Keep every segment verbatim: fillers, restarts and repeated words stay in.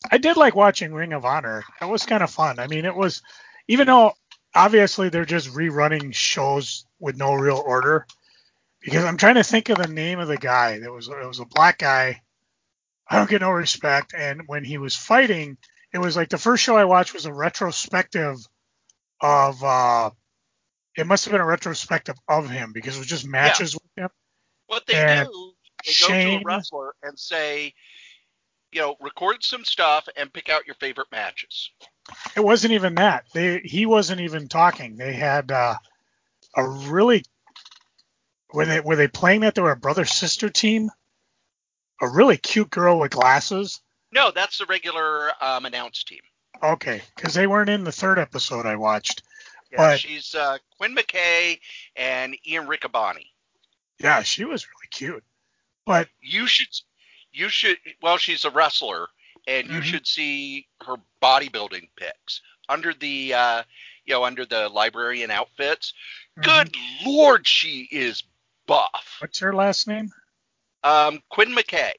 I did like watching Ring of Honor. It was kind of fun. I mean, it was, even though obviously they're just rerunning shows with no real order. Because I'm trying to think of the name of the guy. There was it was a black guy. I don't get no respect. And when he was fighting, it was like the first show I watched was a retrospective of. Uh, it must have been a retrospective of him because it was just matches yeah. with him. What they and do, they Shane, go to a wrestler and say, you know, record some stuff and pick out your favorite matches. It wasn't even that. They he wasn't even talking. They had uh, a really were they were they playing that they were a brother sister team? A really cute girl with glasses. No, that's the regular um, announce team. Okay, because they weren't in the third episode I watched. Yeah, but she's uh, Quinn McKay and Ian Riccaboni. Yeah, she was really cute. But you should, you should. Well, she's a wrestler, and you mm-hmm. should see her bodybuilding pics under the, uh, you know, under the librarian outfits. Mm-hmm. Good Lord, she is buff. What's her last name? Um, Quinn McKay.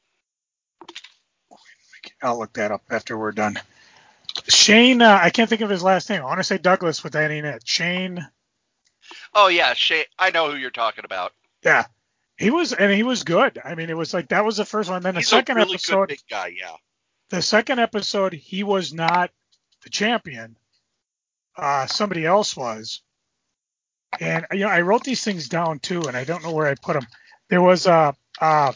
I'll look that up after we're done. Shane, uh, I can't think of his last name. I want to say Douglas, but that ain't it. Shane. Oh yeah, Shane. I know who you're talking about. Yeah, he was, and he was good. I mean, it was like that was the first one. Then the He's second a really episode, good big guy. Yeah. The second episode, he was not the champion. Uh, somebody else was. And you know, I wrote these things down too, and I don't know where I put them. There was a uh, uh,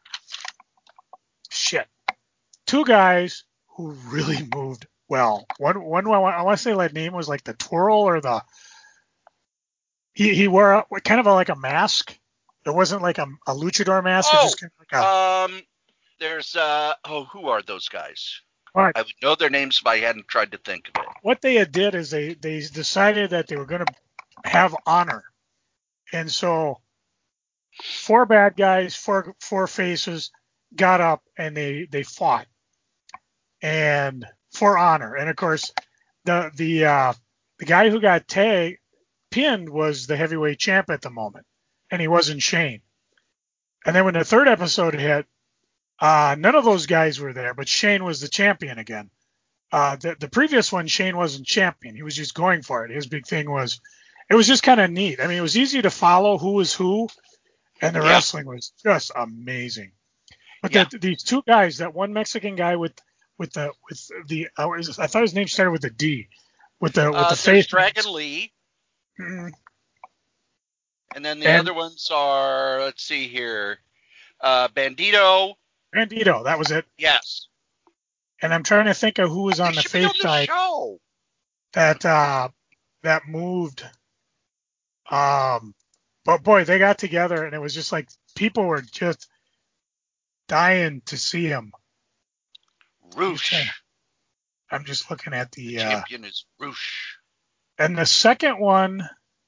shit, two guys who really moved well. One, one, I want to say that name was like the twirl or the. He he wore a, kind of a, like a mask. It wasn't like a, a luchador mask. Oh, it just kind of like a, um, there's uh oh, who are those guys? All right. I would know their names if I hadn't tried to think of it. What they had did is they they decided that they were going to have honor, and so four bad guys, four four faces got up and they they fought, and for honor. And of course, the the uh, the guy who got tagged pinned was the heavyweight champ at the moment, and he wasn't Shane. And then when the third episode hit, uh, none of those guys were there, but Shane was the champion again. Uh, the, the previous one, Shane wasn't champion. He was just going for it. His big thing was, it was just kind of neat. I mean, it was easy to follow who was who, and the yeah. wrestling was just amazing. But yeah. the, these two guys, that one Mexican guy with with the with the, uh, I thought his name started with a D, with the with uh, the face. Dragon Lee. Mm-hmm. And then the and, other ones are, let's see here, uh, Bandito. Bandito, that was it. Yes. And I'm trying to think of who was on they the face side show. that uh, that moved. Um, but boy, they got together, and it was just like people were just dying to see him. Roosh. I'm just looking at the, the champion uh, is Roosh. And the second one,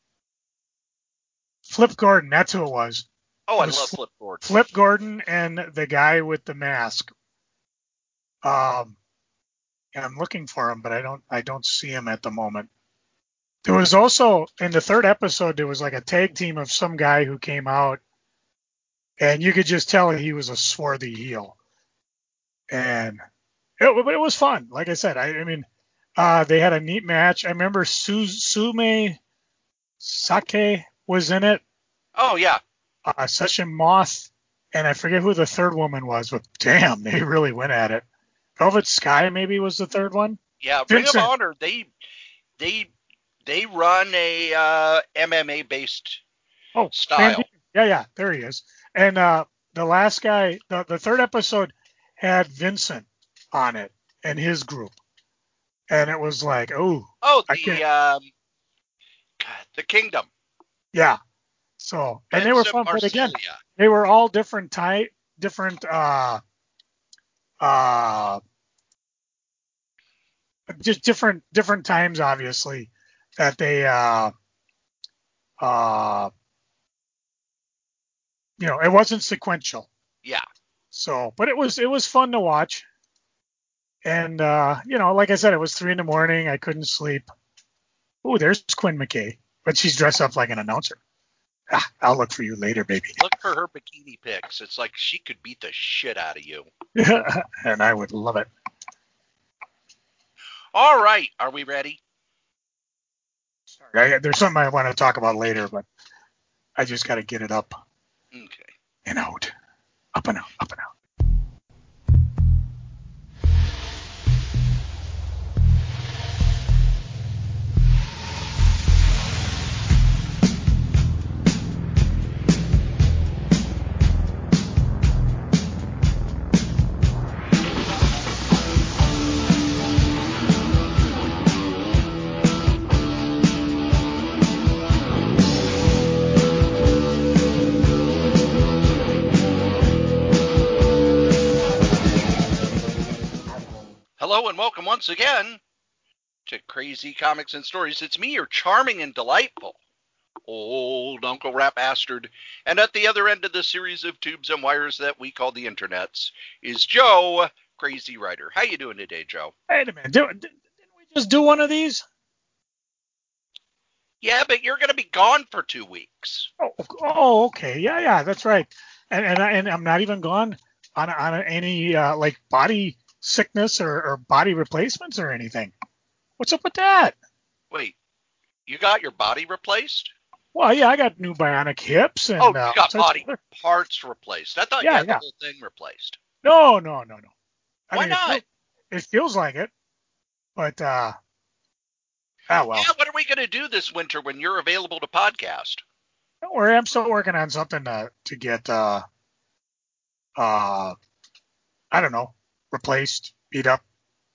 Flip Gordon. That's who it was. Oh, it I was love Flip Gordon. Flip Gordon and the guy with the mask. Um, and I'm looking for him, but I don't, I don't see him at the moment. There was also in the third episode, there was like a tag team of some guy who came out, and you could just tell he was a swarthy heel. And it, it was fun. Like I said, I, I mean, uh, they had a neat match. I remember Su, Sume Sake was in it. Oh yeah. Uh, Session Moth, and I forget who the third woman was, but damn, they really went at it. Velvet Sky maybe was the third one. Yeah, Vincent. Ring of Honor, they they they run a uh, M M A based oh, style. Man, yeah, yeah, there he is. And uh, the last guy, the, the third episode had Vincent on it and his group, and it was like, oh, oh, the um, God, the Kingdom. Yeah. So, and Vincent they were fun, but again, they were all different type, different, uh, uh, just different, different times, obviously, that they, uh, uh, you know, it wasn't sequential. Yeah. So, but it was, it was fun to watch. And, uh, you know, like I said, it was three in the morning. I couldn't sleep. Oh, there's Quinn McKay, but she's dressed up like an announcer. Ah, I'll look for you later, baby. Look for her bikini pics. It's like she could beat the shit out of you. And I would love it. All right, are we ready? Sorry, I, there's something I want to talk about later, but I just got to get it up Okay. and out, up and out, up and out. Hello and welcome once again to Crazy Comics and Stories. It's me, your charming and delightful old Uncle Rap Bastard. And at the other end of the series of tubes and wires that we call the internets is Joe, Crazy Writer. How you doing today, Joe? Wait a minute, do, didn't we just do one of these? Yeah, but you're going to be gone for two weeks. Oh, oh, okay, yeah, yeah, that's right. And and, I, and I'm not even gone on on any uh, like body sickness or, or body replacements or anything. What's up with that? Wait, you got your body replaced? Well, yeah, I got new bionic hips and Oh, you uh, got body other... parts replaced. I thought yeah, you had yeah. the whole thing replaced. No, no, no, no. I Why mean, not? it feels, it feels like it, but uh, ah, well. Yeah, what are we going to do this winter when you're available to podcast? Don't worry, I'm still working on something to to get uh uh I don't know, replaced, beat up.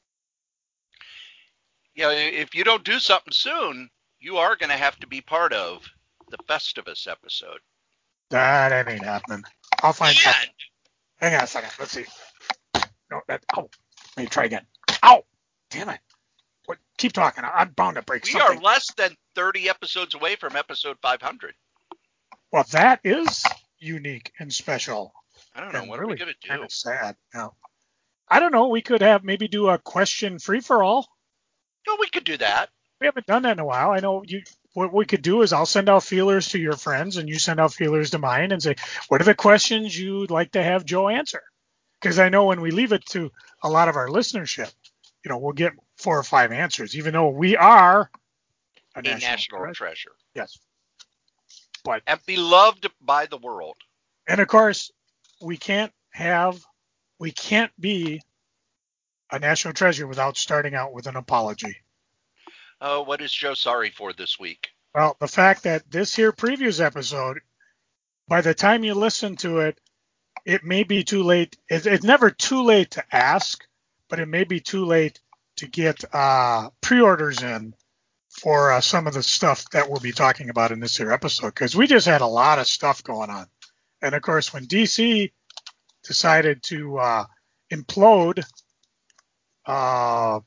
Yeah, if you don't do something soon, you are going to have to be part of the Festivus episode. That, that ain't happening. I'll find And something. Hang on a second. Let's see. No, that. Oh, let me try again. Ow! Damn it. What, keep talking. I'm bound to break we something. are less than thirty episodes away from episode five hundred. Well, that is unique and special. I don't know. And What really are we going to do? kind of sad. Now, I don't know. We could have maybe do a question free for all. No, we could do that. We haven't done that in a while. I know you. What we could do is I'll send out feelers to your friends, and you send out feelers to mine, and say, what are the questions you'd like to have Joe answer? Because I know when we leave it to a lot of our listenership, you know, we'll get four or five answers, even though we are a, A national, national treasure. treasure. Yes. But and beloved by the world. And of course, we can't have, we can't be a national treasure without starting out with an apology. Oh, what is Joe sorry for this week? Well, the fact that this here previous episode, by the time you listen to it, it may be too late. It's, it's never too late to ask, but it may be too late to get uh, pre-orders in for uh, some of the stuff that we'll be talking about in this here episode, because we just had a lot of stuff going on. And of course, when D C decided to uh, implode, uh,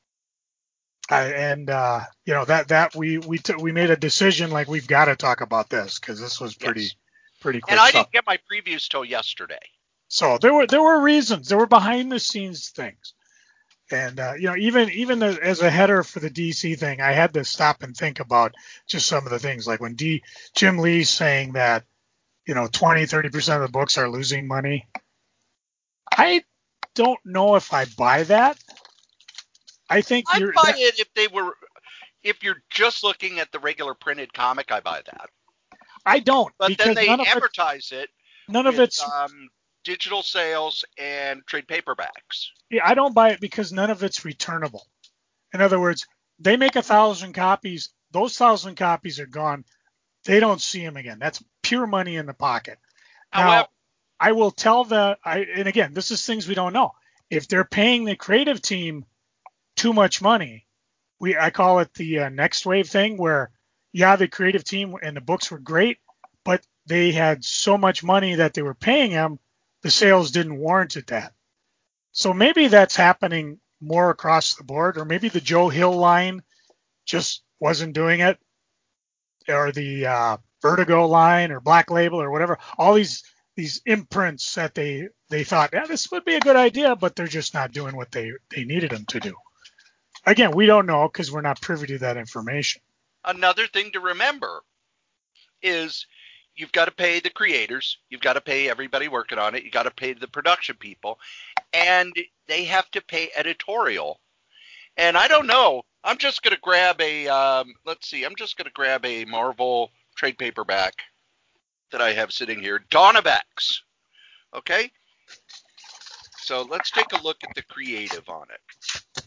and uh, you know that that we we t- we made a decision like we've got to talk about this because this was pretty Yes. pretty quick And I stuff. didn't get my previews till yesterday. So there were there were reasons, there were behind the scenes things, and uh, you know even even the, as a header for the D C thing, I had to stop and think about just some of the things like when D Jim Lee's saying that you know twenty thirty percent of the books are losing money. I don't know if I buy that. I think I'd you're. buy That, it if they were, if you're just looking at the regular printed comic, I buy that. I don't But then because they none of it, advertise it none with of it's. um, digital sales and trade paperbacks. Yeah, I don't buy it because none of it's returnable. In other words, they make a thousand copies. Those thousand copies are gone. They don't see them again. That's pure money in the pocket. However, Now, I will tell the. I and again, this is things we don't know. If they're paying the creative team too much money, we I call it the uh, next wave thing, where yeah, the creative team and the books were great, but they had so much money that they were paying them, the sales didn't warrant it that. So maybe that's happening more across the board, or maybe the Joe Hill line just wasn't doing it, or the uh, Vertigo line, or Black Label, or whatever. All these these imprints that they they thought, yeah, this would be a good idea, but they're just not doing what they they needed them to do. Again, we don't know because we're not privy to that information. another thing to remember is you've got to pay the creators, you've got to pay everybody working on it, you got to pay the production people, and they have to pay editorial. And I don't know. I'm just going to grab a, um, let's see, I'm just going to grab a Marvel trade paperback that I have sitting here. Dawn of X. Okay? So let's take a look at the creative on it.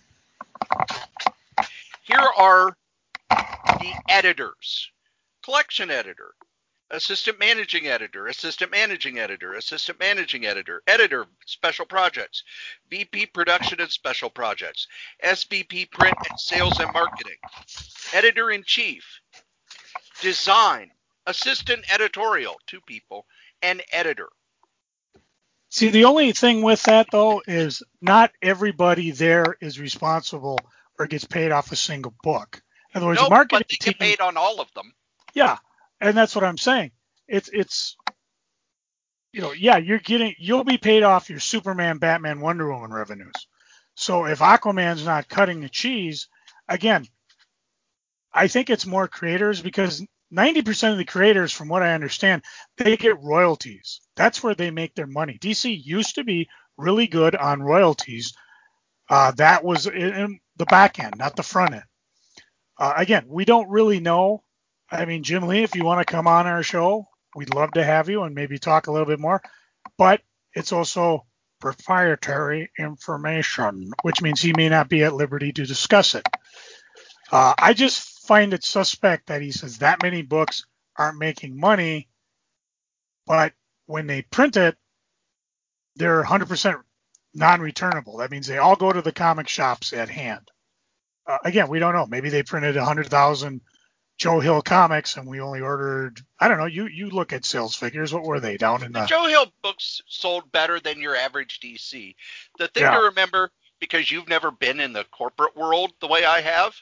Here are the editors. Collection editor. Assistant managing editor, assistant managing editor, assistant managing editor, editor, special projects, V P production and special projects, S V P print and sales and marketing, editor in chief, design, assistant editorial, two people, and editor. See, the only thing with that though is not everybody there is responsible or gets paid off a single book. In other words, no, the marketing but they team, get paid on all of them. Yeah, and that's what I'm saying. It's it's you know, yeah, you're getting you'll be paid off your Superman, Batman, Wonder Woman revenues. So if Aquaman's not cutting the cheese, again, I think it's more creators because ninety percent of the creators, from what I understand, they get royalties. That's where they make their money. D C used to be really good on royalties. Uh, that was in, in the back end, not the front end. Uh, again, we don't really know. I mean, Jim Lee, if you want to come on our show, we'd love to have you and maybe talk a little bit more. But it's also proprietary information, which means he may not be at liberty to discuss it. Uh, I just find it suspect that he says that many books aren't making money, but when they print it, they're one hundred percent non-returnable. That means they all go to the comic shops at hand. Uh, again, we don't know. Maybe they printed one hundred thousand Joe Hill comics and we only ordered, I don't know, you you look at sales figures. What were they down in the... The Joe Hill books sold better than your average D C. The thing Yeah. to remember, because you've never been in the corporate world the way I have,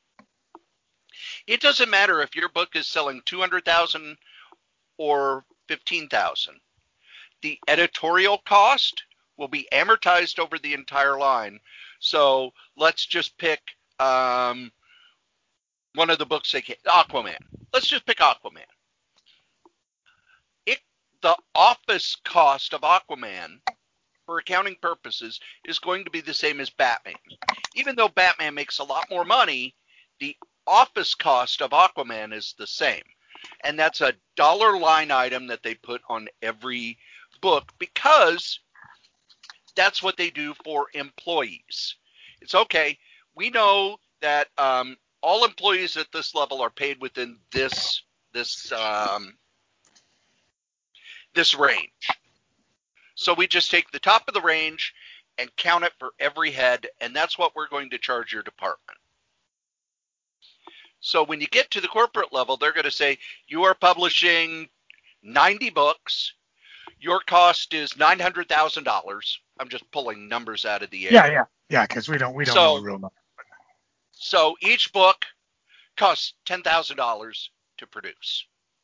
it doesn't matter if your book is selling two hundred thousand or fifteen thousand. The editorial cost will be amortized over the entire line. So let's just pick um, one of the books they can, Aquaman. Let's just pick Aquaman. It, the office cost of Aquaman, for accounting purposes, is going to be the same as Batman. Even though Batman makes a lot more money, the office cost of Aquaman is the same. And that's a dollar line item that they put on every book because that's what they do for employees. It's okay. We know that um, all employees at this level are paid within this this um, this range. So we just take the top of the range and count it for every head, and that's what we're going to charge your department. So when you get to the corporate level, they're going to say you are publishing ninety books. Your cost is nine hundred thousand dollars. I'm just pulling numbers out of the air. Yeah, yeah, yeah, because we don't we don't so, know the real number. So each book costs ten thousand dollars to produce.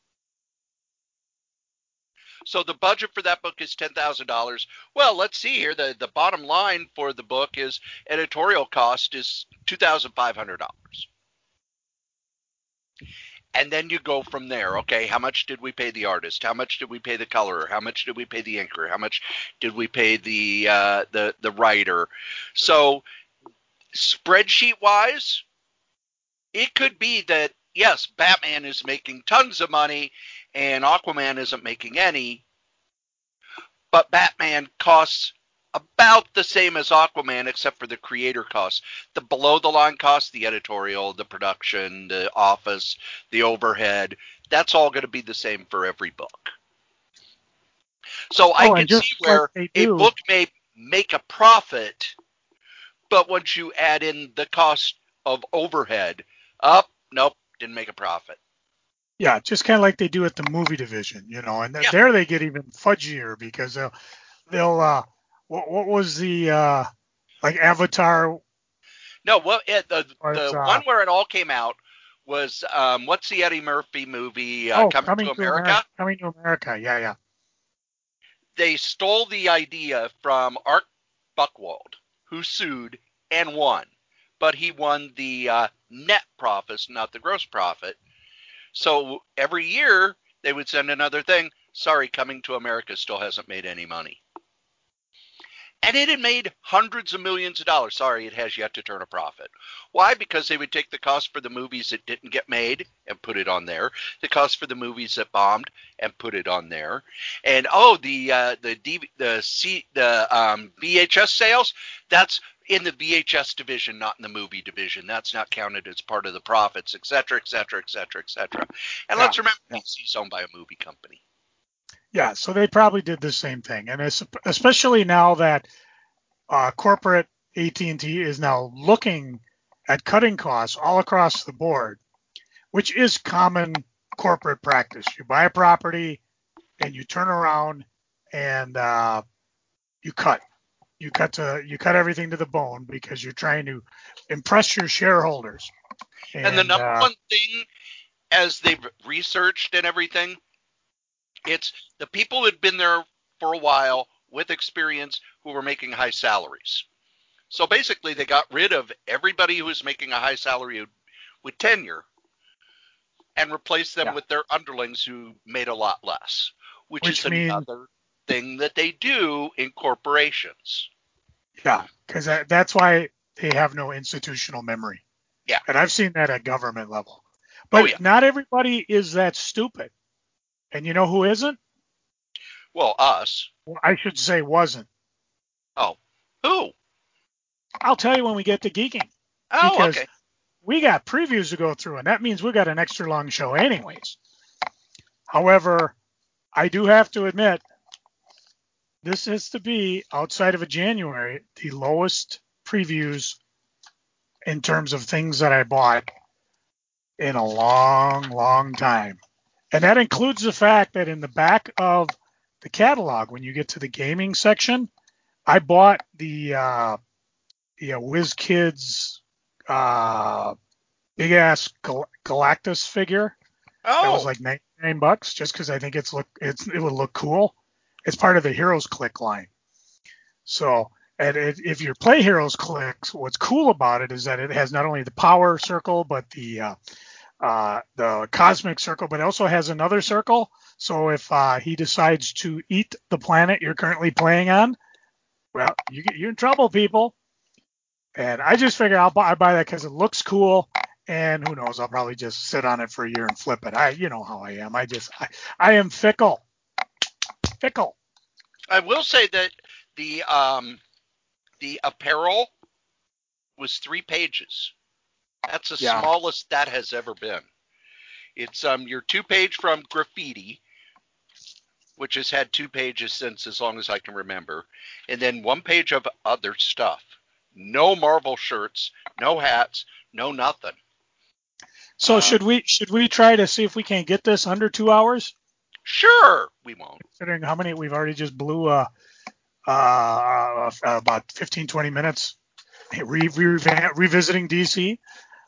So the budget for that book is ten thousand dollars. Well, let's see here. The, the bottom line for the book is editorial cost is two thousand five hundred dollars. And then you go from there. Okay, how much did we pay the artist? How much did we pay the colorer? How much did we pay the inker? How much did we pay the uh, the the writer? So spreadsheet wise, it could be that yes, Batman is making tons of money and Aquaman isn't making any, but Batman costs about the same as Aquaman except for the creator costs. The below the line costs, the editorial, the production, the office, the overhead, that's all going to be the same for every book. So I Oh, can and just see where like a they do, book may make a profit, but once you add in the cost of overhead, up, nope, didn't make a profit. yeah, just kind of like they do at the movie division, you know, and th- Yeah. there they get even fudgier because they'll they'll uh what what was the uh like Avatar No, well, it, the was the uh one where it all came out was um, what's the Eddie Murphy movie, uh, oh Coming Coming to to America? America, Coming to America, yeah, yeah. They stole the idea from Art Buchwald, who sued and won, but he won the uh, net profits, not the gross profit. So every year they would send another thing. Sorry, Coming to America still hasn't made any money. And it had made hundreds of millions of dollars. Sorry, it has yet to turn a profit. Why? Because they would take the cost for the movies that didn't get made and put it on there, the cost for the movies that bombed and put it on there, and oh, the uh, the D V, the C, the um, V H S sales, that's in the V H S division, not in the movie division. That's not counted as part of the profits, et cetera, et cetera, et cetera, et cetera. And Yeah. let's remember, Yeah. D C's owned by a movie company. Yeah, so they probably did the same thing, and it's, especially now that uh, corporate A T and T is now looking at cutting costs all across the board, which is common corporate practice. You buy a property and you turn around and uh, you cut. You cut to you cut everything to the bone because you're trying to impress your shareholders. And, And the number uh, one thing, as they've researched and everything, it's the people who'd been there for a while with experience who were making high salaries. So basically, they got rid of everybody who was making a high salary with tenure and replaced them yeah, with their underlings who made a lot less, which, which is means another thing that they do in corporations. yeah, because that, that's why they have no institutional memory. Yeah. And I've seen that at government level. Oh, But yeah. not everybody is that stupid. And you know who isn't? Well, us. Well, I should say wasn't. Oh, who? I'll tell you when we get to geeking. Oh, Because okay. we got previews to go through, and that means we got an extra long show anyways. However, I do have to admit, this is to be, outside of a January, the lowest previews in terms of things that I bought in a long, long time. And that includes the fact that in the back of the catalog, when you get to the gaming section, I bought the uh, the uh, WizKids uh, big ass Gal- Galactus figure. Oh. That was like ninety-nine bucks, just because I think it's look it's it would look cool. It's part of the Heroes Click line. So, and it, if you play Heroes Click, what's cool about it is that it has not only the power circle, but the uh, uh, the cosmic circle, but it also has another circle. So if uh, he decides to eat the planet you're currently playing on, well, you get you're in trouble, people. And I just figure I'll buy, I buy that because it looks cool, and who knows, I'll probably just sit on it for a year and flip it. I, you know how I am. I just, I, I am fickle, fickle. I will say that the um the apparel was three pages. That's the Yeah. smallest that has ever been. It's um your two page from Graffiti, which has had two pages since as long as I can remember, and then one page of other stuff. No Marvel shirts, no hats, no nothing. So Um, should we should we try to see if we can get this under two hours? Sure, we won't. Considering how many we've already just blew uh, uh, uh about fifteen, twenty minutes re- re- revisiting D C.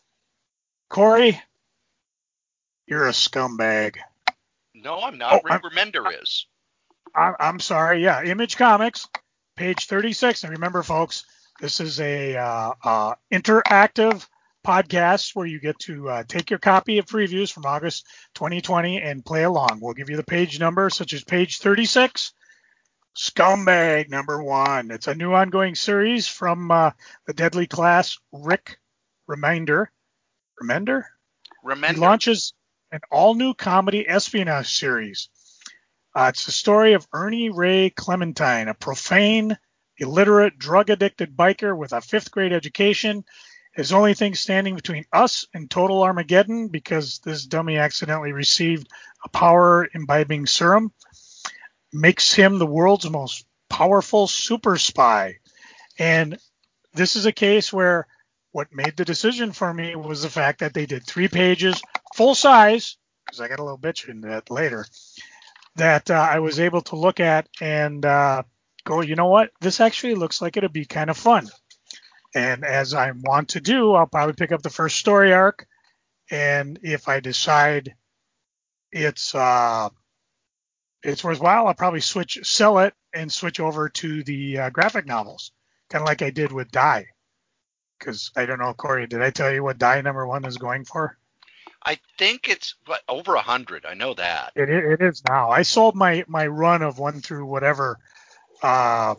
Corey, you're a scumbag. No, I'm not. Oh, Rick I'm, Remender is. I'm, I'm sorry. Yeah, Image Comics, page thirty-six. And remember, folks, this is a uh, uh, interactive podcast where you get to uh, take your copy of previews from August twenty twenty and play along. We'll give you the page number, such as page thirty-six, Scumbag number one. It's a new ongoing series from uh, the Deadly Class Rick Remender. Remender? Remender. He launches an all-new comedy espionage series. Uh, it's the story of Ernie Ray Clementine, a profane, illiterate, drug-addicted biker with a fifth-grade education. His only thing standing between us and total Armageddon, because this dummy accidentally received a power-imbibing serum, makes him the world's most powerful super spy. And this is a case where what made the decision for me was the fact that they did three pages, full size, because I got a little bitch in that later, that uh, I was able to look at and uh, go, you know what? This actually looks like it'll be kind of fun. And as I want to do, I'll probably pick up the first story arc. And if I decide it's uh, it's worthwhile, I'll probably switch, sell it, and switch over to the uh, graphic novels, kind of like I did with Die. Because I don't know, Corey, did I tell you what Die number one is going for? I think it's what, over a hundred. I know that. It, it is now. I sold my, my run of one through whatever uh,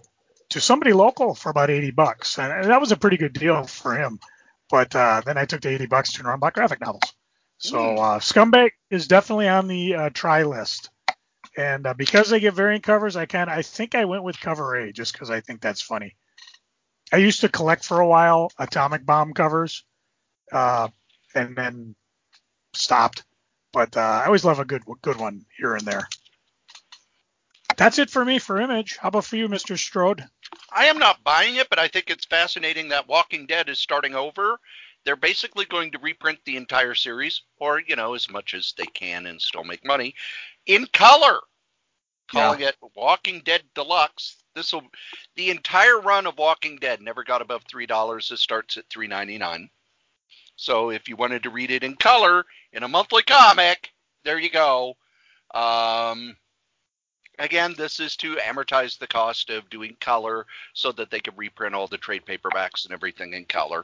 to somebody local for about eighty bucks, and that was a pretty good deal for him. But uh, then I took the eighty bucks to run Black graphic novels. So uh, Scumbag is definitely on the uh, try list. And uh, because they give variant covers, I kind of I think I went with cover A just because I think that's funny. I used to collect for a while atomic bomb covers, uh, and then stopped. But uh, I always love a good good one here and there. That's it for me for Image. How about for you, Mister Strode? I am not buying it, but I think it's fascinating that Walking Dead is starting over. They're basically going to reprint the entire series, or, you know, as much as they can and still make money, in color. Calling yeah. it Walking Dead Deluxe. This will the entire run of Walking Dead never got above three dollars. It starts at three ninety-nine. So if you wanted to read it in color in a monthly comic, there you go. Um, again, this is to amortize the cost of doing color so that they can reprint all the trade paperbacks and everything in color.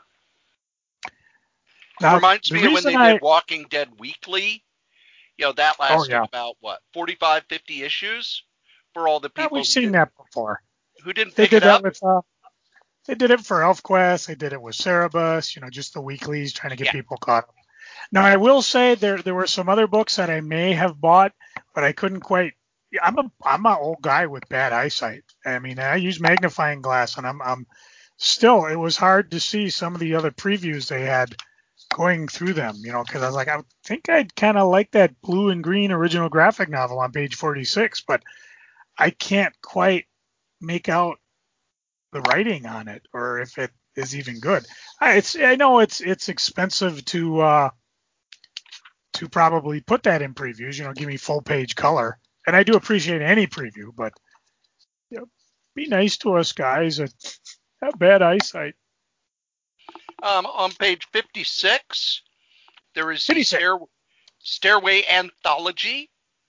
Now, reminds me of when they I... did Walking Dead Weekly. You know, that lasted oh, yeah. about, what, forty-five, fifty issues for all the people. Yeah, we've seen that before. Who didn't they pick did it that up? With, uh, they did it for ElfQuest. They did it with Cerebus, you know, just the weeklies, trying to get yeah. people caught up. Now, I will say there there were some other books that I may have bought, but I couldn't quite. I'm a I'm an old guy with bad eyesight. I mean, I use magnifying glass, and I'm I'm still. It was hard to see some of the other previews they had going through them, you know, because I was like, I think I'd kind of like that blue and green original graphic novel on page forty-six, but I can't quite make out the writing on it or if it is even good. I, it's I know it's it's expensive to uh, to probably put that in previews, you know, give me full page color, and I do appreciate any preview, but you know, be nice to us guys that have bad eyesight. Um, on page fifty-six, there is the stair, Stairway Anthology.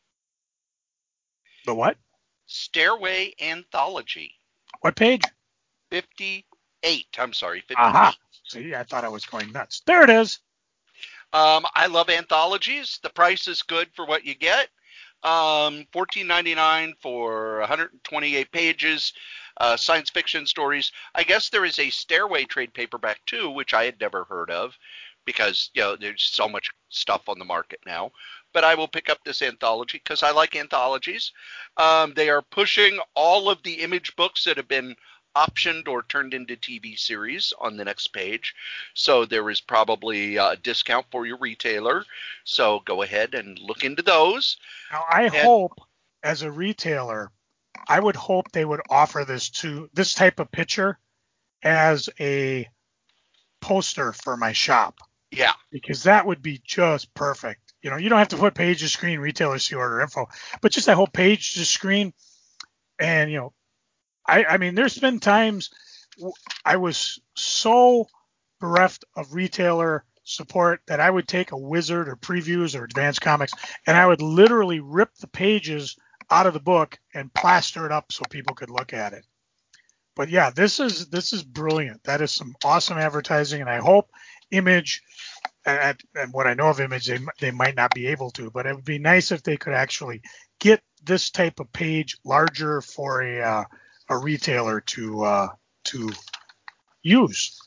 The what? Stairway Anthology. What page? fifty-eight. I'm sorry, fifty-eight. Aha. See, I thought I was going nuts. There it is. Um, I love anthologies. The price is good for what you get. Um, fourteen ninety-nine for one hundred twenty-eight pages. Uh, science fiction stories. I guess there is a Stairway trade paperback too, which I had never heard of because, you know, there's so much stuff on the market now. But I will pick up this anthology because I like anthologies. Um, they are pushing all of the Image books that have been optioned or turned into T V series on the next page. So there is probably a discount for your retailer. So go ahead and look into those. Now, I and, hope as a retailer, I would hope they would offer this to this type of picture as a poster for my shop. Yeah. Because that would be just perfect. You know, you don't have to put page to screen, retailer see order info, but just that whole page to screen. And, you know, I, I mean, there's been times I was so bereft of retailer support that I would take a Wizard or Previews or Advanced Comics and I would literally rip the pages out of the book and plaster it up so people could look at it. But yeah, this is this is brilliant. That is some awesome advertising, and I hope Image, and, and what I know of Image, they they might not be able to, but it would be nice if they could actually get this type of page larger for a uh, a retailer to uh, to use.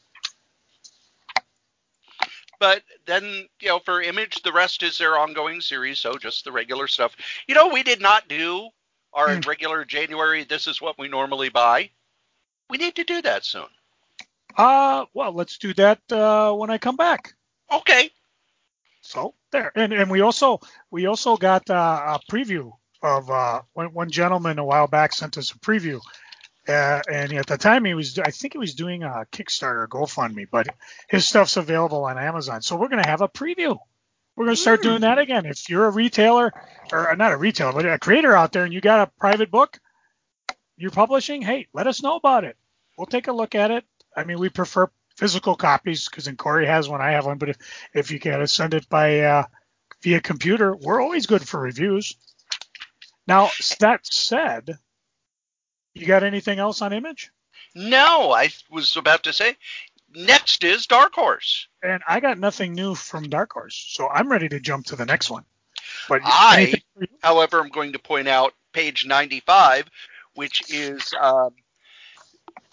But then, you know, for Image, the rest is their ongoing series, so just the regular stuff. You know, we did not do our mm. regular January, this is what we normally buy. We need to do that soon. Uh, well, let's do that uh, when I come back. Okay. So there, and and we also we also got uh, a preview of uh, one, one gentleman a while back sent us a preview. Uh, and at the time he was, I think he was doing a Kickstarter, GoFundMe, but his stuff's available on Amazon. So we're going to have a preview. We're going to start doing that again. If you're a retailer, or not a retailer, but a creator out there and you got a private book you're publishing, hey, let us know about it. We'll take a look at it. I mean, we prefer physical copies because then Corey has one, I have one. But if, if you can send it by uh, via computer, we're always good for reviews. Now, that said, you got anything else on Image? No, I was about to say, next is Dark Horse. And I got nothing new from Dark Horse, so I'm ready to jump to the next one. But I, however, am going to point out page ninety-five, which is um,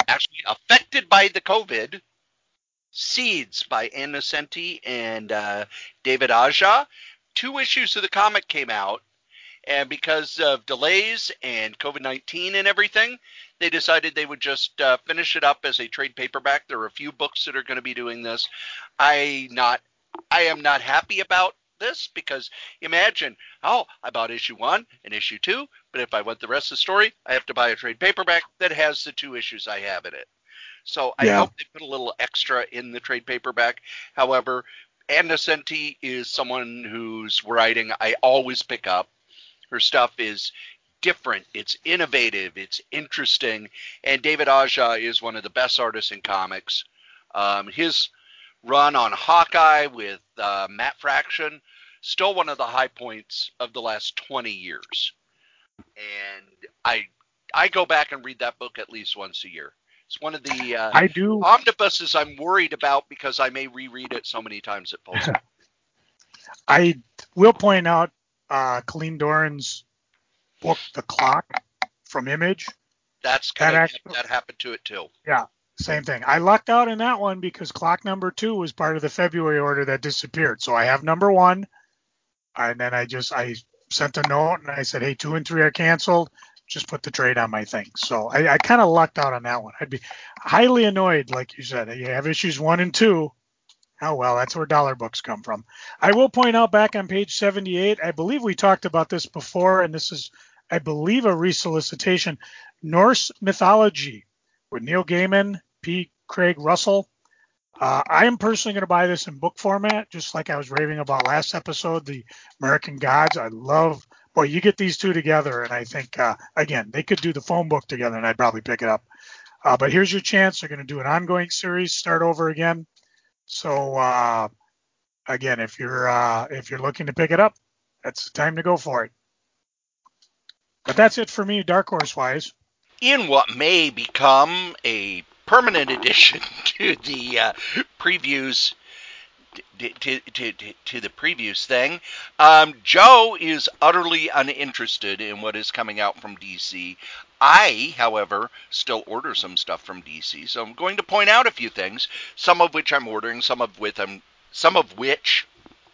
actually affected by the COVID. Seeds by Ann Nocenti and uh, David Aja. Two issues of the comic came out, and because of delays and COVID nineteen and everything, they decided they would just uh, finish it up as a trade paperback. There are a few books that are going to be doing this. I not, I am not happy about this because imagine, oh, I bought issue one and issue two, but if I want the rest of the story, I have to buy a trade paperback that has the two issues I have in it. So I Yeah. hope they put a little extra in the trade paperback. However, Ann Nocenti is someone whose writing I always pick up. Her stuff is different, it's innovative, it's interesting, and David Aja is one of the best artists in comics. Um, his run on Hawkeye with uh, Matt Fraction, still one of the high points of the last twenty years. And I I go back and read that book at least once a year. It's one of the uh, I do. omnibuses I'm worried about because I may reread it so many times it pulls out. I will point out uh, Colleen Doran's book, The Clock, from Image. That's That gonna act- that happened to it too. Yeah, same thing. I lucked out in that one because Clock number two was part of the February order that disappeared. So I have number one, and then I just I sent a note and I said, hey, two and three are canceled. Just put the trade on my thing. So I, I kind of lucked out on that one. I'd be highly annoyed, like you said. You have issues one and two. Oh, well, that's where dollar books come from. I will point out back on page seventy-eight, I believe we talked about this before, and this is, I believe, a resolicitation. Norse Mythology with Neil Gaiman, P. Craig Russell. Uh, I am personally going to buy this in book format, just like I was raving about last episode, the American Gods. I love, boy, you get these two together, and I think, uh, again, they could do the phone book together, and I'd probably pick it up. Uh, but here's your chance. They're going to do an ongoing series, start over again. So, uh, again, if you're uh, if you're looking to pick it up, that's the time to go for it. But that's it for me, Dark Horse wise. In what may become a permanent addition to the uh, previews to, to, to, to the previews thing, um, Joe is utterly uninterested in what is coming out from D C. I, however, still order some stuff from D C, so I'm going to point out a few things, some of which I'm ordering, some of which I'm, some of which,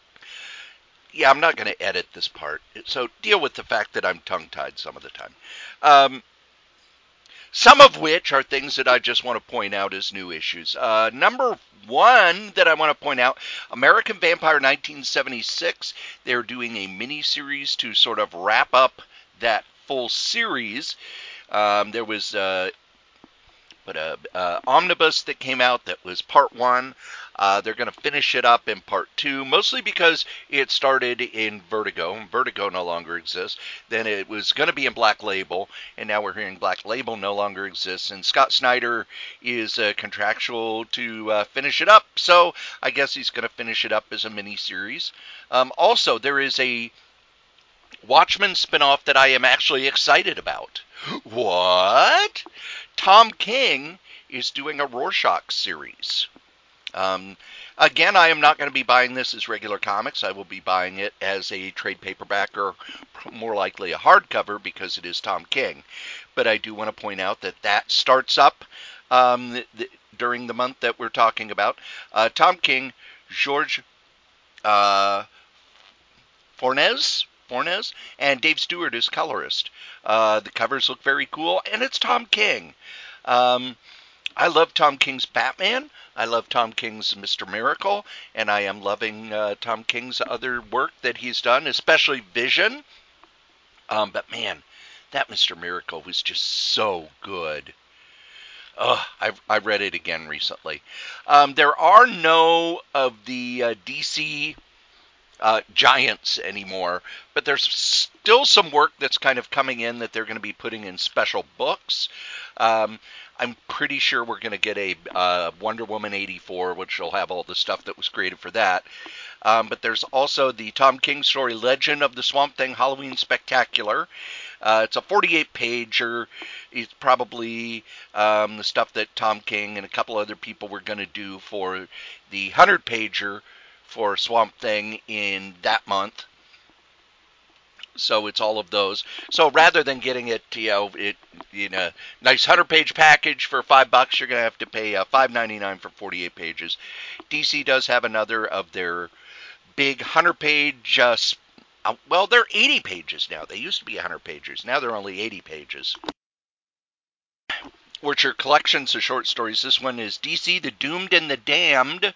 yeah, I'm not going to edit this part, so deal with the fact that I'm tongue-tied some of the time. Um, Some of which are things that I just want to point out as new issues. Uh, number one that I want to point out, American Vampire nineteen seventy-six. They're doing a mini-series to sort of wrap up that full series. Um, there was uh, but a, a omnibus that came out that was part one. Uh, they're going to finish it up in part two, mostly because it started in Vertigo. Vertigo no longer exists. Then it was going to be in Black Label, and now we're hearing Black Label no longer exists. And Scott Snyder is uh, contractual to uh, finish it up, so I guess he's going to finish it up as a mini-series. Um, also, there is a Watchmen spinoff that I am actually excited about. What? Tom King is doing a Rorschach series. Um, again, I am not going to be buying this as regular comics. I will be buying it as a trade paperback or more likely a hardcover because it is Tom King. But I do want to point out that that starts up um, th- th- during the month that we're talking about. Uh, Tom King, George uh, Fornes, Fornes, and Dave Stewart is colorist. Uh, the covers look very cool, and it's Tom King. Um, I love Tom King's Batman. I love Tom King's Mister Miracle, and I am loving uh, Tom King's other work that he's done, especially Vision. Um, but man, that Mister Miracle was just so good. Oh, I've I read it again recently. Um, there are no of the uh, D C uh, giants anymore, but there's still some work that's kind of coming in that they're going to be putting in special books. Um, I'm pretty sure we're going to get a uh, Wonder Woman eighty-four, which will have all the stuff that was created for that. Um, but there's also the Tom King story, Legend of the Swamp Thing Halloween Spectacular. Uh, it's a forty-eight pager. It's probably um, the stuff that Tom King and a couple other people were going to do for the one hundred pager for Swamp Thing in that month. So it's all of those. So rather than getting it, you know, it in a nice hundred page package for five bucks, you're gonna have to pay uh, five ninety nine for forty eight pages. D C does have another of their big hundred page. Uh, uh, well, they're eighty pages now. They used to be hundred pages. Now they're only eighty pages. Which are collections of short stories. This one is D C: The Doomed and the Damned.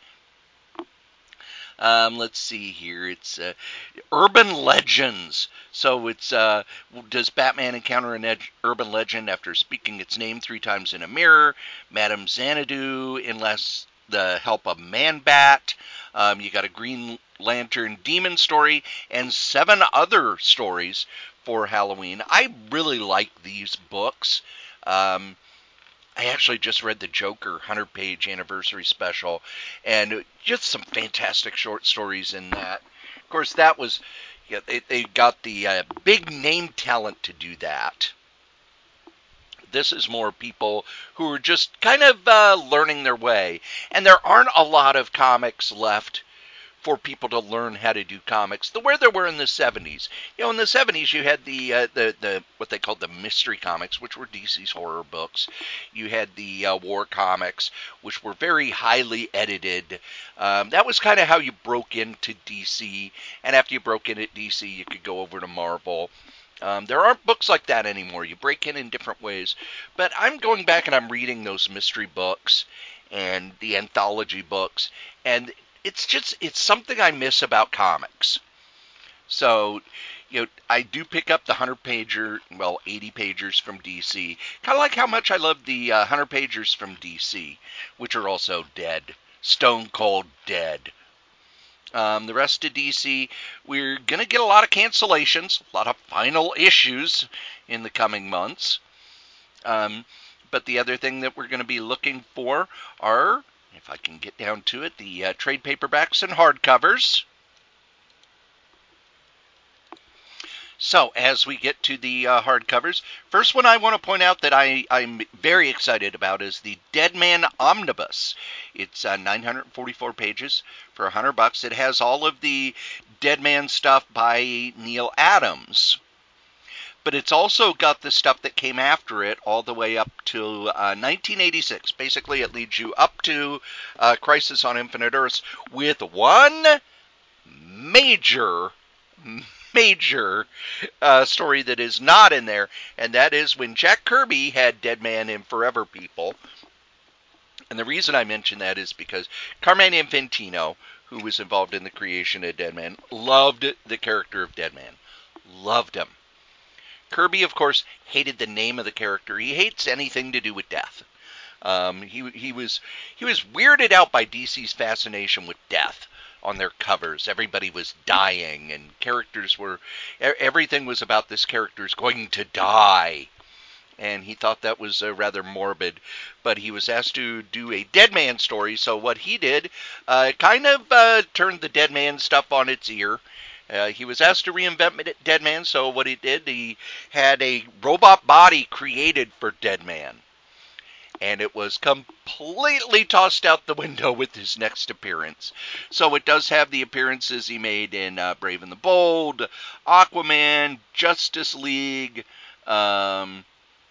Um, let's see here. It's uh, urban legends. So it's uh, does Batman encounter an ed- urban legend after speaking its name three times in a mirror? Madame Xanadu enlists the help of Man-Bat. Um, you got a Green Lantern demon story and seven other stories for Halloween. I really like these books. Um, I actually just read the Joker hundred page anniversary special, and just some fantastic short stories in that. Of course, that was, yeah, they, they got the uh, big name talent to do that. This is more people who are just kind of uh, learning their way. And there aren't a lot of comics left for people to learn how to do comics the way there were in the seventies. You know, in the seventies you had the uh, the the what they called the mystery comics, which were D C's horror books. You had the uh, war comics, which were very highly edited. Um, that was kind of how you broke into D C, and after you broke in at D C, you could go over to Marvel. Um, there aren't books like that anymore. You break in in different ways. But I'm going back and I'm reading those mystery books and the anthology books, and it's just it's something I miss about comics. So, you know, I do pick up the hundred pager, well, eighty pagers from D C. Kind of like how much I love the uh, hundred pagers from D C, which are also dead, stone cold dead. Um, the rest of D C, we're gonna get a lot of cancellations, a lot of final issues in the coming months. Um, but the other thing that we're going to be looking for are, if I can get down to it, the uh, trade paperbacks and hardcovers. So as we get to the uh, hardcovers, first one I want to point out that I, I'm very excited about is the Deadman Omnibus. It's uh, nine hundred forty-four pages for one hundred bucks. It has all of the Deadman stuff by Neal Adams. But it's also got the stuff that came after it all the way up to uh, nineteen eighty-six. Basically, it leads you up to uh, Crisis on Infinite Earths with one major, major uh, story that is not in there, and that is when Jack Kirby had Deadman in Forever People. And the reason I mention that is because Carmine Infantino, who was involved in the creation of Deadman, loved the character of Deadman. Loved him. Kirby, of course, hated the name of the character. He hates anything to do with death. Um, he he was he was weirded out by D C's fascination with death on their covers. Everybody was dying, and characters were everything was about this character's going to die, and he thought that was uh, rather morbid. But he was asked to do a Deadman story, so what he did uh, kind of uh, turned the Deadman stuff on its ear. Uh, he was asked to reinvent Deadman, so what he did, he had a robot body created for Deadman. And it was completely tossed out the window with his next appearance. So it does have the appearances he made in uh, Brave and the Bold, Aquaman, Justice League, um,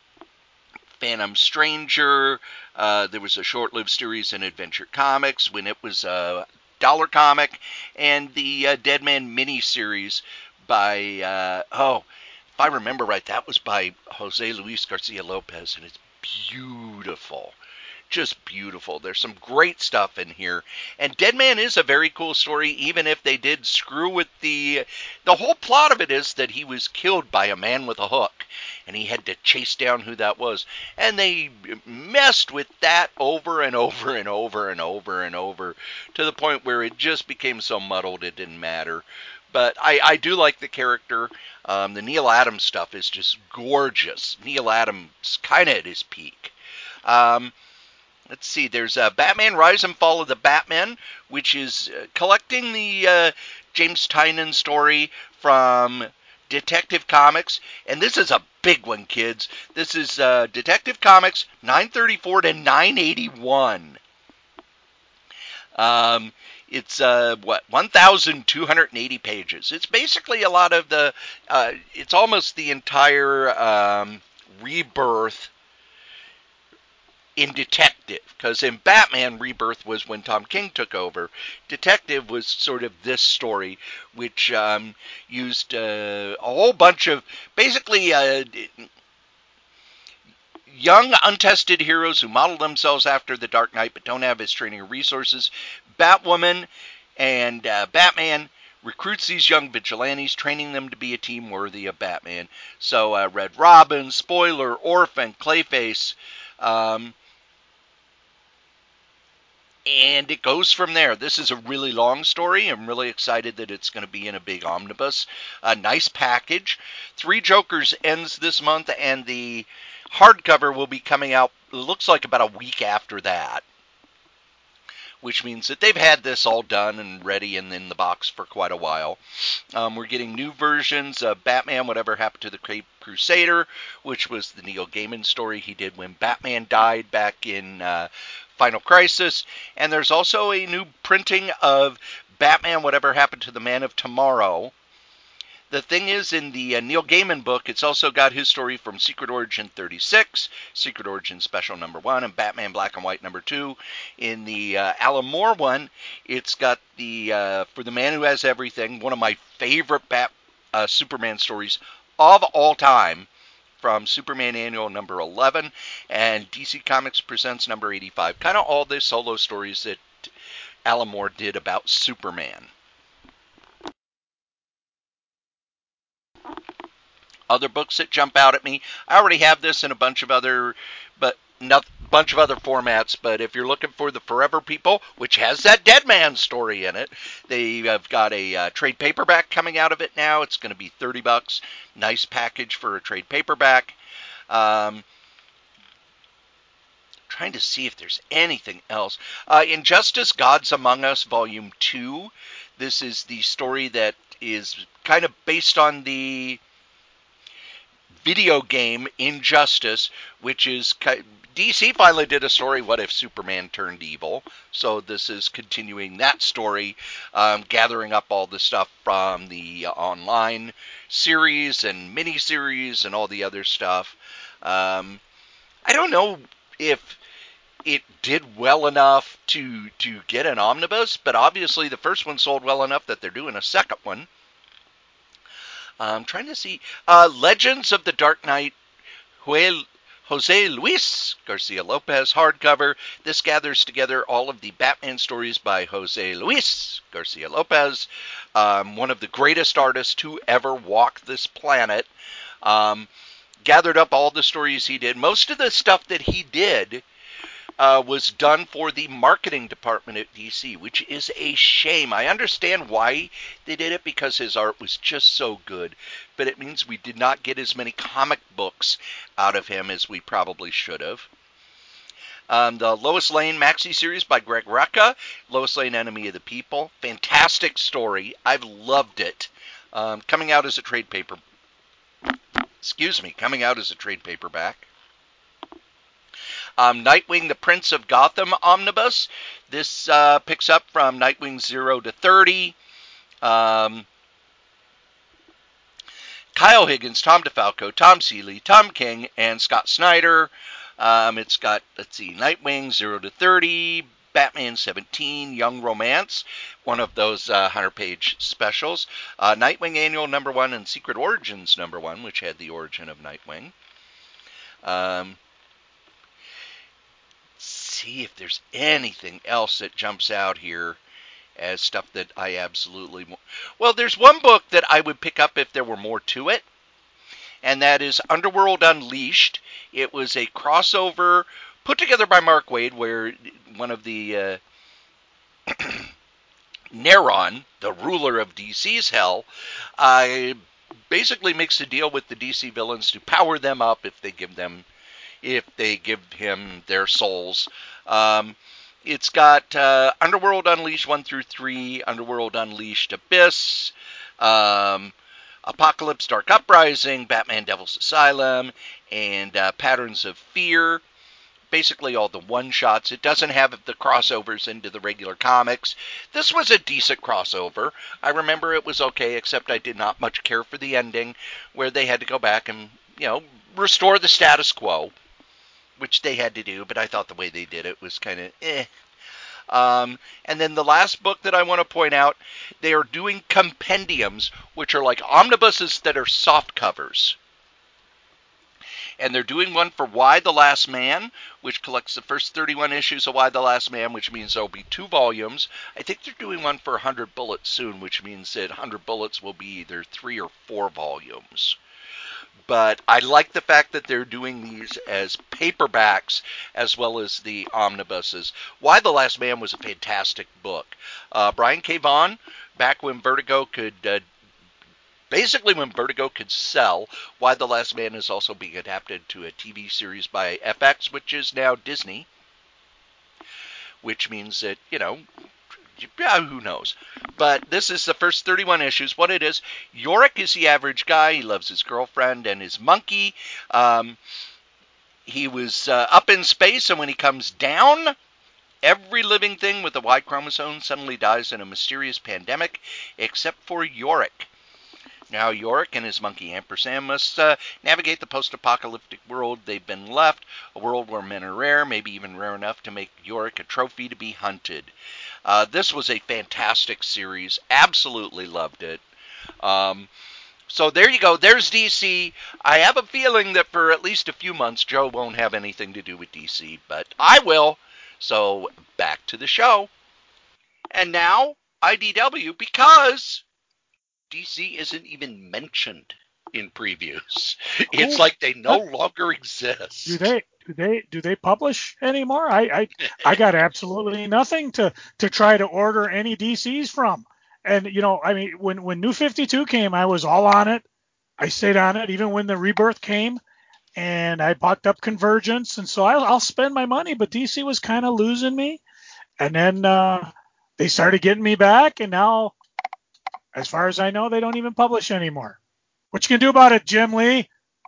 Phantom Stranger. Uh, there was a short-lived series in Adventure Comics when it was a dollar comic, and the uh, Deadman miniseries by, uh, oh, if I remember right, that was by Jose Luis Garcia Lopez, and it's beautiful. Just beautiful. There's some great stuff in here. And Deadman is a very cool story, even if they did screw with the... The whole plot of it is that he was killed by a man with a hook, and he had to chase down who that was. And they messed with that over and over and over and over and over to the point where it just became so muddled it didn't matter. But I, I do like the character. Um, the Neal Adams stuff is just gorgeous. Neal Adams kind of at his peak. Um, let's see. There's uh, Batman Rise and Fall of the Batman, which is uh, collecting the uh, James Tynion story from Detective Comics. And this is a big one, kids. This is uh, Detective Comics nine thirty-four to nine eighty-one. Um, it's uh, what one thousand two hundred eighty pages. It's basically a lot of the. Uh, it's almost the entire um, rebirth in Detective, because in Batman, Rebirth was when Tom King took over. Detective was sort of this story, which um, used uh, a whole bunch of basically uh, young, untested heroes who model themselves after the Dark Knight but don't have his training or resources. Batwoman and uh, Batman recruits these young vigilantes, training them to be a team worthy of Batman. So uh, Red Robin, Spoiler, Orphan, Clayface, um, and it goes from there. This is a really long story. I'm really excited that it's going to be in a big omnibus. A nice package. Three Jokers ends this month, and the hardcover will be coming out, looks like about a week after that, which means that they've had this all done and ready and in the box for quite a while. Um, we're getting new versions of Batman, Whatever Happened to the Cape Crusader, which was the Neil Gaiman story he did when Batman died back in uh, Final Crisis. And there's also a new printing of Batman, Whatever Happened to the Man of Tomorrow. The thing is, in the uh, Neil Gaiman book, it's also got his story from Secret Origin thirty-six, Secret Origin Special number one, and Batman Black and White number two. In the uh, Alan Moore one, it's got the, uh, For the Man Who Has Everything, one of my favorite Bat, uh, Superman stories of all time, from Superman Annual number eleven, and D C Comics Presents number eighty-five. Kind of all the solo stories that Alan Moore did about Superman. Other books that jump out at me. I already have this in a bunch of other, but not bunch of other formats. But if you're looking for the Forever People, which has that Dead Man story in it, they have got a uh, trade paperback coming out of it now. It's going to be thirty bucks. Nice package for a trade paperback. Um, trying to see if there's anything else. Uh, Injustice: Gods Among Us, Volume Two. This is the story that is kind of based on the video game Injustice, which is D C finally did a story, What If Superman Turned Evil? So this is continuing that story, um, gathering up all the stuff from the online series and miniseries and all the other stuff. Um, I don't know if it did well enough to to get an omnibus, but obviously the first one sold well enough that they're doing a second one. I'm trying to see. Uh, Legends of the Dark Knight, Jose Luis Garcia Lopez hardcover. This gathers together all of the Batman stories by Jose Luis Garcia Lopez, um, one of the greatest artists to ever walk this planet. Um, gathered up all the stories he did. Most of the stuff that he did Uh, was done for the marketing department at D C, which is a shame. I understand why they did it, because his art was just so good, but it means we did not get as many comic books out of him as we probably should have. Um, the Lois Lane maxi series by Greg Rucka, Lois Lane, Enemy of the People. Fantastic story. I've loved it. Um, coming out as a trade paper. Excuse me, coming out as a trade paperback. Um, Nightwing, the Prince of Gotham omnibus. This uh, picks up from Nightwing zero to thirty. Um, Kyle Higgins, Tom DeFalco, Tom Seeley, Tom King, and Scott Snyder. Um, it's got, let's see, Nightwing zero to thirty, Batman seventeen, Young Romance, one of those uh, one hundred page specials. Uh, Nightwing Annual number one and Secret Origins number one, which had the origin of Nightwing. Um, see if there's anything else that jumps out here as stuff that I absolutely want. Well, there's one book that I would pick up if there were more to it, and that is Underworld Unleashed. It was a crossover put together by Mark Waid, where one of the uh, Neron, the ruler of D C's hell, uh, basically makes a deal with the D C villains to power them up if they give them if they give him their souls. Um, it's got uh, Underworld Unleashed one through three, Underworld Unleashed Abyss, um, Apocalypse Dark Uprising, Batman Devil's Asylum, and uh, Patterns of Fear. basically all the one-shots. It doesn't have the crossovers into the regular comics. This was a decent crossover. I remember it was okay, except I did not much care for the ending, where they had to go back and, you know, restore the status quo, which they had to do, but I thought the way they did it was kind of eh. Um, and then the last book that I want to point out, they are doing compendiums, which are like omnibuses that are soft covers. And they're doing one for Y the Last Man, which collects the first thirty-one issues of Y the Last Man, which means there'll be two volumes. I think they're doing one for one hundred Bullets soon, which means that one hundred Bullets will be either three or four volumes. But I like the fact that they're doing these as paperbacks as well as the omnibuses. Y the Last Man was a fantastic book. Uh, Brian K. Vaughan, back when Vertigo could, uh, basically when Vertigo could sell, Y the Last Man is also being adapted to a T V series by F X, which is now Disney. Which means that, you know, yeah, who knows? But this is the first thirty-one issues. What it is, Yorick is the average guy. He loves his girlfriend and his monkey. Um, he was uh, up in space, and when he comes down, every living thing with a Y chromosome suddenly dies in a mysterious pandemic, except for Yorick. Now Yorick and his monkey Ampersand must uh, navigate the post-apocalyptic world they've been left, a world where men are rare, maybe even rare enough to make Yorick a trophy to be hunted. Uh, this was a fantastic series. Absolutely loved it. Um, so there you go. There's D C. I have a feeling that for at least a few months, Joe won't have anything to do with D C, but I will. So back to the show. And now I D W, because D C isn't even mentioned in previews. It's Oh, like they no what? longer exist. Do they do they do they publish anymore? I I, I got absolutely nothing to to try to order any D Cs from. And you know, I mean, when when New fifty-two came, I was all on it. I stayed on it even when the Rebirth came, and I bought up Convergence, and so I'll, I'll spend my money. But D C was kind of losing me, and then uh, they started getting me back, and now, as far as I know, they don't even publish anymore. What you can do about it, Jim Lee?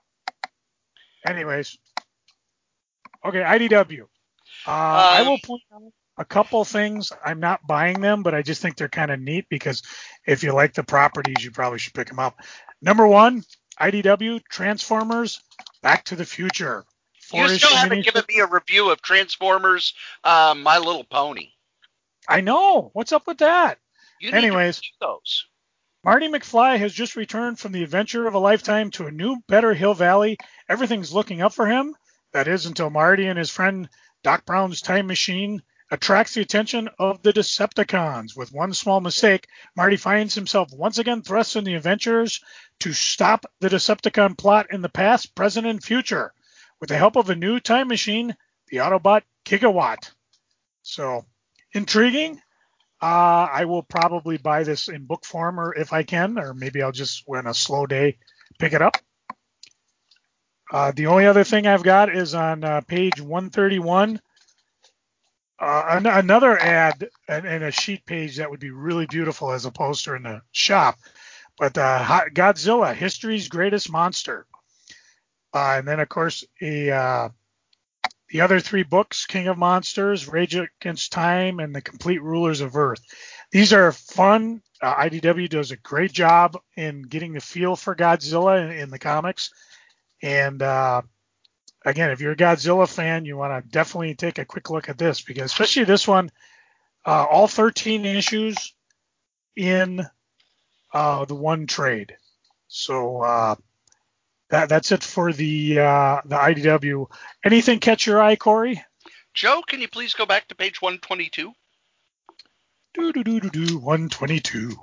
Anyways, okay, I D W. Uh, I Um, will point out a couple things. I'm not buying them, but I just think they're kind of neat because if you like the properties, you probably should pick them up. Number one, I D W Transformers Back to the Future. you Four-issue still haven't mini. given me a review of Transformers uh, My Little Pony. I know. What's up with that? You need to Anyways, review those. Marty McFly has just returned from the adventure of a lifetime to a new, better Hill Valley. Everything's looking up for him. That is until Marty and his friend Doc Brown's time machine attracts the attention of the Decepticons. With one small mistake, Marty finds himself once again thrust in the adventures to stop the Decepticon plot in the past, present, and future. With the help of a new time machine, the Autobot Gigawatt. So, intriguing. Uh, I will probably buy this in book form, or if I can, or maybe I'll just, when a slow day, pick it up. Uh, the only other thing I've got is on uh, page one thirty-one. Uh, an- another ad and, and a sheet page that would be really beautiful as a poster in the shop. But uh, Godzilla, History's Greatest Monster. Uh, and then, of course, a, uh, the other three books, King of Monsters, Rage Against Time, and The Complete Rulers of Earth. These are fun. Uh, I D W does a great job in getting the feel for Godzilla in, in the comics. And uh, again, if you're a Godzilla fan, you want to definitely take a quick look at this, because especially this one, uh, all thirteen issues in uh, the one trade. So uh, that that's it for the uh, the I D W. Anything catch your eye, Corey? Joe, can you please go back to page one twenty-two? Do do do do do. one twenty-two.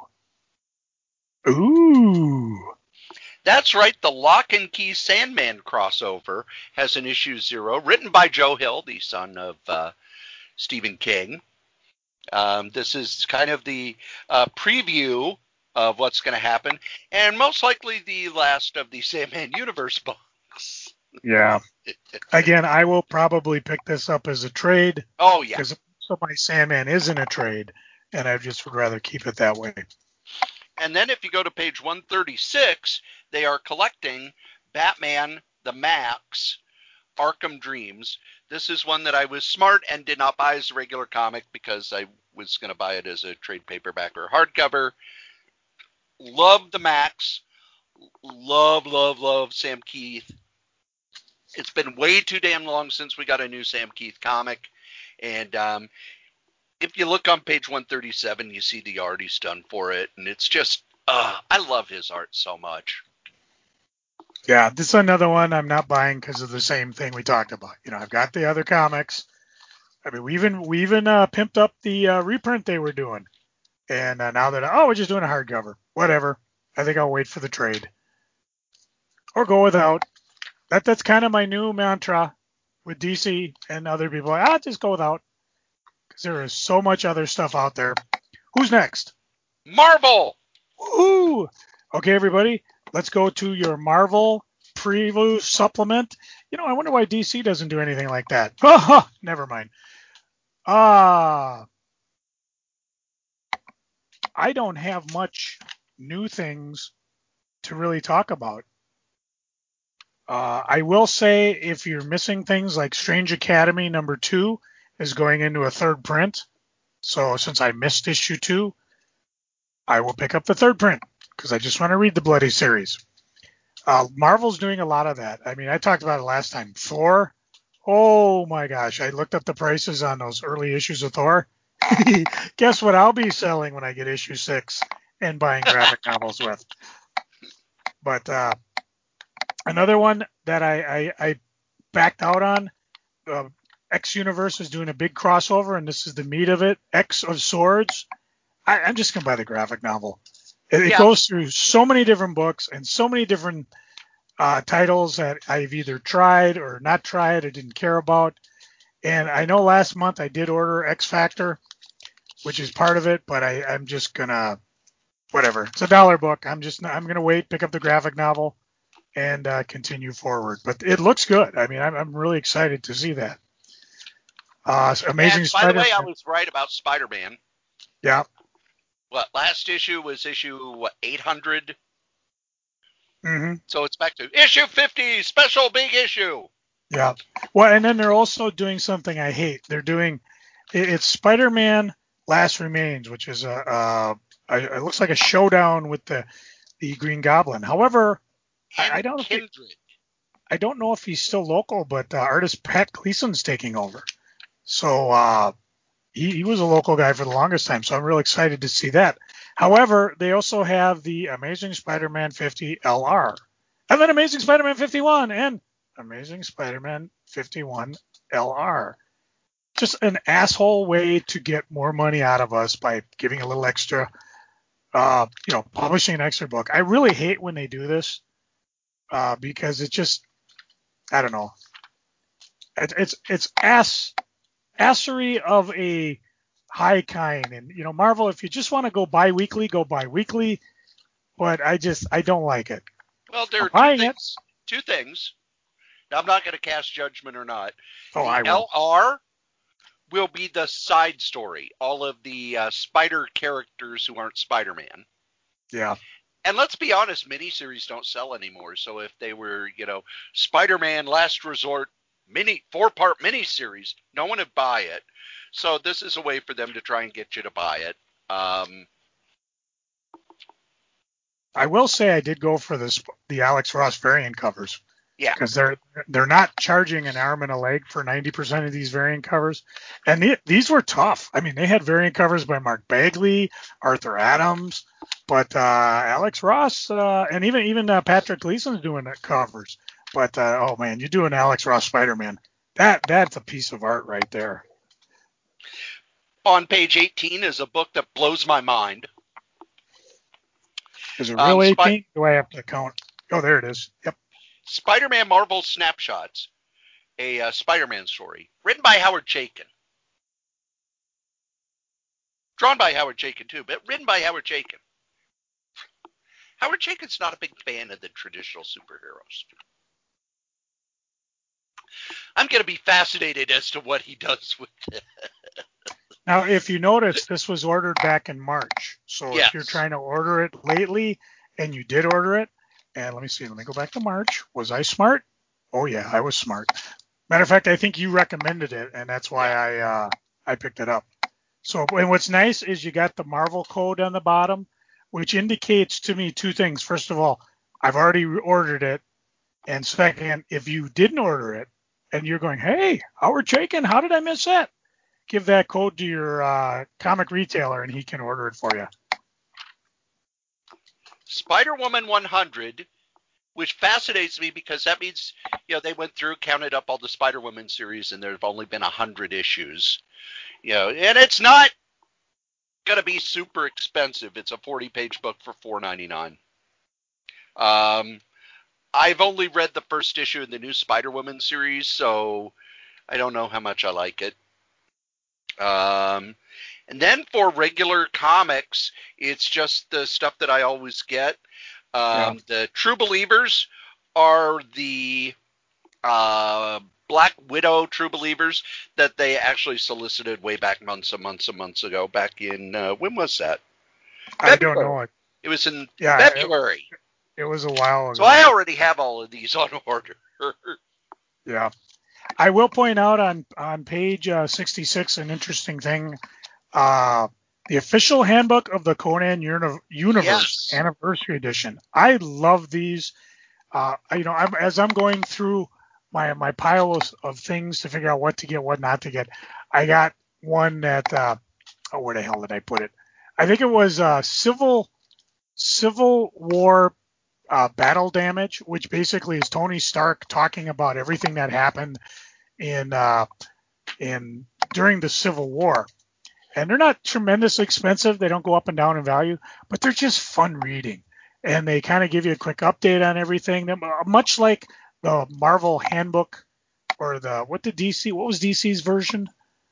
Ooh. That's right. The Lock and Key Sandman crossover has an issue zero, written by Joe Hill, the son of uh, Stephen King. Um, this is kind of the uh, preview of what's going to happen, and most likely the last of the Sandman Universe books. Yeah. Again, I will probably pick this up as a trade. Oh, yeah. Because so my Sandman isn't a trade, and I just would rather keep it that way. And then if you go to page one thirty-six, they are collecting Batman the Max Arkham Dreams. This is one that I was smart and did not buy as a regular comic because I was going to buy it as a trade paperback or hardcover. Love the Max. Love, love, love Sam Keith. It's been way too damn long since we got a new Sam Keith comic. And um, if you look on page one thirty-seven, you see the art he's done for it. And it's just, uh, I love his art so much. Yeah, this is another one I'm not buying because of the same thing we talked about. You know, I've got the other comics. I mean, we even we even uh, pimped up the uh, reprint they were doing. And uh, now that, oh, we're just doing a hardcover. Whatever. I think I'll wait for the trade. Or go without. That That's kind of my new mantra with D C and other people. Ah, just go without. Because there is so much other stuff out there. Who's next? Marvel! Woo! Okay, everybody. Let's go to your Marvel preview supplement. You know, I wonder why D C doesn't do anything like that. Oh, never mind. Ah. Uh, I don't have much new things to really talk about. Uh, I will say if you're missing things like Strange Academy number two is going into a third print. So since I missed issue two, I will pick up the third print because I just want to read the bloody series. Uh, Marvel's doing a lot of that. I mean, I talked about it last time. Thor. Oh my gosh. I looked up the prices on those early issues of Thor. Guess what I'll be selling when I get issue six and buying graphic novels with. But uh, another one that I, I, I backed out on, uh, X Universe is doing a big crossover, and this is the meat of it. X of Swords. I, I'm just going to buy the graphic novel. It, it Yeah. goes through so many different books and so many different uh, titles that I've either tried or not tried or didn't care about. And I know last month I did order X Factor, which is part of it, but I, I'm just going to, whatever. It's a dollar book. I'm just, I'm going to wait, pick up the graphic novel, and uh, continue forward. But it looks good. I mean, I'm, I'm really excited to see that. Uh, Amazing and by Spider-Man. the way, I was right about Spider-Man. Yeah. What, last issue was issue, what, eight hundred? Mm-hmm. So it's back to issue fifty, special big issue. Yeah. Well, and then they're also doing something I hate. They're doing, it, it's Spider-Man Last Remains, which is a, a, a, it looks like a showdown with the, the Green Goblin. However, I, I don't know if he, I don't know if he's still local, but uh, artist Pat Gleason's taking over. So uh, he, he was a local guy for the longest time, so I'm real excited to see that. However, they also have the Amazing Spider-Man fifty L R, and then Amazing Spider-Man fifty-one, and Amazing Spider-Man fifty-one L R. Just an asshole way to get more money out of us by giving a little extra, uh, you know, publishing an extra book. I really hate when they do this uh, because it just, I don't know. It, it's it's ass assery of a high kind. And, you know, Marvel, if you just want to go bi-weekly, go bi-weekly. But I just, I don't like it. Well, there I'm are two buying things. It. Two things. Now, I'm not going to cast judgment or not. Oh, the I will. L R will be the side story. All of the uh, Spider characters who aren't Spider-Man. Yeah. And let's be honest, miniseries don't sell anymore. So if they were, you know, Spider-Man Last Resort mini four-part miniseries, no one would buy it. So this is a way for them to try and get you to buy it. Um, I will say I did go for this the Alex Ross variant covers. Yeah. Because they're they're not charging an arm and a leg for ninety percent of these variant covers. And the, these were tough. I mean, they had variant covers by Mark Bagley, Arthur Adams, but uh, Alex Ross, uh, and even even uh, Patrick Gleason's doing the covers. But, uh, oh, man, you do an Alex Ross Spider-Man. That, that's a piece of art right there. On page eighteen is a book that blows my mind. Is it real um, eighteen? Sp- do I have to count? Oh, there it is. Yep. Spider-Man Marvel Snapshots, a uh, Spider-Man story, written by Howard Chaykin. Drawn by Howard Chaykin, too, but written by Howard Chaykin. Howard Chaykin's not a big fan of the traditional superheroes. I'm going to be fascinated as to what he does with it. Now, if you notice, this was ordered back in March. So yes. If you're trying to order it lately and you did order it, and let me see, let me go back to March. Was I smart? Oh, yeah, I was smart. Matter of fact, I think you recommended it, and that's why Yeah. I uh, I picked it up. So, and what's nice is you got the Marvel code on the bottom, which indicates to me two things. First of all, I've already ordered it, and second, if you didn't order it and you're going, hey, Howard Chaykin, how did I miss that? Give that code to your uh, comic retailer, and he can order it for you. Spider-Woman one hundred, which fascinates me because that means, you know, they went through, counted up all the Spider-Woman series, and there have only been one hundred issues. You know, and it's not going to be super expensive. It's a forty-page book for four ninety-nine. Um, I've only read the first issue in the new Spider-Woman series, so I don't know how much I like it. Um, and then for regular comics, it's just the stuff that I always get. Um, Yeah. The True Believers are the uh, Black Widow True Believers that they actually solicited way back months and months and months ago. Back in uh, when was that? I don't know February. it. It was in Yeah, it, February. it was a while So ago. I already have all of these on order. Yeah. I will point out on on page uh, sixty-six an interesting thing. Uh, the official handbook of the Conan Uni- Universe Yes. Anniversary Edition. I love these. Uh, you know, I'm, as I'm going through my my pile of, of things to figure out what to get, what not to get, I got one that uh, oh, where the hell did I put it? I think it was uh, Civil Civil War uh, Battle Damage, which basically is Tony Stark talking about everything that happened in uh, in during the Civil War. And they're not tremendously expensive. They don't go up and down in value, but they're just fun reading. And they kind of give you a quick update on everything. Much like the Marvel Handbook or the what did D C? What was D C's version?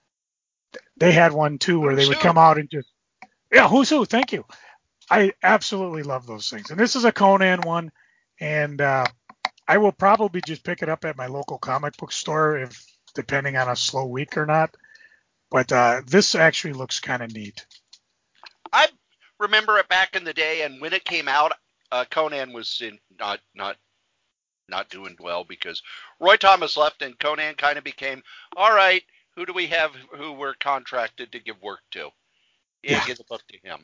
They had one too where they Who's would who? come out and just yeah, who's who? Thank you. I absolutely love those things. And this is a Conan one, and uh, I will probably just pick it up at my local comic book store if depending on a slow week or not. But uh, this actually looks kind of neat. I remember it back in the day, and when it came out, uh, Conan was in, not not not doing well because Roy Thomas left, and Conan kind of became, all right, who do we have who we're contracted to give work to? Yeah, Yeah. give the book to him.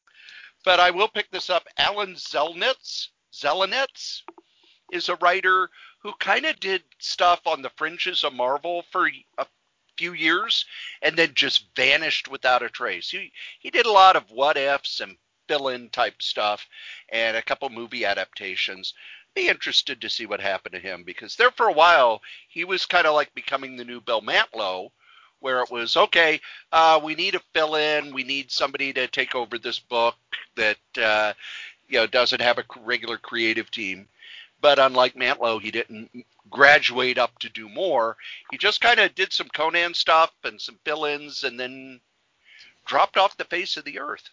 But I will pick this up. Alan Zelnitz, Zelenitz is a writer who kind of did stuff on the fringes of Marvel for a few years and then just vanished without a trace. He he did a lot of what ifs and fill-in type stuff and a couple movie adaptations. Be interested to see what happened to him because there for a while he was kind of like becoming the new Bill Mantlo, where it was okay. Uh, we need a fill-in. We need somebody to take over this book that uh, you know doesn't have a regular creative team. But unlike Mantlo, he didn't graduate up to do more. He just kind of did some Conan stuff and some fill-ins and then dropped off the face of the earth.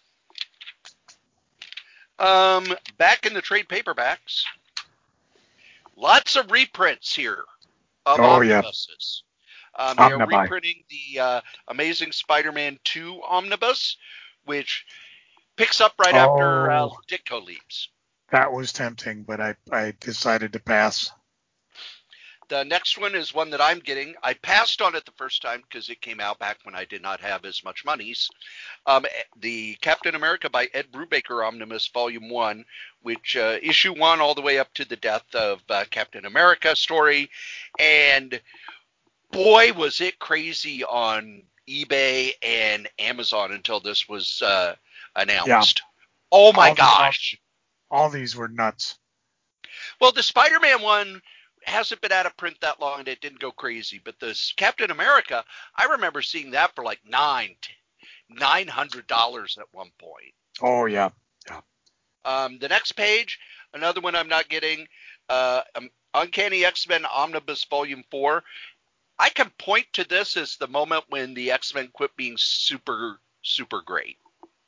Um, back in the trade paperbacks, lots of reprints here of Oh yeah. omnibuses. Um, they are Omnibuy. reprinting the uh, Amazing Spider-Man two omnibus, which picks up right after uh, Oh, Ditko leaves. that was tempting, but I I decided to pass. The next one is one that I'm getting. I passed on it the first time because it came out back when I did not have as much monies. Um, the Captain America by Ed Brubaker Omnibus Volume one, which uh, issue one all the way up to the death of uh, Captain America story. And boy, was it crazy on eBay and Amazon until this was uh, Yeah. announced. Oh my All the all, gosh. all these were nuts. Well, the Spider-Man one hasn't been out of print that long and it didn't go crazy. But this Captain America, I remember seeing that for like nine, nine hundred dollars at one point. Oh yeah. Yeah. Um, the next page, another one I'm not getting, uh, um, Uncanny X-Men Omnibus Volume four. I can point to this as the moment when the X-Men quit being super, super great.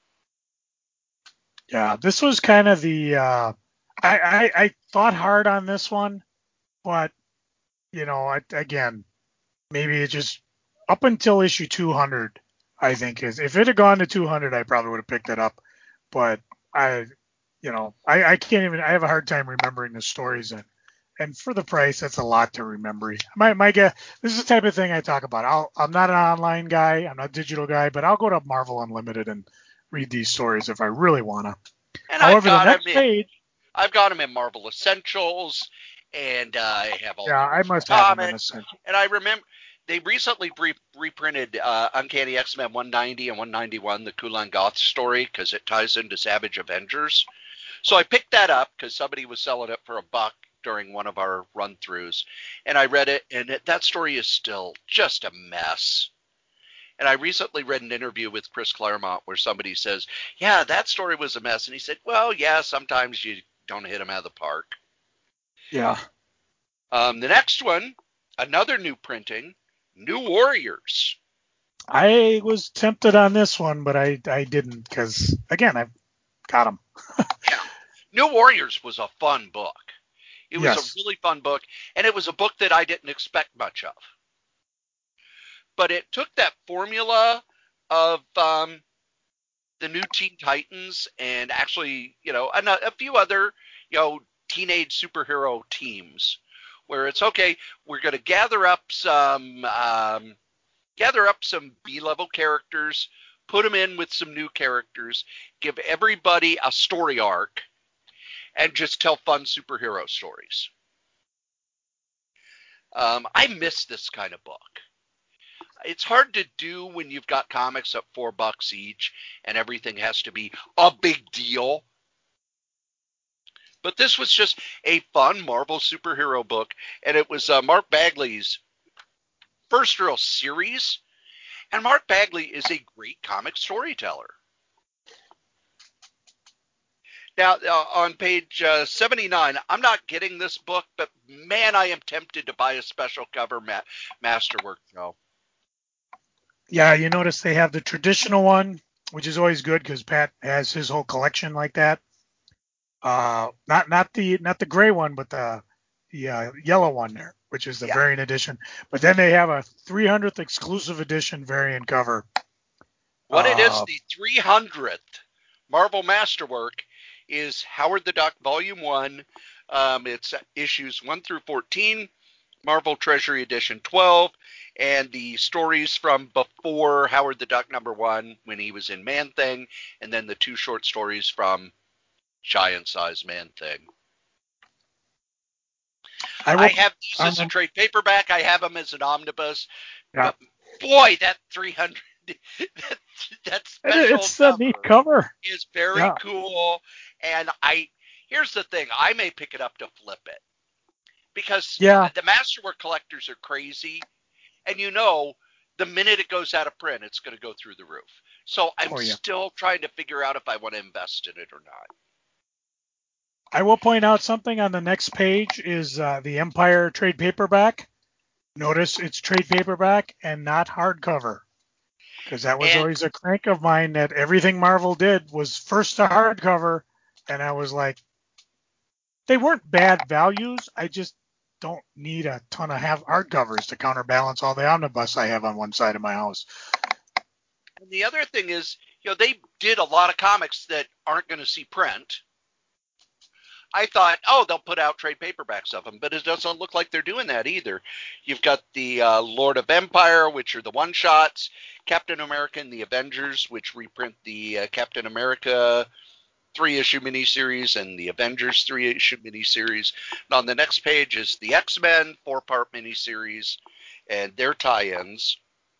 Yeah. This was kind of the uh, I, I I thought hard on this one, but you know, I, again, maybe it just up until issue two hundred, I think is if it had gone to two hundred, I probably would have picked it up. But I, you know, I, I can't even. I have a hard time remembering the stories and and for the price, that's a lot to remember. My my guess, this is the type of thing I talk about. I'll, I'm not an online guy, I'm not a digital guy, but I'll go to Marvel Unlimited and read these stories if I really wanna. And I've However, the got them next in. page, I've got them in Marvel Essentials, and uh, I have all yeah, the I original must have them in comics. Essential. And I remember they recently re- reprinted uh, Uncanny X-Men one ninety and one ninety-one, the Kulan Goth story, because it ties into Savage Avengers. So I picked that up because somebody was selling it for a buck during one of our run-throughs, and I read it, and it, that story is still just a mess. And I recently read an interview with Chris Claremont where somebody says, yeah, that story was a mess. And he said, well, yeah, sometimes you don't hit them out of the park. Yeah. Um, the next one, another new printing, New Warriors. I was tempted on this one, but I, I didn't because, again, I've got them. Yeah. New Warriors was a fun book. It was Yes. a really fun book, and it was a book that I didn't expect much of. But it took that formula of um, the new Teen Titans and actually, you know, a, a few other, you know, teenage superhero teams where it's okay, we're going to gather up some um, gather up some B-level characters, put them in with some new characters, give everybody a story arc, and just tell fun superhero stories. Um, I miss this kind of book. It's hard to do when you've got comics at four bucks each and everything has to be a big deal. But this was just a fun Marvel superhero book, and it was uh, Mark Bagley's first real series. And Mark Bagley is a great comic storyteller. Now, uh, on page uh, seventy-nine, I'm not getting this book, but man, I am tempted to buy a special cover ma- masterwork, Joe. Yeah, you notice they have the traditional one, which is always good because Pat has his whole collection like that. Uh, not not the not the gray one, but the the uh, yellow one there, which is the Yeah. variant edition. But then they have a three hundredth exclusive edition variant cover. What Uh, it is, the three hundredth Marvel Masterwork is Howard the Duck Volume one. Um, it's issues one through fourteen, Marvel Treasury Edition twelve, and the stories from before Howard the Duck number one when he was in Man-Thing, and then the two short stories from Giant-Size Man-Thing. I, I have these as a trade paperback. I have them as an omnibus. Yeah. But boy, that three hundred, that, that special it's a neat cover. Is very yeah. cool. And I, here's the thing, I may pick it up to flip it. Because yeah. the Masterwork collectors are crazy. And you know, the minute it goes out of print, it's going to go through the roof. So I'm oh, yeah. still trying to figure out if I want to invest in it or not. I will point out something on the next page is uh, the Empire trade paperback. Notice it's trade paperback and not hardcover. Because that was and, always a crank of mine that everything Marvel did was first to hardcover. And I was like, they weren't bad values. I just don't need a ton of have hardcovers to counterbalance all the omnibus I have on one side of my house. And the other thing is, you know, they did a lot of comics that aren't going to see print. I thought, oh, they'll put out trade paperbacks of them, but it doesn't look like they're doing that either. You've got the uh, Lord of Empire, which are the one-shots, Captain America and the Avengers, which reprint the uh, Captain America three-issue miniseries and the Avengers three-issue miniseries. And on the next page is the X-Men four-part miniseries and their tie-ins.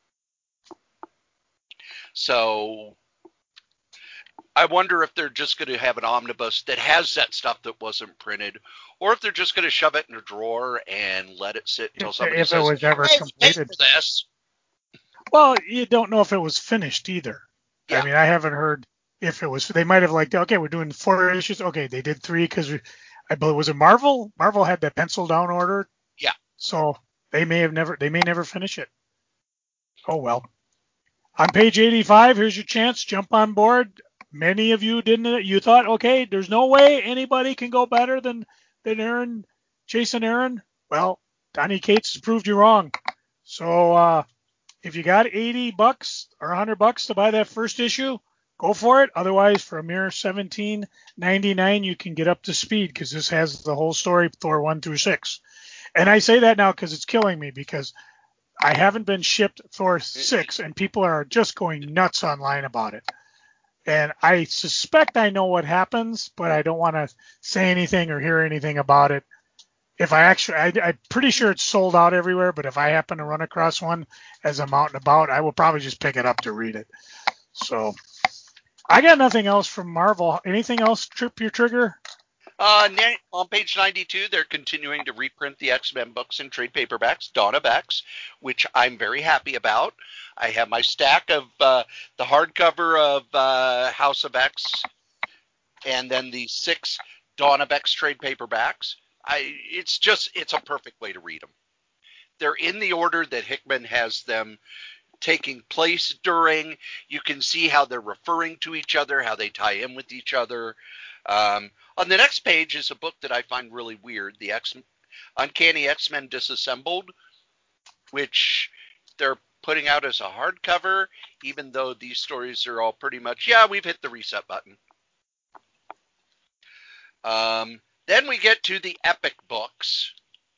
So I wonder if they're just going to have an omnibus that has that stuff that wasn't printed, or if they're just going to shove it in a drawer and let it sit until somebody if says, it was ever hey, completed. For this. Well, you don't know if it was finished either. Yeah. I mean, I haven't heard if it was. They might have like, okay, we're doing four issues. Okay, they did three because I believe was it Marvel. Marvel had that pencil down order. Yeah. So they may have never. They may never finish it. Oh well. On page eighty-five, here's your chance. Jump on board. Many of you didn't. You thought, okay, there's no way anybody can go better than than Aaron, Jason Aaron. Well, Donny Cates has proved you wrong. So uh, if you got eighty bucks or one hundred bucks to buy that first issue, go for it. Otherwise, for a mere seventeen ninety-nine, you can get up to speed because this has the whole story, Thor one through six. And I say that now because it's killing me because I haven't been shipped Thor six, and people are just going nuts online about it. And I suspect I know what happens, but I don't want to say anything or hear anything about it. If I actually, I, I'm pretty sure it's sold out everywhere, but if I happen to run across one as I'm out and about, I will probably just pick it up to read it. So I got nothing else from Marvel. Anything else trip your trigger? Uh, on page ninety-two, they're continuing to reprint the X-Men books in trade paperbacks, Dawn of X, which I'm very happy about. I have my stack of uh, the hardcover of uh, House of X, and then the six Dawn of X trade paperbacks. I, it's just, it's a perfect way to read them. They're in the order that Hickman has them taking place during. You can see how they're referring to each other, how they tie in with each other. Um, on the next page is a book that I find really weird, the X, Uncanny X-Men Disassembled, which they're putting out as a hardcover, even though these stories are all pretty much, yeah, we've hit the reset button. Um, then we get to the Epic books.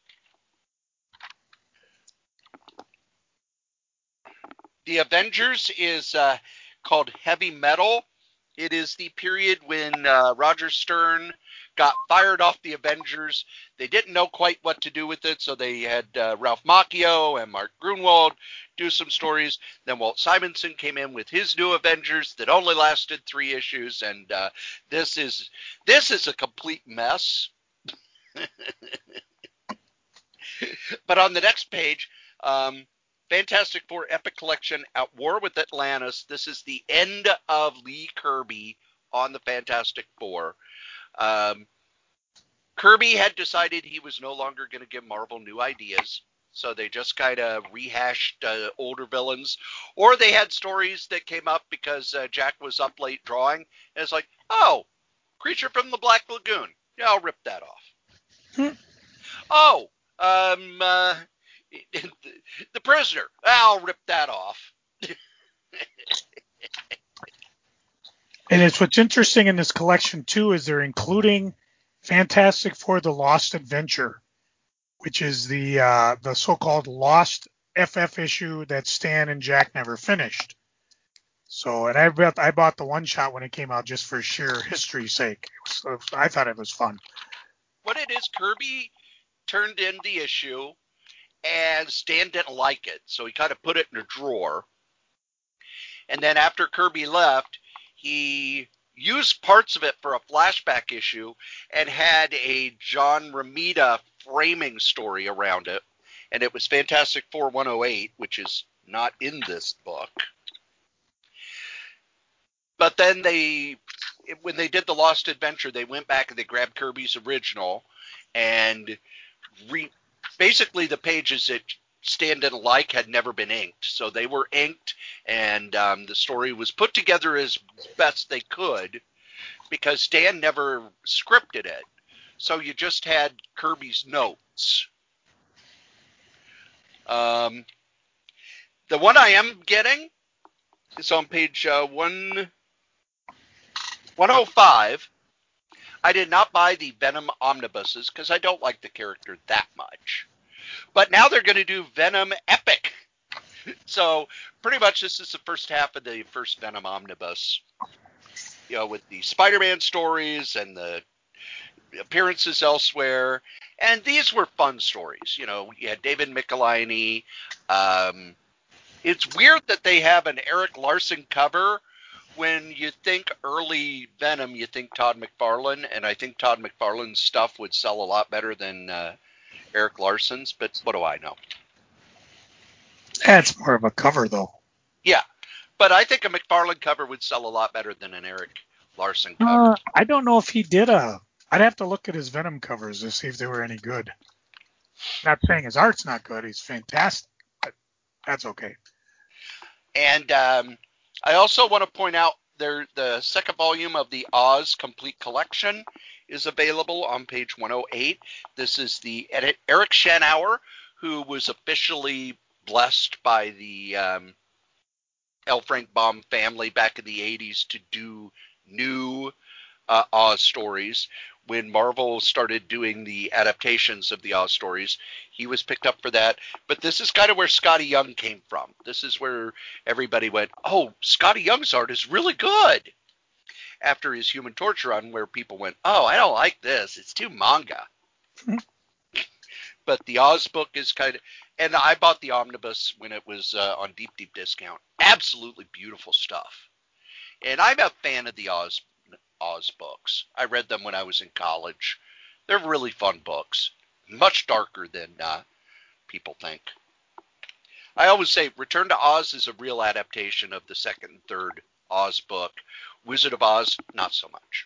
The Avengers is uh, called Heavy Metal. It is the period when uh, Roger Stern got fired off the Avengers. They didn't know quite what to do with it, so they had uh, Ralph Macchio and Mark Grunwald do some stories. Then Walt Simonson came in with his new Avengers that only lasted three issues, and uh, this is this is a complete mess. But on the next page, um, Fantastic Four Epic Collection at War with Atlantis. This is the end of Lee Kirby on the Fantastic Four. Um, Kirby had decided he was no longer going to give Marvel new ideas, so they just kind of rehashed uh, older villains, or they had stories that came up because uh, Jack was up late drawing, and it's like, oh, Creature from the Black Lagoon. Yeah, I'll rip that off. Hmm. Oh, um, uh, the Prisoner. I'll rip that off. And it's what's interesting in this collection too is they're including Fantastic Four: The Lost Adventure, which is the uh, the so-called Lost F F issue that Stan and Jack never finished. So, and I bought I bought the one shot when it came out just for sheer history's sake. It was, I thought it was fun. What it is, Kirby turned in the issue, and Stan didn't like it, so he kind of put it in a drawer. And then after Kirby left, he used parts of it for a flashback issue and had a John Romita framing story around it. And it was Fantastic Four one oh eight, which is not in this book. But then they, when they did the Lost Adventure, they went back and they grabbed Kirby's original and re, basically the pages that Stan didn't like had never been inked. So they were inked, and um, the story was put together as best they could because Stan never scripted it. So you just had Kirby's notes. Um, the one I am getting is on page uh, one, one oh five. I did not buy the Venom omnibuses because I don't like the character that much. But now they're going to do Venom Epic. So pretty much this is the first half of the first Venom omnibus. You know, with the Spider-Man stories and the appearances elsewhere. And these were fun stories. You know, you had David Michelinie. Um, it's weird that they have an Eric Larson cover. When you think early Venom, you think Todd McFarlane, and I think Todd McFarlane's stuff would sell a lot better than uh, Eric Larson's, but what do I know? That's more of a cover, though. Yeah, but I think a McFarlane cover would sell a lot better than an Eric Larson cover. Uh, I don't know if he did a... I'd have to look at his Venom covers to see if they were any good. Not saying his art's not good. He's fantastic, but that's okay. And um, I also want to point out there the second volume of the Oz Complete Collection is available on page one oh eight. This is the edit Eric Schanauer, who was officially blessed by the um, L. Frank Baum family back in the eighties to do new uh, Oz stories. When Marvel started doing the adaptations of the Oz stories, he was picked up for that. But this is kind of where Scotty Young came from. This is where everybody went, oh, Scotty Young's art is really good. After his Human Torch run, where people went, oh, I don't like this. It's too manga. But the Oz book is kind of, and I bought the omnibus when it was uh, on deep, deep discount. Absolutely beautiful stuff. And I'm a fan of the Oz Oz books. I read them when I was in college. They're really fun books, much darker than uh, people think. I always say Return to Oz is a real adaptation of the second and third Oz book. Wizard of Oz, not so much.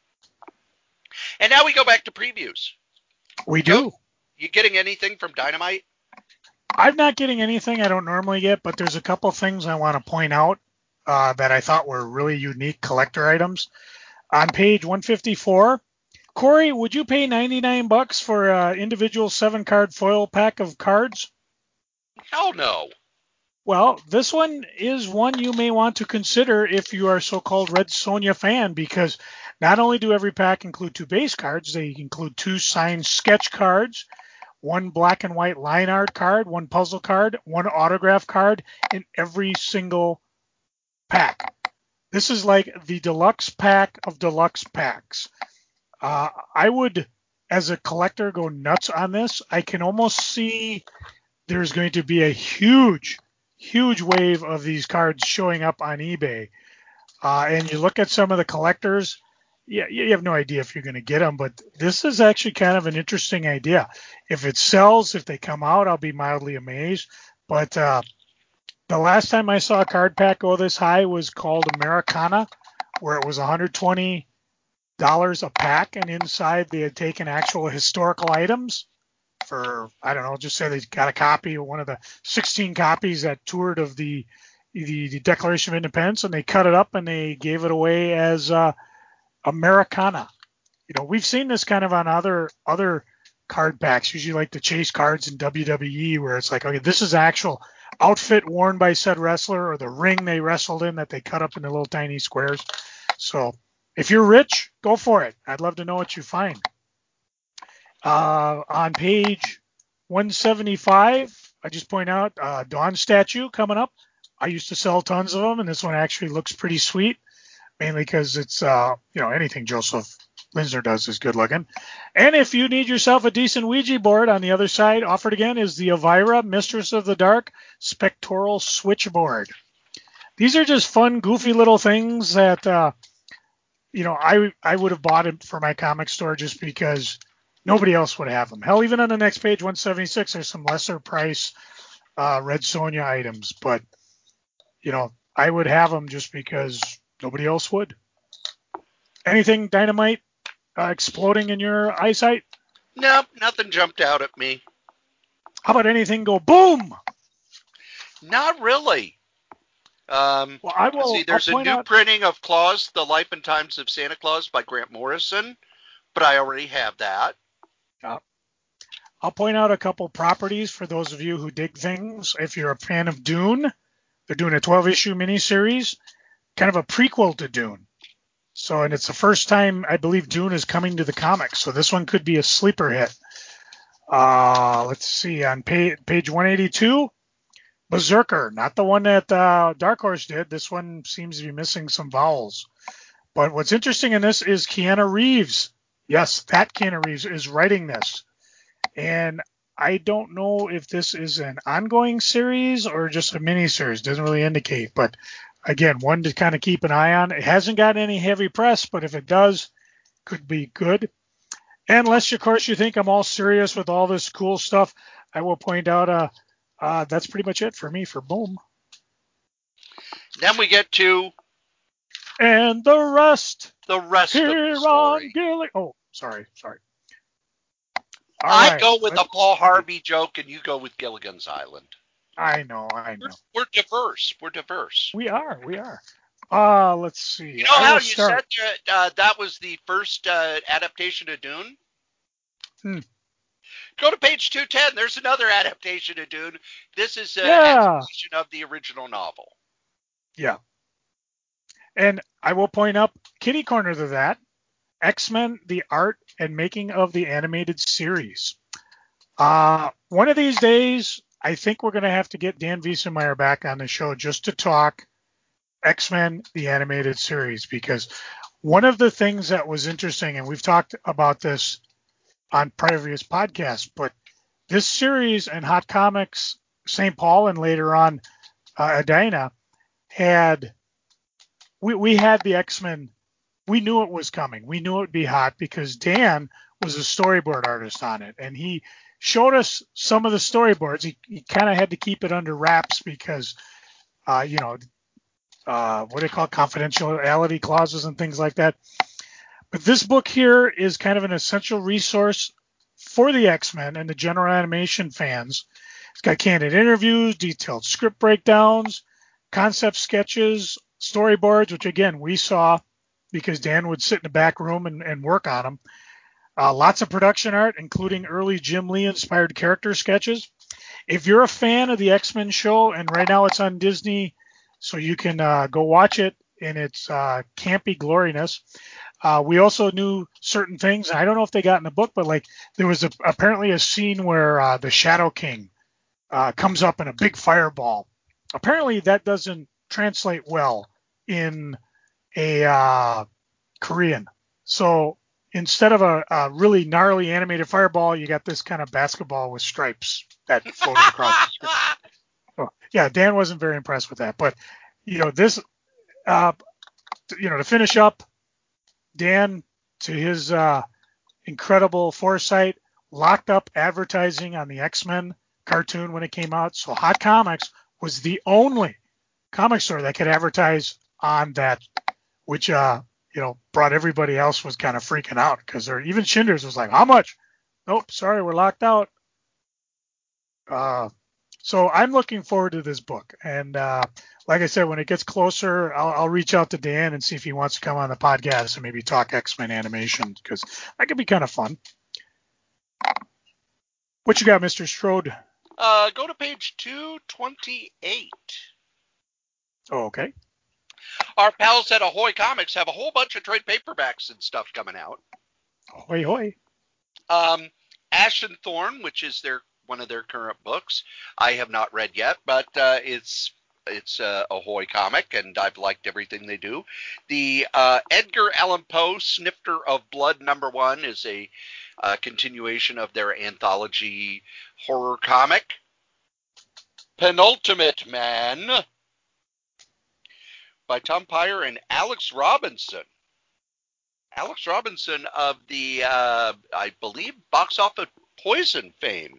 And now we go back to previews. We do. You getting anything from Dynamite? I'm not getting anything I don't normally get, but there's a couple things I want to point out uh, that I thought were really unique collector items. On page one fifty-four, Corey, would you pay ninety-nine bucks for an individual seven-card foil pack of cards? Hell no. Well, this one is one you may want to consider if you are a so-called Red Sonja fan, because not only do every pack include two base cards, they include two signed sketch cards, one black and white line art card, one puzzle card, one autograph card in every single pack. This is like the deluxe pack of deluxe packs. Uh, I would, as a collector, go nuts on this. I can almost see there's going to be a huge, huge wave of these cards showing up on eBay. Uh, and you look at some of the collectors, yeah, you have no idea if you're going to get them, but this is actually kind of an interesting idea. If it sells, if they come out, I'll be mildly amazed. But uh, the last time I saw a card pack go this high was called Americana, where it was one hundred twenty dollars a pack, and inside they had taken actual historical items for, I don't know, just say they got a copy of one of the sixteen copies that toured of the the, the Declaration of Independence, and they cut it up and they gave it away as uh, Americana. You know, we've seen this kind of on other other card packs, usually like the chase cards in W W E, where it's like, okay, this is actual outfit worn by said wrestler or the ring they wrestled in that they cut up into little tiny squares. So if you're rich, go for it. I'd love to know what you find. Uh, on page one seventy-five, I just point out uh, Dawn statue coming up. I used to sell tons of them, and this one actually looks pretty sweet, mainly because it's, uh, you know, anything Joseph Linsner does is good looking. And if you need yourself a decent Ouija board, on the other side, offered again, is the Elvira, Mistress of the Dark, Spectral Switchboard. These are just fun, goofy little things that, uh, you know, I I would have bought it for my comic store just because nobody else would have them. Hell, even on the next page, one seventy-six, there's some lesser price uh, Red Sonja items. But, you know, I would have them just because nobody else would. Anything Dynamite uh, exploding in your eyesight? Nope, nothing jumped out at me. How about anything go boom? Not really. Um, Well, I will. see, there's I'll a point new out, printing of Claus, The Life and Times of Santa Claus by Grant Morrison, but I already have that. uh, I'll point out a couple properties for those of you who dig things. If you're a fan of Dune, they're doing a twelve issue miniseries, kind of a prequel to Dune. So, and it's the first time I believe Dune is coming to the comics. So this one could be a sleeper hit. Uh, let's see, on page, page one eighty-two, Berserker, not the one that uh, Dark Horse did. This one seems to be missing some vowels. But what's interesting in this is Keanu Reeves. Yes, that Keanu Reeves is writing this. And I don't know if this is an ongoing series or just a mini series. Doesn't really indicate. But again, one to kind of keep an eye on. It hasn't got any heavy press, but if it does, could be good. And unless, of course, you think I'm all serious with all this cool stuff, I will point out uh, uh, that's pretty much it for me for Boom. Then we get to And the rest. the rest Here of the on story. Gilly. Oh, sorry, sorry. All I right, go with let's- a Paul Harvey joke, and you go with Gilligan's Island. I know, I We're, know. we're diverse. We're diverse. We are, we are. Uh, let's see. You know I how will you start. said that uh, that was the first uh, adaptation of Dune? Hmm. Go to page two ten. There's another adaptation of Dune. This is an Yeah. adaptation of the original novel. Yeah. And I will point up kitty corner to that, X-Men, the art and making of the animated series. Uh, one of these days, I think we're going to have to get Dan Wiesenmeyer back on the show just to talk X-Men, the animated series, because one of the things that was interesting, and we've talked about this on previous podcasts, but this series and Hot Comics, Saint Paul, and later on uh, Edina had, we, we had the X-Men. We knew it was coming. We knew it would be hot because Dan was a storyboard artist on it, and he showed us some of the storyboards. He, he kind of had to keep it under wraps because, uh, you know, uh, what do they call it? Confidentiality clauses and things like that. But this book here is kind of an essential resource for the X-Men and the general animation fans. It's got candid interviews, detailed script breakdowns, concept sketches, storyboards, which again, we saw because Dan would sit in the back room and, and work on them. Uh, lots of production art, including early Jim Lee inspired character sketches. If you're a fan of the X-Men show, and right now it's on Disney, so you can uh, go watch it in its uh, campy gloriness. Uh, we also knew certain things. I don't know if they got in the book, but like there was a, apparently a scene where uh, the Shadow King uh, comes up in a big fireball. Apparently that doesn't translate well in a uh, Korean. So instead of a, a really gnarly animated fireball, you got this kind of basketball with stripes that floated across the screen. So, yeah, Dan wasn't very impressed with that. But, you know, this, uh, you know, to finish up, Dan, to his uh, incredible foresight, locked up advertising on the X-Men cartoon when it came out. So Hot Comics was the only comic store that could advertise on that, which, uh, you know, brought everybody else was kind of freaking out because they're even Schindler's was like, how much? Nope, sorry, we're locked out. Uh, so I'm looking forward to this book. And uh, like I said, when it gets closer, I'll, I'll reach out to Dan and see if he wants to come on the podcast and maybe talk X-Men animation because that could be kind of fun. What you got, Mister Strode? Uh, go to page two twenty-eight. Oh, okay. Our pals at Ahoy Comics have a whole bunch of trade paperbacks and stuff coming out. Hoy, hoy. Um, Ash and Thorn, which is their one of their current books, I have not read yet, but uh, it's it's uh, Ahoy comic, and I've liked everything they do. The uh, Edgar Allan Poe Snifter of Blood number one is a uh, continuation of their anthology horror comic. Penultimate Man by Tom Peyer and Alex Robinson. Alex Robinson of the, uh, I believe, box office Poison fame.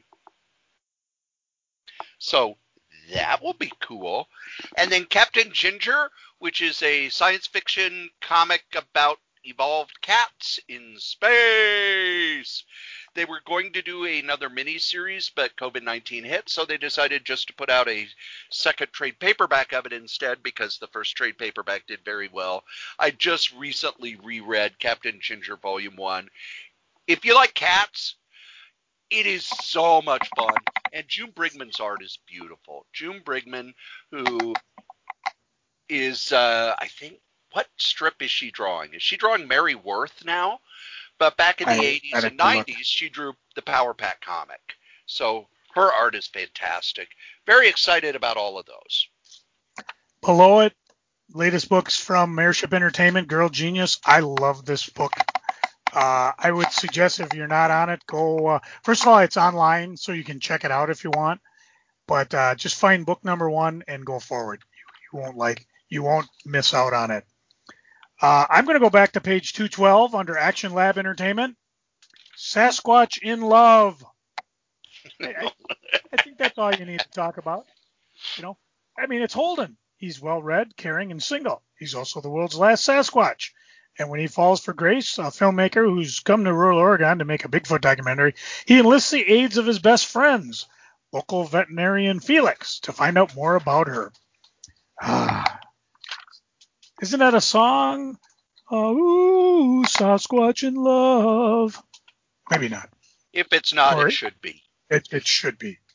So that will be cool. And then Captain Ginger, which is a science fiction comic about evolved cats in space. They were going to do another mini-series, but COVID nineteen hit, so they decided just to put out a second trade paperback of it instead because the first trade paperback did very well. I just recently reread Captain Ginger Volume one. If you like cats, it is so much fun. And June Brigman's art is beautiful. June Brigman, who is, uh, I think, what strip is she drawing? Is she drawing Mary Worth now? But back in the I, eighties and nineties, she drew the Power Pack comic. So her art is fantastic. Very excited about all of those. Below it, latest books from Airship Entertainment, Girl Genius. I love this book. Uh, I would suggest if you're not on it, go. Uh, first of all, it's online, so you can check it out if you want. But uh, just find book number one and go forward. You, you won't like, you won't miss out on it. Uh, I'm going to go back to page two twelve under Action Lab Entertainment. Sasquatch in Love. I, I, I think that's all you need to talk about. You know, I mean, it's Holden. He's well-read, caring, and single. He's also the world's last Sasquatch. And when he falls for Grace, a filmmaker who's come to rural Oregon to make a Bigfoot documentary, he enlists the aids of his best friends, local veterinarian Felix, to find out more about her. Ah. Isn't that a song? Oh, ooh, Sasquatch in Love. Maybe not. If it's not, or it should be. It, it should be.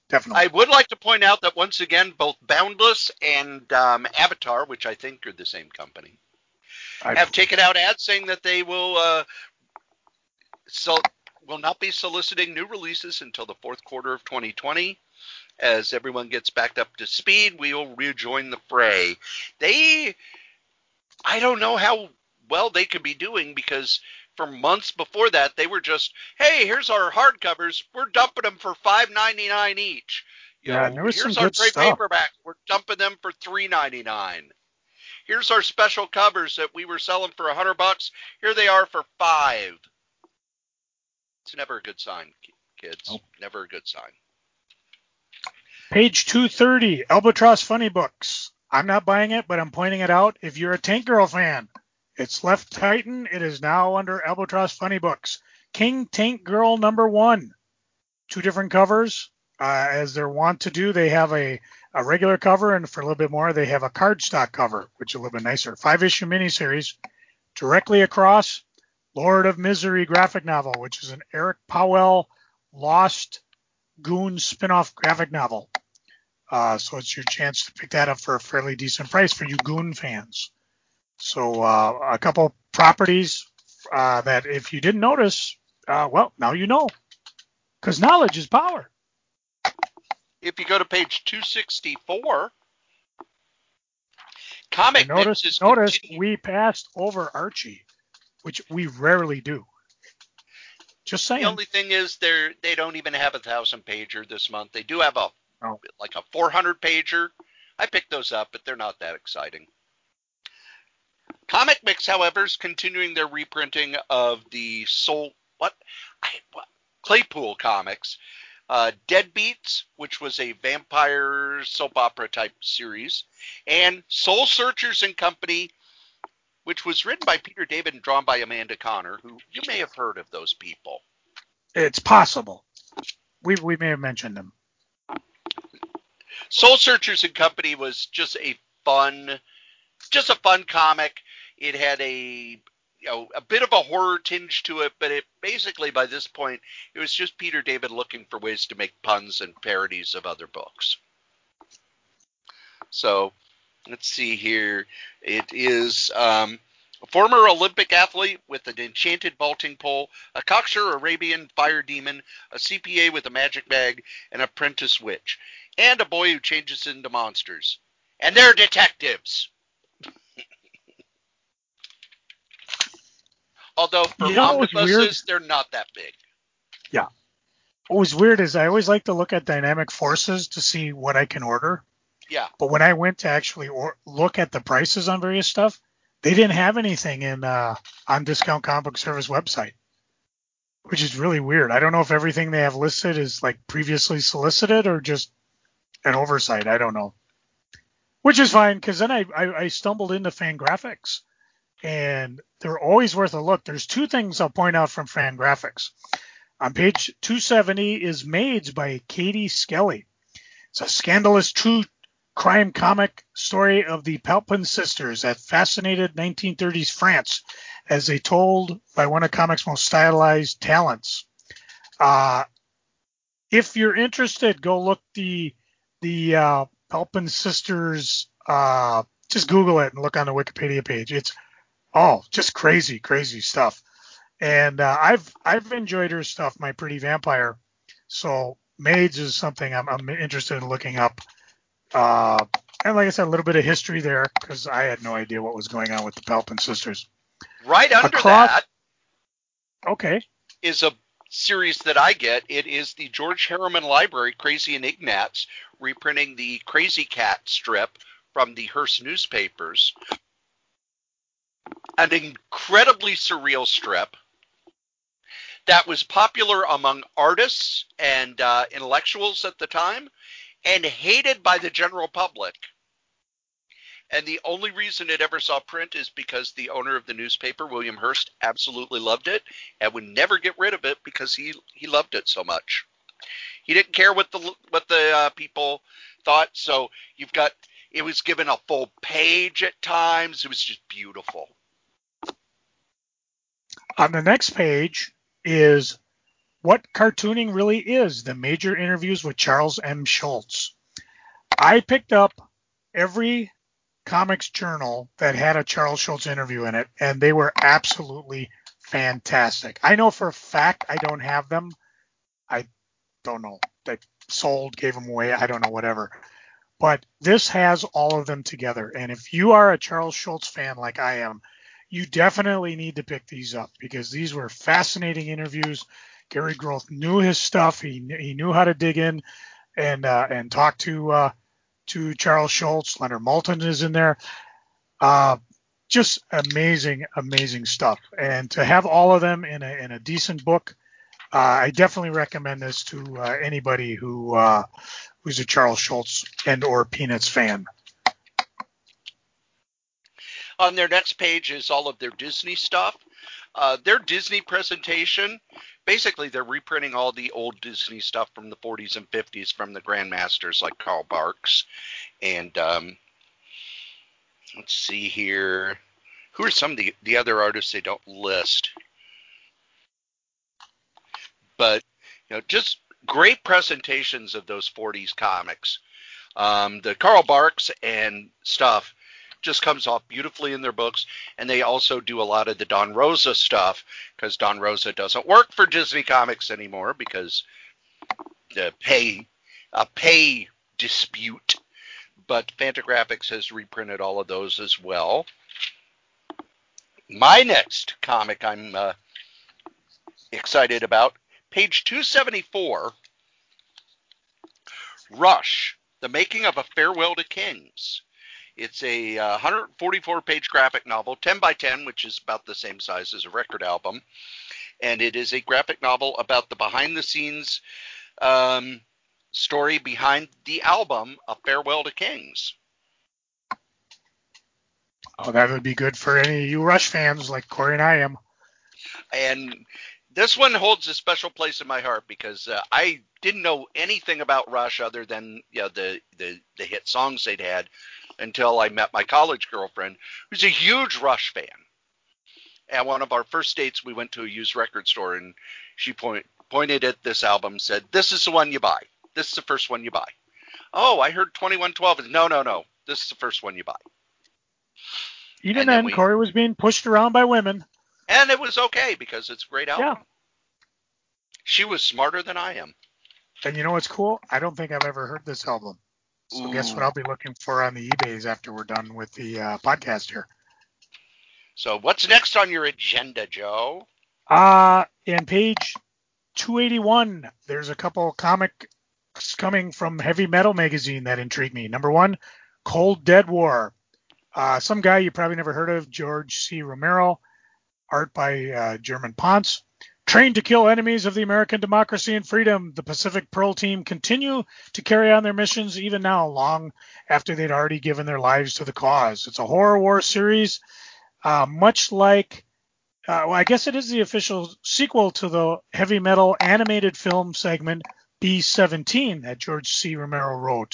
definitely. I would like to point out that once again, both Boundless and um, Avatar, which I think are the same company, I, have taken out ads saying that they will uh, so will not be soliciting new releases until the fourth quarter of twenty twenty. As everyone gets back up to speed, we will rejoin the fray. They, I don't know how well they could be doing, because for months before that, they were just, hey, here's our hardcovers. We're dumping them for five ninety-nine each. You yeah, and there know, was some here's our good trade stuff. paperback. We're dumping them for three ninety-nine. Here's our special covers that we were selling for a hundred bucks. Here they are for five. It's never a good sign, kids. Nope. Never a good sign. Page two thirty, Albatross Funny Books. I'm not buying it, but I'm pointing it out. If you're a Tank Girl fan, it's left Titan. It is now under Albatross Funny Books. King Tank Girl number one. Two different covers. Uh, as they're wont to do, they have a, a regular cover, and for a little bit more, they have a cardstock cover, which is a little bit nicer. Five-issue miniseries. Directly across, Lord of Misery graphic novel, which is an Eric Powell Lost Goon spin-off graphic novel. Uh, so it's your chance to pick that up for a fairly decent price for you Goon fans. So uh, a couple properties uh, that if you didn't notice, uh, well, now you know. Because knowledge is power. If you go to page two sixty-four, Comic And notice, Mix is notice continu- we passed over Archie, which we rarely do. Just saying. The only thing is they they don't even have a thousand pager this month. They do have a Oh. like a four hundred pager. I picked those up, but they're not that exciting. Comic Mix, however, is continuing their reprinting of the Soul what, I, what? Claypool comics, uh, Deadbeats, which was a vampire soap opera type series, and Soul Searchers and Company, which was written by Peter David and drawn by Amanda Connor, who you may have heard of those people. It's possible. We we may have mentioned them. Soul Searchers and Company was just a fun, just a fun comic. It had a, you know, a bit of a horror tinge to it, but it basically by this point it was just Peter David looking for ways to make puns and parodies of other books. So let's see here. It is um, a former Olympic athlete with an enchanted vaulting pole, a cocksure Arabian fire demon, a C P A with a magic bag, an apprentice witch, and a boy who changes into monsters. And they're detectives. Although for You know what's weird? omnibuses, they're not that big. Yeah. What was weird is I always like to look at Dynamic Forces to see what I can order. Yeah. But when I went to actually or- look at the prices on various stuff, they didn't have anything in uh, on Discount Comic Book Service website, which is really weird. I don't know if everything they have listed is like previously solicited or just an oversight. I don't know. Which is fine, because then I, I, I stumbled into Fangraphics, and they're always worth a look. There's two things I'll point out from Fangraphics. On page two seventy is Maids by Katie Skelly. It's a scandalous true crime comic story of the Palpin sisters that fascinated nineteen thirties France, as they told by one of comics' most stylized talents. Uh, if you're interested, go look the the uh, Palpin sisters. Uh, just Google it and look on the Wikipedia page. It's oh, just crazy, crazy stuff. And uh, I've I've enjoyed her stuff, My Pretty Vampire. So Maids is something I'm, I'm interested in looking up. Uh, and like I said, a little bit of history there, because I had no idea what was going on with the Palpin sisters. Right under Across, that okay, is a series that I get. It is the George Harriman Library, Crazy and Ignatz, reprinting the Crazy Cat strip from the Hearst newspapers. An incredibly surreal strip that was popular among artists and uh, intellectuals at the time and hated by the general public. And the only reason it ever saw print is because the owner of the newspaper, William Hearst, absolutely loved it and would never get rid of it because he, he loved it so much. He didn't care what the what the uh, people thought. So you've got, it was given a full page at times. It was just beautiful. On the next page is what cartooning really is, the major interviews with Charles M. Schulz. I picked up every comics journal that had a Charles Schulz interview in it, and they were absolutely fantastic. I know for a fact I don't have them. I don't know. They sold, gave them away. I don't know, whatever. But this has all of them together. And if you are a Charles Schulz fan like I am, you definitely need to pick these up because these were fascinating interviews. Gary Groth knew his stuff. He he knew how to dig in and uh, and talk to uh, to Charles Schulz. Leonard Maltin is in there. Uh, just amazing, amazing stuff. And to have all of them in a in a decent book, uh, I definitely recommend this to uh, anybody who uh, who's a Charles Schulz and or Peanuts fan. On their next page is all of their Disney stuff. Uh, their Disney presentation, basically they're reprinting all the old Disney stuff from the forties and fifties from the Grandmasters like Carl Barks. And um, let's see here. Who are some of the, the other artists they don't list? But, you know, just great presentations of those forties comics. Um, the Carl Barks and stuff just comes off beautifully in their books, and they also do a lot of the Don Rosa stuff because Don Rosa doesn't work for Disney Comics anymore because the pay a pay dispute. But Fantagraphics has reprinted all of those as well. My next comic I'm uh, excited about, page two seventy-four, Rush, The Making of a Farewell to Kings. It's a uh, one hundred forty-four page graphic novel, ten by ten, which is about the same size as a record album. And it is a graphic novel about the behind-the-scenes um, story behind the album, A Farewell to Kings. Oh, that would be good for any of you Rush fans like Corey and I am. And this one holds a special place in my heart because uh, I didn't know anything about Rush other than you know, the, the, the hit songs they'd had until I met my college girlfriend, who's a huge Rush fan. At one of our first dates, we went to a used record store, and she point, pointed at this album and said, "This is the one you buy. This is the first one you buy." Oh, I heard twenty-one twelve. No, no, no. This is the first one you buy. Even then, then we, Corey was being pushed around by women. And it was okay because it's a great album. Yeah. She was smarter than I am. And you know what's cool? I don't think I've ever heard this album. So Ooh. Guess what I'll be looking for on the eBays after we're done with the uh, podcast here. So what's next on your agenda, Joe? Uh, in page two eighty-one, there's a couple comics coming from Heavy Metal magazine that intrigue me. Number one, Cold Dead War. Uh, some guy you probably never heard of, George C. Romero, art by uh, German Ponce. Trained to kill enemies of the American democracy and freedom, the Pacific Pearl team continue to carry on their missions even now, long after they'd already given their lives to the cause. It's a horror war series, uh, much like, uh, well, I guess it is the official sequel to the Heavy Metal animated film segment B seventeen that George C. Romero wrote.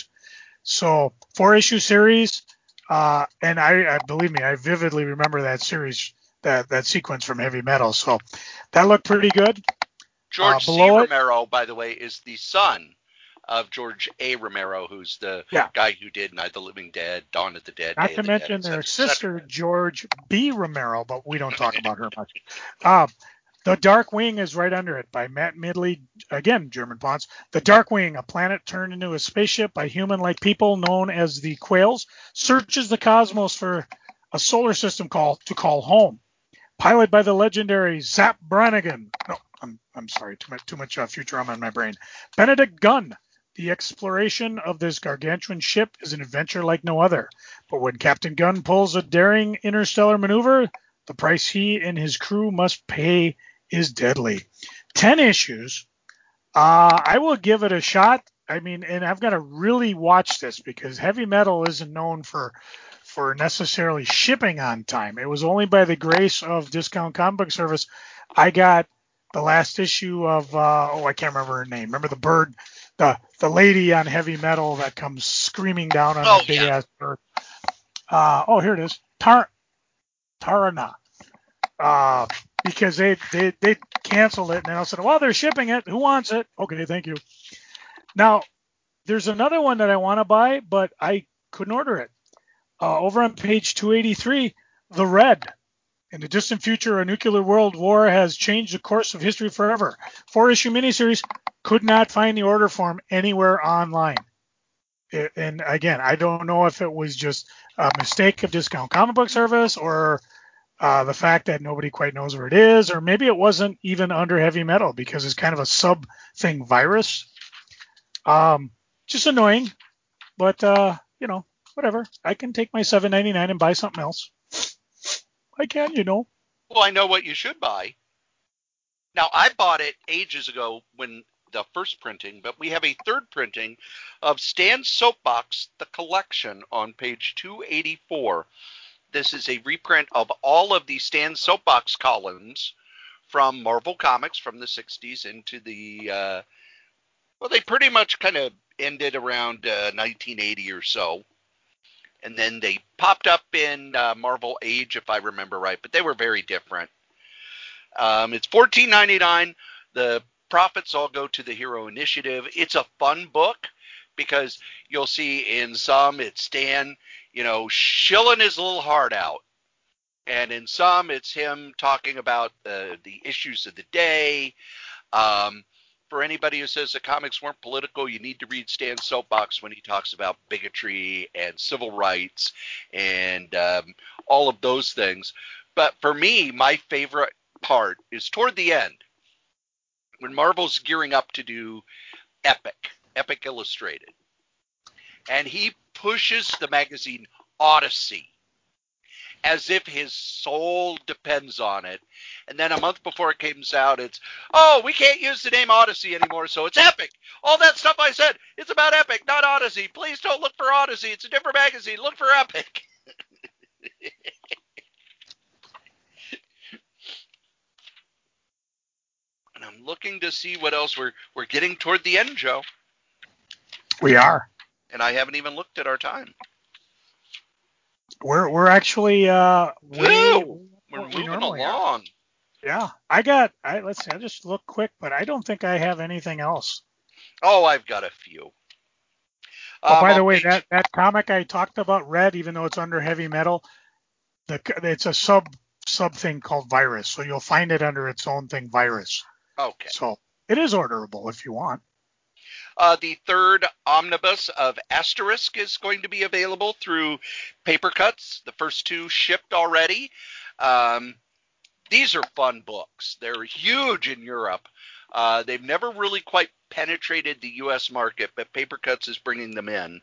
So, four-issue series, uh, and I, I believe me, I vividly remember that series. That, that sequence from Heavy Metal. So that looked pretty good. George uh, C. Romero, it, by the way, is the son of George A. Romero, who's the yeah. guy who did Night of the Living Dead, Dawn of the Dead, Not Day to of the mention Dead, their et cetera, sister, George B. Romero, but we don't talk about her much. Uh, the Dark Wing is right under it by Matt Midley, again, German Ponce. The Dark Wing, a planet turned into a spaceship by human-like people known as the Quails, searches the cosmos for a solar system call to call home. Piloted by the legendary Zap Brannigan. No, I'm I'm sorry, too much too much uh, Futurama in my brain. Benedict Gunn. The exploration of this gargantuan ship is an adventure like no other. But when Captain Gunn pulls a daring interstellar maneuver, the price he and his crew must pay is deadly. Ten issues. Uh, I will give it a shot. I mean, and I've got to really watch this because Heavy Metal isn't known for for necessarily shipping on time. It was only by the grace of Discount Comic Book Service I got the last issue of, uh, oh, I can't remember her name. Remember the bird, the the lady on Heavy Metal that comes screaming down on oh, the big yeah. ass bird. Uh, oh, here it is. Tar- Tarana. Uh, because they, they, they canceled it. And then I said, well, they're shipping it. Who wants it? Okay, thank you. Now, there's another one that I want to buy, but I couldn't order it. Uh, over on page two eighty-three, The Red. In the distant future, a nuclear world war has changed the course of history forever. Four-issue miniseries, could not find the order form anywhere online. It, and again, I don't know if it was just a mistake of Discount Comic Book Service or uh, the fact that nobody quite knows where it is, or maybe it wasn't even under Heavy Metal because it's kind of a sub thing virus. Um, just annoying, but uh, you know, whatever. I can take my seven ninety-nine and buy something else. I can, you know. Well, I know what you should buy. Now, I bought it ages ago when the first printing, but we have a third printing of Stan's Soapbox, the collection, on page two eighty-four. This is a reprint of all of the Stan's Soapbox columns from Marvel Comics from the sixties into the, uh, well, they pretty much kind of ended around uh, nineteen eighty or so. And then they popped up in uh, Marvel Age, if I remember right, but they were very different. Um, it's fourteen ninety-nine. The profits all go to the Hero Initiative. It's a fun book because you'll see in some it's Stan, you know, shilling his little heart out. And in some it's him talking about uh, the issues of the day. Um, for anybody who says the comics weren't political, you need to read Stan's Soapbox when he talks about bigotry and civil rights and um, all of those things. But for me, my favorite part is toward the end when Marvel's gearing up to do Epic, Epic Illustrated. And he pushes the magazine Odyssey as if his soul depends on it. And then a month before it comes out, it's, oh, we can't use the name Odyssey anymore, so it's Epic. All that stuff I said, it's about Epic, not Odyssey. Please don't look for Odyssey. It's a different magazine. Look for Epic. And I'm looking to see what else we're we're getting toward the end, Joe. We are. And I haven't even looked at our time. We're we're actually uh way Ooh, we're what we moving normally are. along. Yeah, I got. I let's see. I just look quick, but I don't think I have anything else. Oh, I've got a few. Oh, Um, by the on way, page, that that comic I talked about, Red, even though it's under Heavy Metal, the it's a sub sub thing called Virus, so you'll find it under its own thing, Virus. okay. So it is orderable if you want. Uh, the third omnibus of Asterisk is going to be available through Paper Cuts. The first two shipped already. Um, these are fun books. They're huge in Europe. Uh, they've never really quite penetrated the U S market, but Paper Cuts is bringing them in.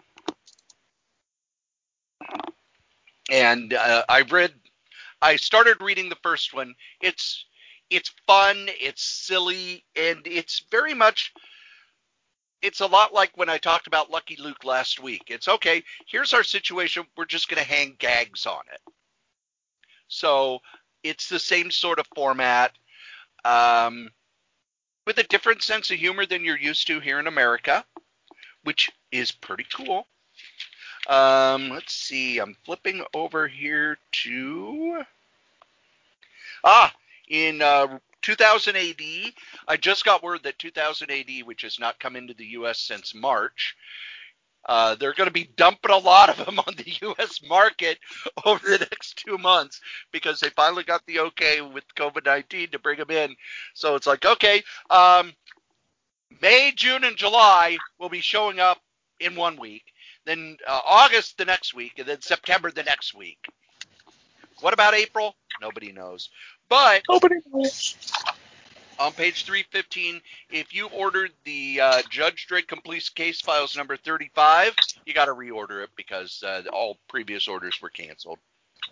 And uh, I read, I started reading the first one. It's it's fun, it's silly, and it's very much. It's a lot like when I talked about Lucky Luke last week. It's okay, here's our situation. We're just going to hang gags on it. So it's the same sort of format um, with a different sense of humor than you're used to here in America, which is pretty cool. Um, let's see. I'm flipping over here to... Ah, in uh, two thousand A D, I just got word that two thousand A D, which has not come into the U S since March, uh, they're going to be dumping a lot of them on the U S market over the next two months because they finally got the okay with COVID nineteen to bring them in. So it's like, okay, um, May, June, and July will be showing up in one week, then uh, August the next week, and then September the next week. What about April? Nobody knows. But Nobody knows. On page three fifteen, if you ordered the uh, Judge Dredd Complete Case Files number thirty-five, you got to reorder it because uh, all previous orders were canceled.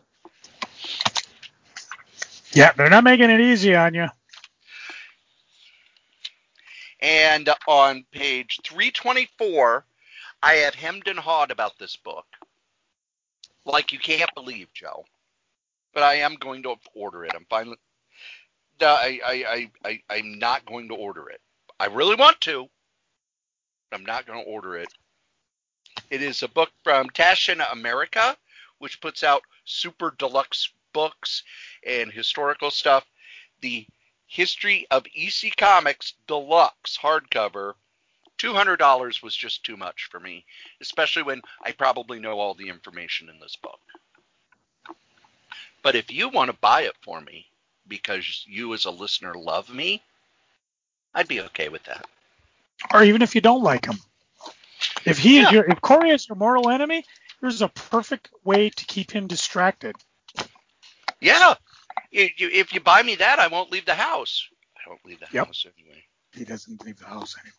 Yeah, they're not making it easy on you. And on page three twenty-four, I have hemmed and hawed about this book. Like you can't believe, Joe. But I am going to order it. I'm finally... I, I, I, I, I'm not going to order it. I really want to. I'm not going to order it. It is a book from Taschen America, which puts out super deluxe books and historical stuff. the History of E C Comics Deluxe hardcover, two hundred dollars was just too much for me, especially when I probably know all the information in this book. But if you want to buy it for me because you as a listener love me, I'd be okay with that. Or even if you don't like him. If he Yeah. is your, if Corey is your mortal enemy, here's a perfect way to keep him distracted. Yeah. If you, if you buy me that, I won't leave the house. I don't leave the Yep. house anyway. He doesn't leave the house anymore.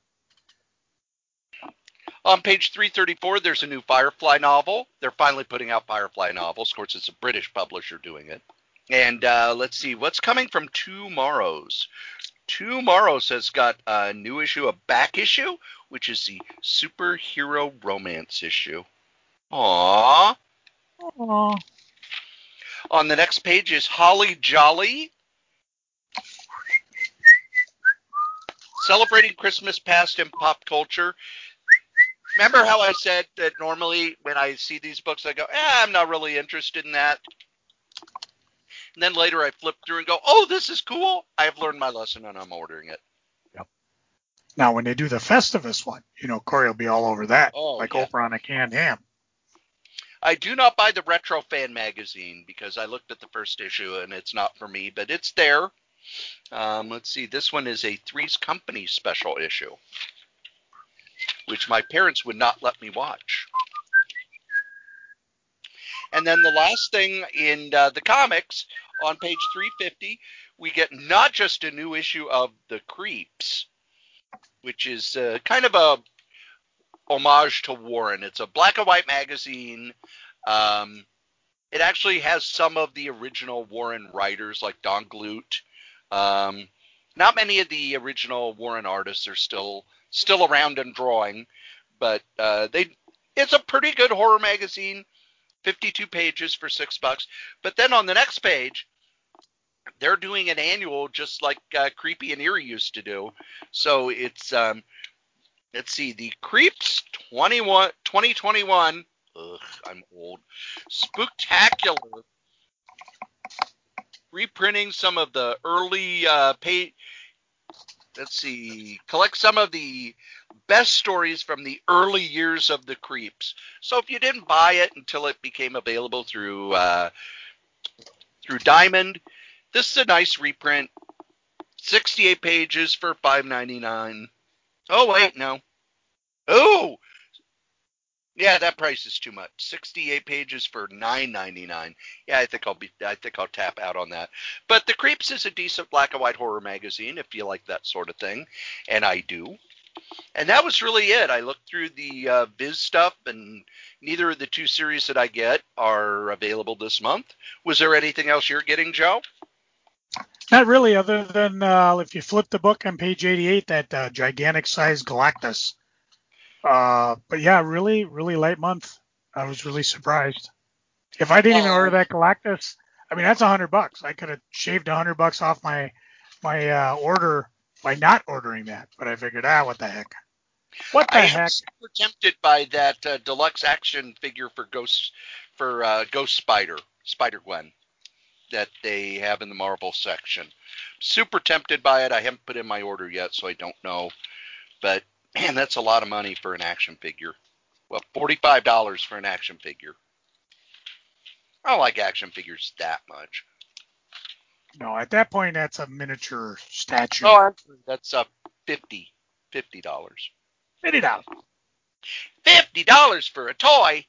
On page three thirty-four, there's a new Firefly novel. They're finally putting out Firefly novels. Of course, it's a British publisher doing it. And uh, let's see, what's coming from Tomorrow's? Tomorrow's has got a new issue, a back issue, which is the superhero romance issue. Aww. Aww. On the next page is Holly Jolly, celebrating Christmas past in pop culture. Remember how I said that normally when I see these books, I go, eh, I'm not really interested in that. And then later I flip through and go, oh, this is cool. I have learned my lesson and I'm ordering it. Yep. Now, when they do the Festivus one, you know, Corey will be all over that, Oh, like yeah. Oprah on a canned ham. I do not buy the Retro Fan magazine because I looked at the first issue and it's not for me, but it's there. Um, let's see. This one is a Three's Company special issue, which my parents would not let me watch. And then the last thing in uh, the comics, on page three fifty, we get not just a new issue of The Creeps, which is uh, kind of a homage to Warren. It's a black and white magazine. Um, it actually has some of the original Warren writers, like Don Glut. Um, not many of the original Warren artists are still still around and drawing, but uh, they it's a pretty good horror magazine. fifty-two pages for six bucks. But then on the next page, they're doing an annual just like uh, Creepy and Eerie used to do. So it's, um, let's see, the Creeps twenty-one, twenty twenty-one, ugh, I'm old, Spooktacular, reprinting some of the early uh, page, let's see, collect some of the best stories from the early years of the Creeps. So if you didn't buy it until it became available through uh, through Diamond, this is a nice reprint. sixty-eight pages for five ninety-nine. Oh wait, no. Oh, yeah, that price is too much. sixty-eight pages for nine ninety-nine. Yeah, I think I'll be. I think I'll tap out on that. But The Creeps is a decent black and white horror magazine if you like that sort of thing, and I do. And that was really it. I looked through the uh, Viz stuff, and neither of the two series that I get are available this month. Was there anything else you're getting, Joe? Not really, other than uh, if you flip the book on page eighty-eight, that uh, gigantic size Galactus. Uh, but yeah, really, really light month. I was really surprised. If I didn't even Oh. order that Galactus, I mean, that's a hundred bucks. I could have shaved a hundred bucks off my my uh, order by not ordering that. But I figured, ah, what the heck? What the I heck? am super tempted by that uh, deluxe action figure for Ghost for uh, Ghost Spider, Spider Gwen, that they have in the Marvel section. Super tempted by it. I haven't put in my order yet, so I don't know. But man, that's a lot of money for an action figure. Well, forty-five dollars for an action figure. I don't like action figures that much. No, at that point, that's a miniature statue. Oh, actually, that's uh, fifty dollars. fifty dollars. fifty dollars for a toy?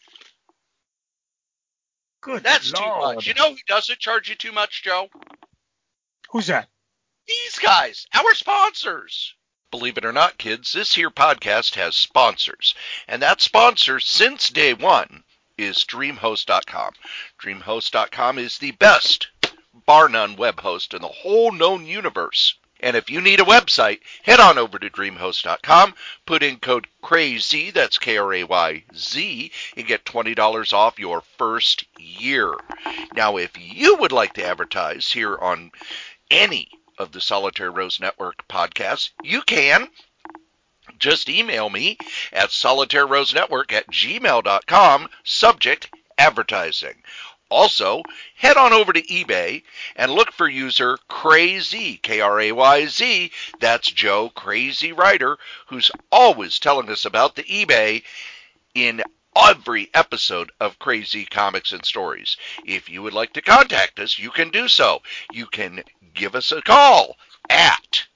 Good That's Lord. too much. You know who doesn't charge you too much, Joe? Who's that? These guys, our sponsors. Believe it or not, kids, this here podcast has sponsors. And that sponsor, since day one, is DreamHost dot com. DreamHost dot com is the best, bar none, web host in the whole known universe. And if you need a website, head on over to DreamHost dot com, put in code CRAZY, that's K R A Y Z, and get twenty dollars off your first year. Now, if you would like to advertise here on any of the Solitaire Rose Network podcasts, you can. Just email me at solitaire rose network at gmail dot com, subject advertising. Also, head on over to eBay and look for user Crazy, K R A Y Z. That's Joe Crazy Writer, who's always telling us about the eBay in every episode of Crazy Comics and Stories. If you would like to contact us, you can do so. You can give us a call at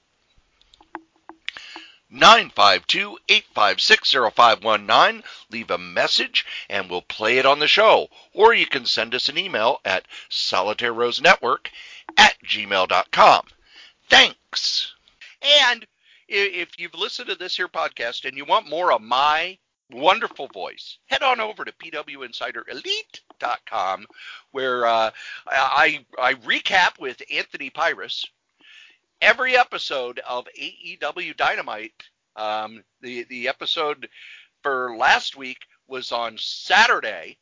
nine five two, eight five six, zero five one nine. Leave a message and we'll play it on the show. Or you can send us an email at solitairerosenetwork at gmail dot com. Thanks. And if you've listened to this here podcast and you want more of my wonderful voice, head on over to p w insider elite dot com, where uh, I, I recap with Anthony Pyrus every episode of A E W Dynamite. Um, the, the episode for last week was on Saturday,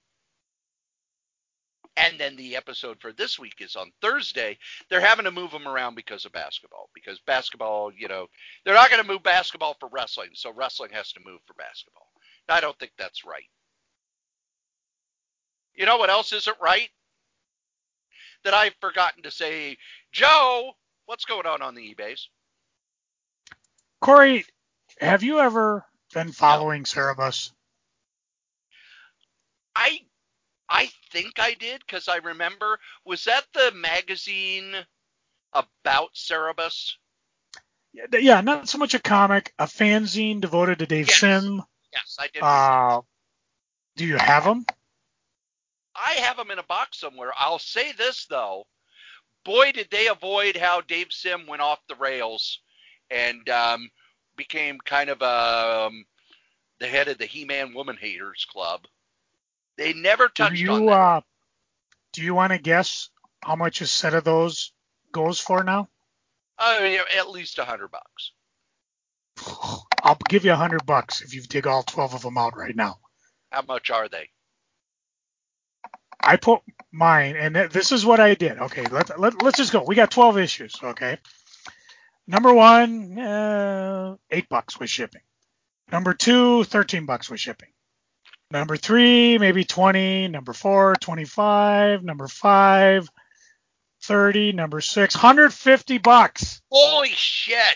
and then the episode for this week is on Thursday. They're having to move them around because of basketball, because basketball, you know, they're not going to move basketball for wrestling, so wrestling has to move for basketball. I don't think that's right. You know what else isn't right? That I've forgotten to say, Joe, what's going on on the eBays? Corey, have you ever been following no. Cerebus? I I think I did, because I remember, was that the magazine about Cerebus? Yeah, yeah, not so much a comic, a fanzine devoted to Dave yes. Sim. Yes, I did. Uh, do you have them? I have them in a box somewhere. I'll say this, though. Boy, did they avoid how Dave Sim went off the rails and um, became kind of um, the head of the He-Man Woman Haters Club. They never touched do you, on that. Uh, do you want to guess how much a set of those goes for now? I mean, at least a hundred bucks. I'll give you a hundred bucks if you dig all twelve of them out right now. How much are they? I put mine, and this is what I did. Okay, let, let, let's just go. We got twelve issues, okay? Number one, uh, eight bucks with shipping. Number two, thirteen bucks with shipping. Number three, maybe twenty. Number four, twenty-five. Number five, thirty. Number six, one hundred fifty bucks. Holy shit.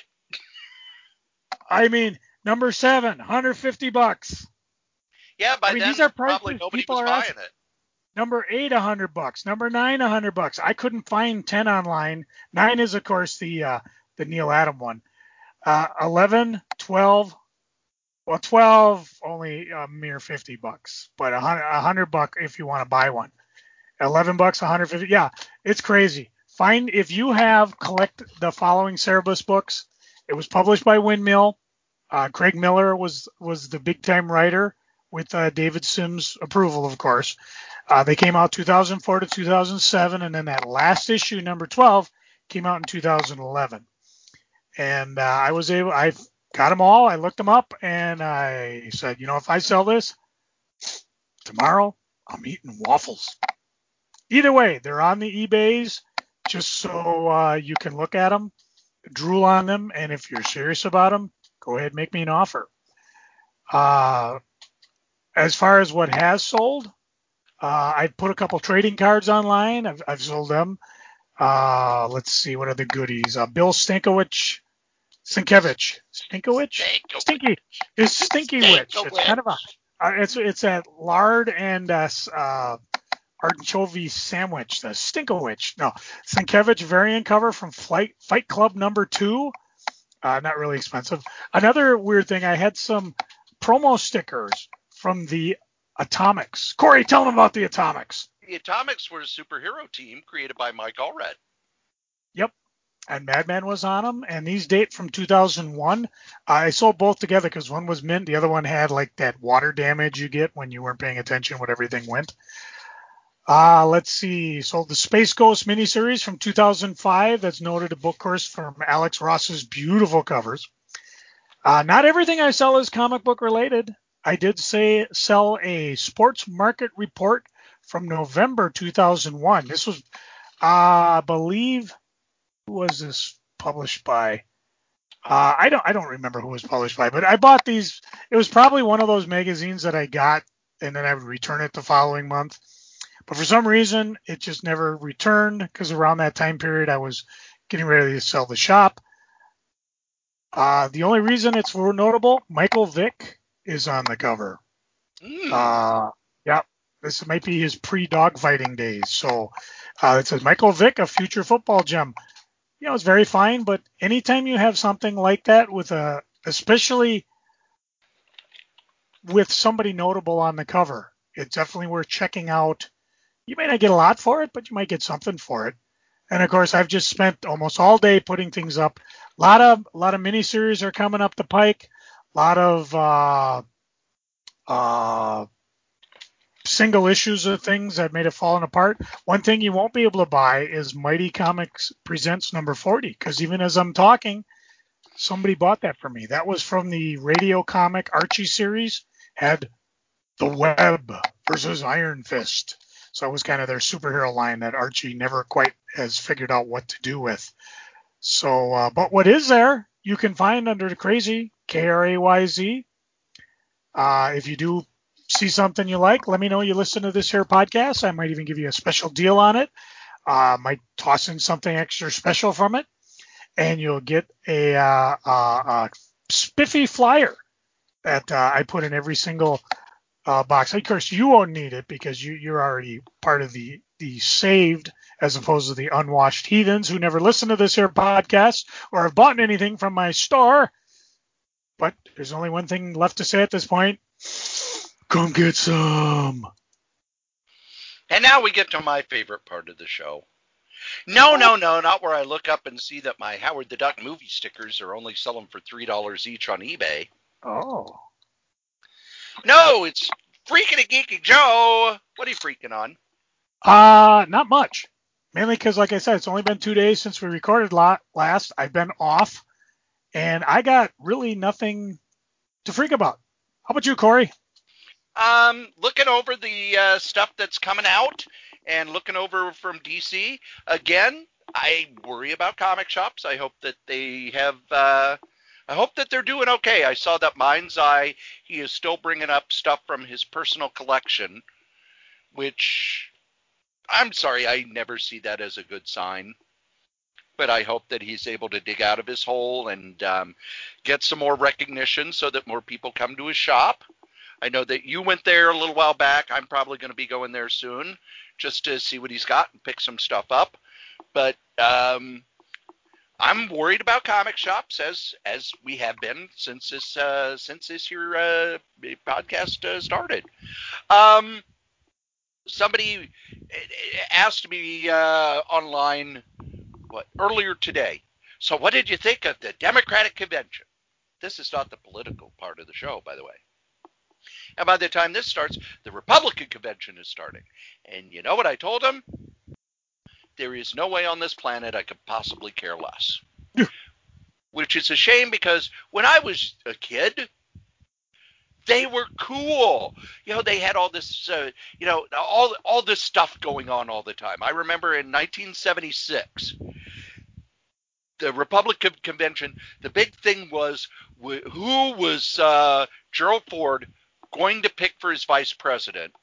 I mean, number seven, one hundred fifty bucks. Yeah, by I mean, then these are probably prices nobody people was are buying asking. it. Number eight, one hundred bucks. Number nine, one hundred bucks. I couldn't find ten online. Nine is, of course, the uh, the Neil Adam one. Uh, eleven, twelve. Well, twelve only a mere fifty bucks, but a hundred, a hundred buck if you want to buy one. Eleven bucks, one hundred fifty. Yeah, it's crazy. Find if you have collect the following Cerebus books. It was published by Windmill. Uh, Craig Miller was was the big time writer with uh, David Sims' approval, of course. Uh, they came out two thousand four to two thousand seven, and then that last issue, number twelve, came out in two thousand eleven. And uh, I was able, I got them all. I looked them up, and I said, you know, if I sell this tomorrow, I'm eating waffles. Either way, they're on the eBays, just so uh, you can look at them, drool on them, and if you're serious about them, go ahead and make me an offer. Uh, as far as what has sold, uh, I put a couple trading cards online. I've, I've sold them. Uh, let's see, what are the goodies? Uh, Bill Stankiewicz, Stinkevich, Stinkowich, Stinky, it's Stinky Witch. It's kind of a, uh, it's it's that lard and uh, uh, anchovy sandwich, the Stinkowich. No, Stinkevich variant cover from Flight Fight Club number two. Uh, not really expensive. Another weird thing, I had some promo stickers from the Atomics. Corey, tell them about the Atomics. The Atomics were a superhero team created by Mike Allred. Yep. And Madman was on them, and these date from two thousand one. I sold both together because one was mint, the other one had like that water damage you get when you weren't paying attention when everything went. Uh, let's see, sold the Space Ghost miniseries from two thousand five. That's noted a book course from Alex Ross's beautiful covers. Uh, not everything I sell is comic book related. I did say sell a sports market report from November two thousand one. This was, uh, I believe, who was this published by? Uh, I don't I don't remember who it was published by, but I bought these. It was probably one of those magazines that I got, and then I would return it the following month. But for some reason, it just never returned because around that time period, I was getting ready to sell the shop. Uh, the only reason it's notable, Michael Vick is on the cover. Mm. Uh, yeah, this might be his pre-dogfighting days. So uh, it says Michael Vick, a future football gem. You know, it's very fine, but anytime you have something like that with a, especially with somebody notable on the cover, it's definitely worth checking out. You may not get a lot for it, but you might get something for it. And of course, I've just spent almost all day putting things up. A lot of a lot of miniseries are coming up the pike. A lot of uh, uh, single issues of things that may have fallen apart. One thing you won't be able to buy is Mighty Comics Presents number forty, because even as I'm talking, somebody bought that for me. That was from the Radio Comic Archie series, had the Web versus Iron Fist. So it was kind of their superhero line that Archie never quite has figured out what to do with. So, uh, but what is there, you can find under the Crazy, K R A Y Z. Uh, if you do see something you like, let me know you listen to this here podcast. I might even give you a special deal on it. Uh, might toss in something extra special from it. And you'll get a, uh, uh, a spiffy flyer that uh, I put in every single uh, box. Of course, you won't need it because you, you're already part of the, the saved as opposed to the unwashed heathens who never listen to this here podcast or have bought anything from my store. But there's only one thing left to say at this point. Come get some. And now we get to my favorite part of the show. No, no, no, not where I look up and see that my Howard the Duck movie stickers are only selling for three dollars each on eBay. Oh. No, it's Freaking a Geeky Joe. What are you freaking on? Uh, not much. Mainly because, like I said, it's only been two days since we recorded last. I've been off, and I got really nothing to freak about. How about you, Corey? Um, looking over the uh, stuff that's coming out and looking over from D C. Again, I worry about comic shops. I hope that they have... Uh, I hope that they're doing okay. I saw that Mind's Eye, he is still bringing up stuff from his personal collection, which, I'm sorry, I never see that as a good sign. But I hope that he's able to dig out of his hole and um, get some more recognition so that more people come to his shop. I know that you went there a little while back. I'm probably going to be going there soon just to see what he's got and pick some stuff up. But um, I'm worried about comic shops, as as we have been since this uh, since this here uh, podcast uh, started. Um, somebody asked me uh, online what earlier today. So, what did you think of the Democratic convention? This is not the political part of the show, by the way. And by the time this starts, the Republican convention is starting. And you know what I told him? There is no way on this planet I could possibly care less. Which is a shame because when I was a kid, they were cool. You know, they had all this, uh, you know, all all this stuff going on all the time. I remember in nineteen seventy-six, the Republican convention, the big thing was who was uh, Gerald Ford going to pick for his vice president,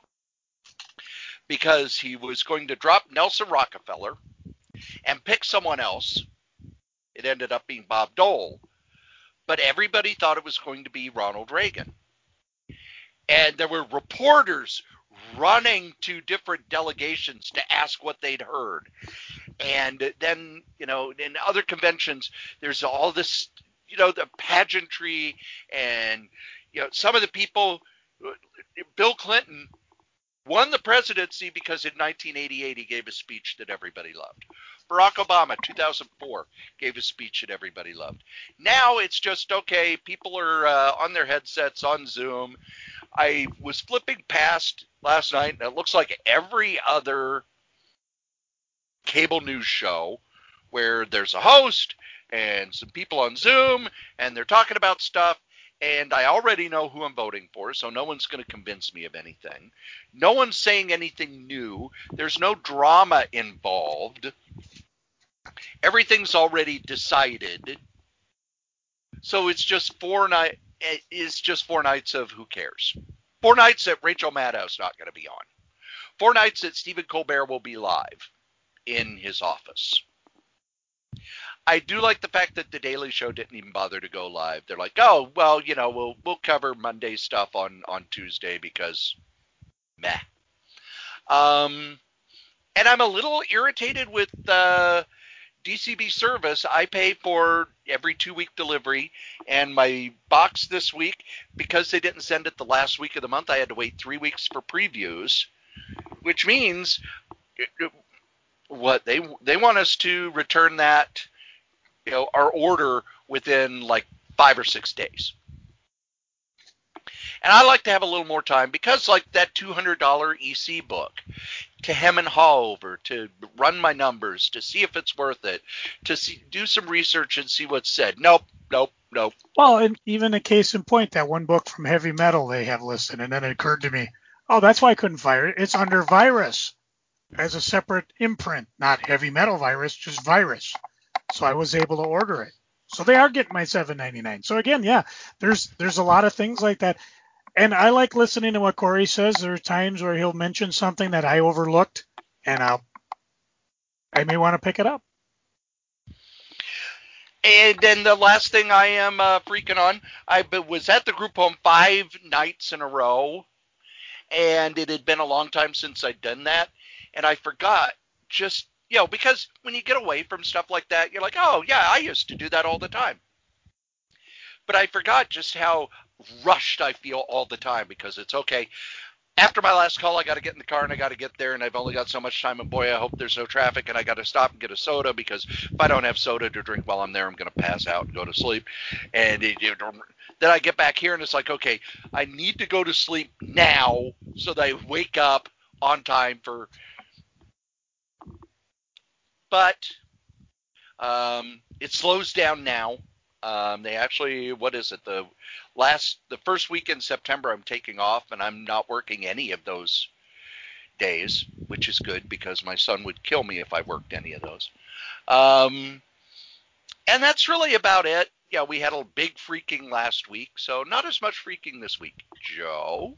because he was going to drop Nelson Rockefeller and pick someone else. It ended up being Bob Dole, but everybody thought it was going to be Ronald Reagan. And there were reporters running to different delegations to ask what they'd heard. And then, you know, in other conventions, there's all this, you know, the pageantry and, you know, some of the people, Bill Clinton won the presidency because in nineteen eighty-eight he gave a speech that everybody loved. Barack Obama, two thousand four, gave a speech that everybody loved. Now it's just, okay, people are uh, on their headsets on Zoom. I was flipping past last night, and it looks like every other cable news show where there's a host and some people on Zoom, and they're talking about stuff, and I already know who I'm voting for, so no one's going to convince me of anything. No one's saying anything new. There's no drama involved. Everything's already decided. So it's just four night. It's just four nights of who cares. Four nights that Rachel Maddow's not going to be on. four nights that Stephen Colbert will be live in his office. I do like the fact that the Daily Show didn't even bother to go live. They're like, oh, well, you know, we'll we'll cover Monday stuff on, on Tuesday because meh. Um, and I'm a little irritated with uh, D C B service. I pay for every two-week delivery, and my box this week, because they didn't send it the last week of the month, I had to wait three weeks for previews, which means what they they want us to return that, you know, our order within like five or six days. And I like to have a little more time because, like, that two hundred dollars E C book, to hem and haw over, to run my numbers, to see if it's worth it, to see, do some research and see what's said. Nope, nope, nope. Well, and even a case in point, that one book from Heavy Metal they have listed, and then it occurred to me, oh, that's why I couldn't fire it. It's under Virus as a separate imprint, not Heavy Metal Virus, just Virus. So I was able to order it. So they are getting my seven ninety-nine. So again, yeah, there's there's a lot of things like that. And I like listening to what Corey says. There are times where he'll mention something that I overlooked, and I'll, I may want to pick it up. And then the last thing I am uh, freaking on, I was at the group home five nights in a row, and it had been a long time since I'd done that, and I forgot just, you know, because when you get away from stuff like that, you're like, oh, yeah, I used to do that all the time. But I forgot just how rushed I feel all the time, because it's okay. After my last call, I got to get in the car and I got to get there, and I've only got so much time, and boy, I hope there's no traffic, and I got to stop and get a soda, because if I don't have soda to drink while I'm there, I'm going to pass out and go to sleep. And it, it, then I get back here, and it's like, okay, I need to go to sleep now so that I wake up on time for. But um, it slows down now. Um, they actually, what is it, the last, the first week in September I'm taking off, and I'm not working any of those days, which is good because my son would kill me if I worked any of those. Um, and that's really about it. Yeah, we had a big freaking last week, so not as much freaking this week. Joe?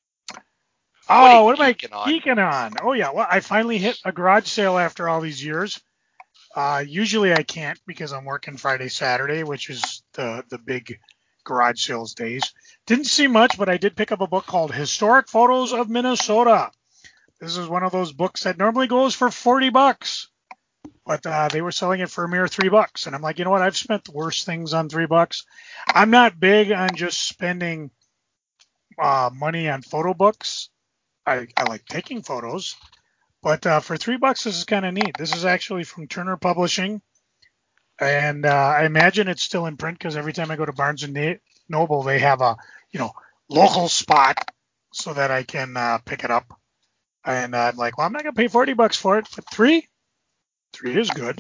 Oh, what, what am I geeking on? Oh, yeah, well, I finally hit a garage sale after all these years. Uh, usually I can't because I'm working Friday, Saturday, which is the, the big garage sales days. Didn't see much, but I did pick up a book called Historic Photos of Minnesota. This is one of those books that normally goes for forty bucks, but uh, they were selling it for a mere three bucks. And I'm like, you know what? I've spent worse things on three bucks. I'm not big on just spending uh, money on photo books. I, I like taking photos. But uh, for three bucks, this is kind of neat. This is actually from Turner Publishing, and uh, I imagine it's still in print because every time I go to Barnes and Noble, they have a you know local spot so that I can uh, pick it up. And uh, I'm like, well, I'm not gonna pay forty bucks for it, but three, three is good.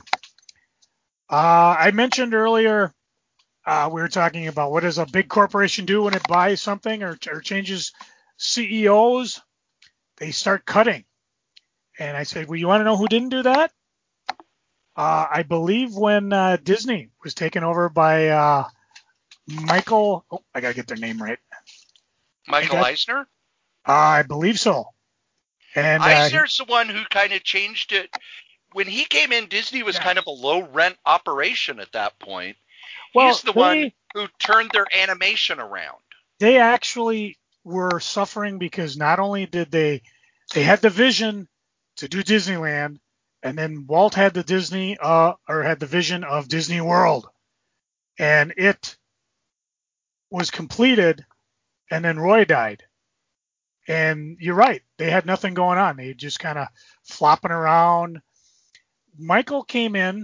Uh, I mentioned earlier uh, we were talking about what does a big corporation do when it buys something or, or changes C E Os? They start cutting. And I said, well, you want to know who didn't do that? Uh, I believe when uh, Disney was taken over by uh, Michael, oh, I got to get their name right. Michael got, Eisner? Uh, I believe so. And Eisner's uh, the one who kind of changed it. When he came in, Disney was yeah. kind of a low-rent operation at that point. Well, He's the they, one who turned their animation around. They actually were suffering because not only did they, they had the vision to do Disneyland, and then Walt had the Disney, uh, or had the vision of Disney World, and it was completed, and then Roy died. And you're right, they had nothing going on. They just kind of flopping around. Michael came in,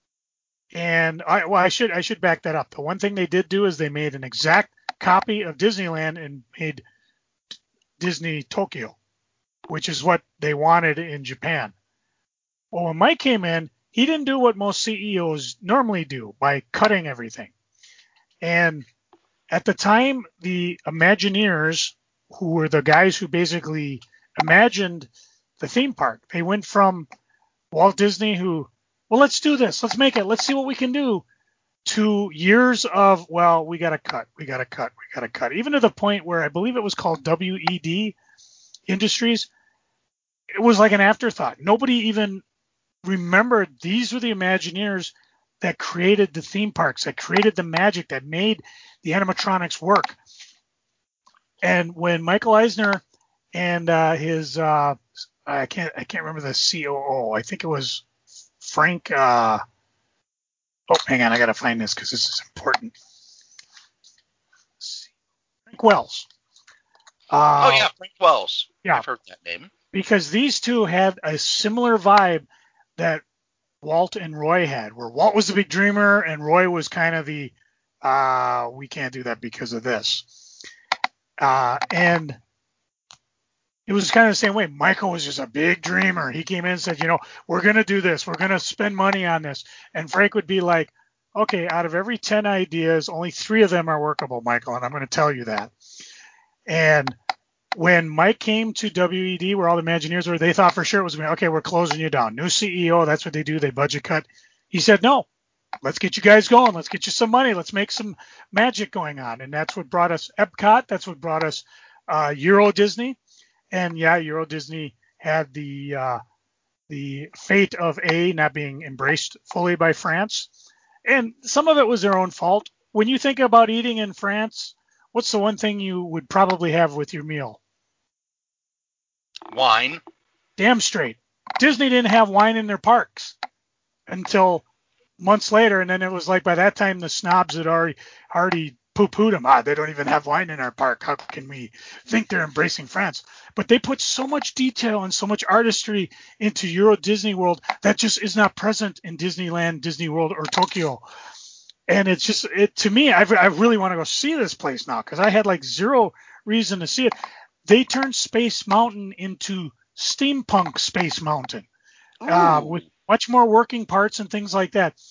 and I, well, I should I should back that up. The one thing they did do is they made an exact copy of Disneyland and made Disney Tokyo, which is what they wanted in Japan. Well, when Mike came in, he didn't do what most C E Os normally do by cutting everything. And at the time, the Imagineers, who were the guys who basically imagined the theme park, they went from Walt Disney, who, well, let's do this. Let's make it. Let's see what we can do, to years of, well, we got to cut. We got to cut. We got to cut. Even to the point where I believe it was called W E D Industries. it was like an afterthought. Nobody even remembered these were the Imagineers that created the theme parks, that created the magic, that made the animatronics work. And when Michael Eisner and uh, his uh, I can't I can't remember the C O O. I think it was Frank. Uh, oh, hang on, I gotta find this because this is important. Frank Wells. Uh, oh yeah, Frank Wells. Yeah, I've heard that name. Because these two had a similar vibe that Walt and Roy had, where Walt was the big dreamer and Roy was kind of the uh, we can't do that because of this. Uh, and it was kind of the same way. Michael was just a big dreamer. He came in and said, you know, we're going to do this. We're going to spend money on this. And Frank would be like, okay, out of every ten ideas, only three of them are workable, Michael. And I'm going to tell you that. And when Mike came to W E D, where all the Imagineers were, they thought for sure it was going to be, okay, we're closing you down. New C E O, that's what they do. They budget cut. He said, no, let's get you guys going. Let's get you some money. Let's make some magic going on. And that's what brought us Epcot. That's what brought us uh, Euro Disney. And yeah, Euro Disney had the uh, the fate of A not being embraced fully by France. And some of it was their own fault. When you think about eating in France, what's the one thing you would probably have with your meal? Wine. Damn straight. Disney didn't have wine in their parks until months later, and then it was like by that time the snobs had already already poo-pooed them. Ah, they don't even have wine in our park. How can we think they're embracing France? But they put so much detail and so much artistry into Euro Disney World that just is not present in Disneyland, Disney World, or Tokyo. And it's just, it to me, I, I really want to go see this place now because I had like zero reason to see it. They turned Space Mountain into Steampunk Space Mountain uh, with much more working parts and things like that.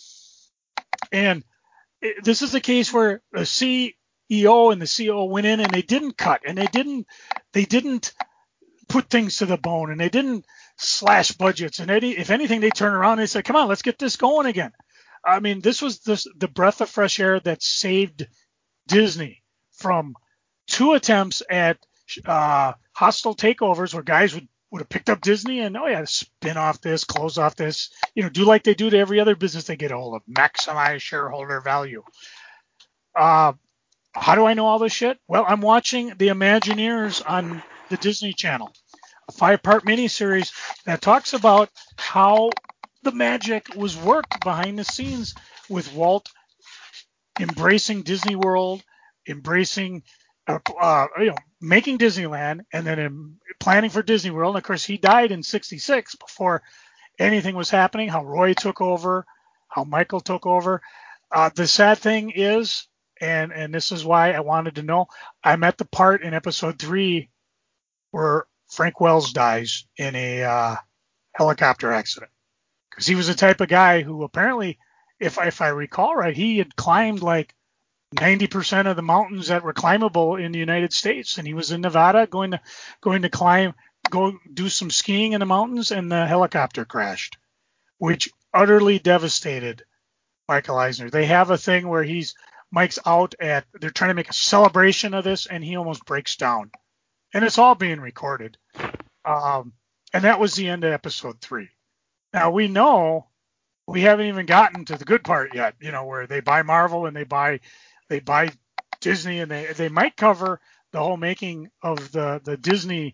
And it, this is a case where the C E O and the C O O went in and they didn't cut and they didn't they didn't put things to the bone and they didn't slash budgets. And any, if anything, they turned around and they said, come on, let's get this going again. I mean, this was this, the breath of fresh air that saved Disney from two attempts at uh, hostile takeovers where guys would, would have picked up Disney and, oh, yeah, spin off this, close off this, you know, do like they do to every other business they get a hold of, maximize shareholder value. Uh, how do I know all this shit? Well, I'm watching The Imagineers on the Disney Channel, a five-part miniseries that talks about how the magic was worked behind the scenes with Walt embracing Disney World, embracing, uh, uh, you know, making Disneyland, and then um, planning for Disney World. And of course, he died in sixty-six before anything was happening. How Roy took over, how Michael took over. Uh, the sad thing is, and and this is why I wanted to know, I'm at the part in episode three where Frank Wells dies in a uh, helicopter accident. Because he was the type of guy who apparently, if if I recall right, he had climbed like ninety percent of the mountains that were climbable in the United States, and he was in Nevada going to going to climb, go do some skiing in the mountains, and the helicopter crashed, which utterly devastated Michael Eisner. They have a thing where he's Mike's out at, they're trying to make a celebration of this, and he almost breaks down, and it's all being recorded. Um, and that was the end of episode three. Now we know we haven't even gotten to the good part yet, you know, where they buy Marvel and they buy they buy Disney, and they they might cover the whole making of the the Disney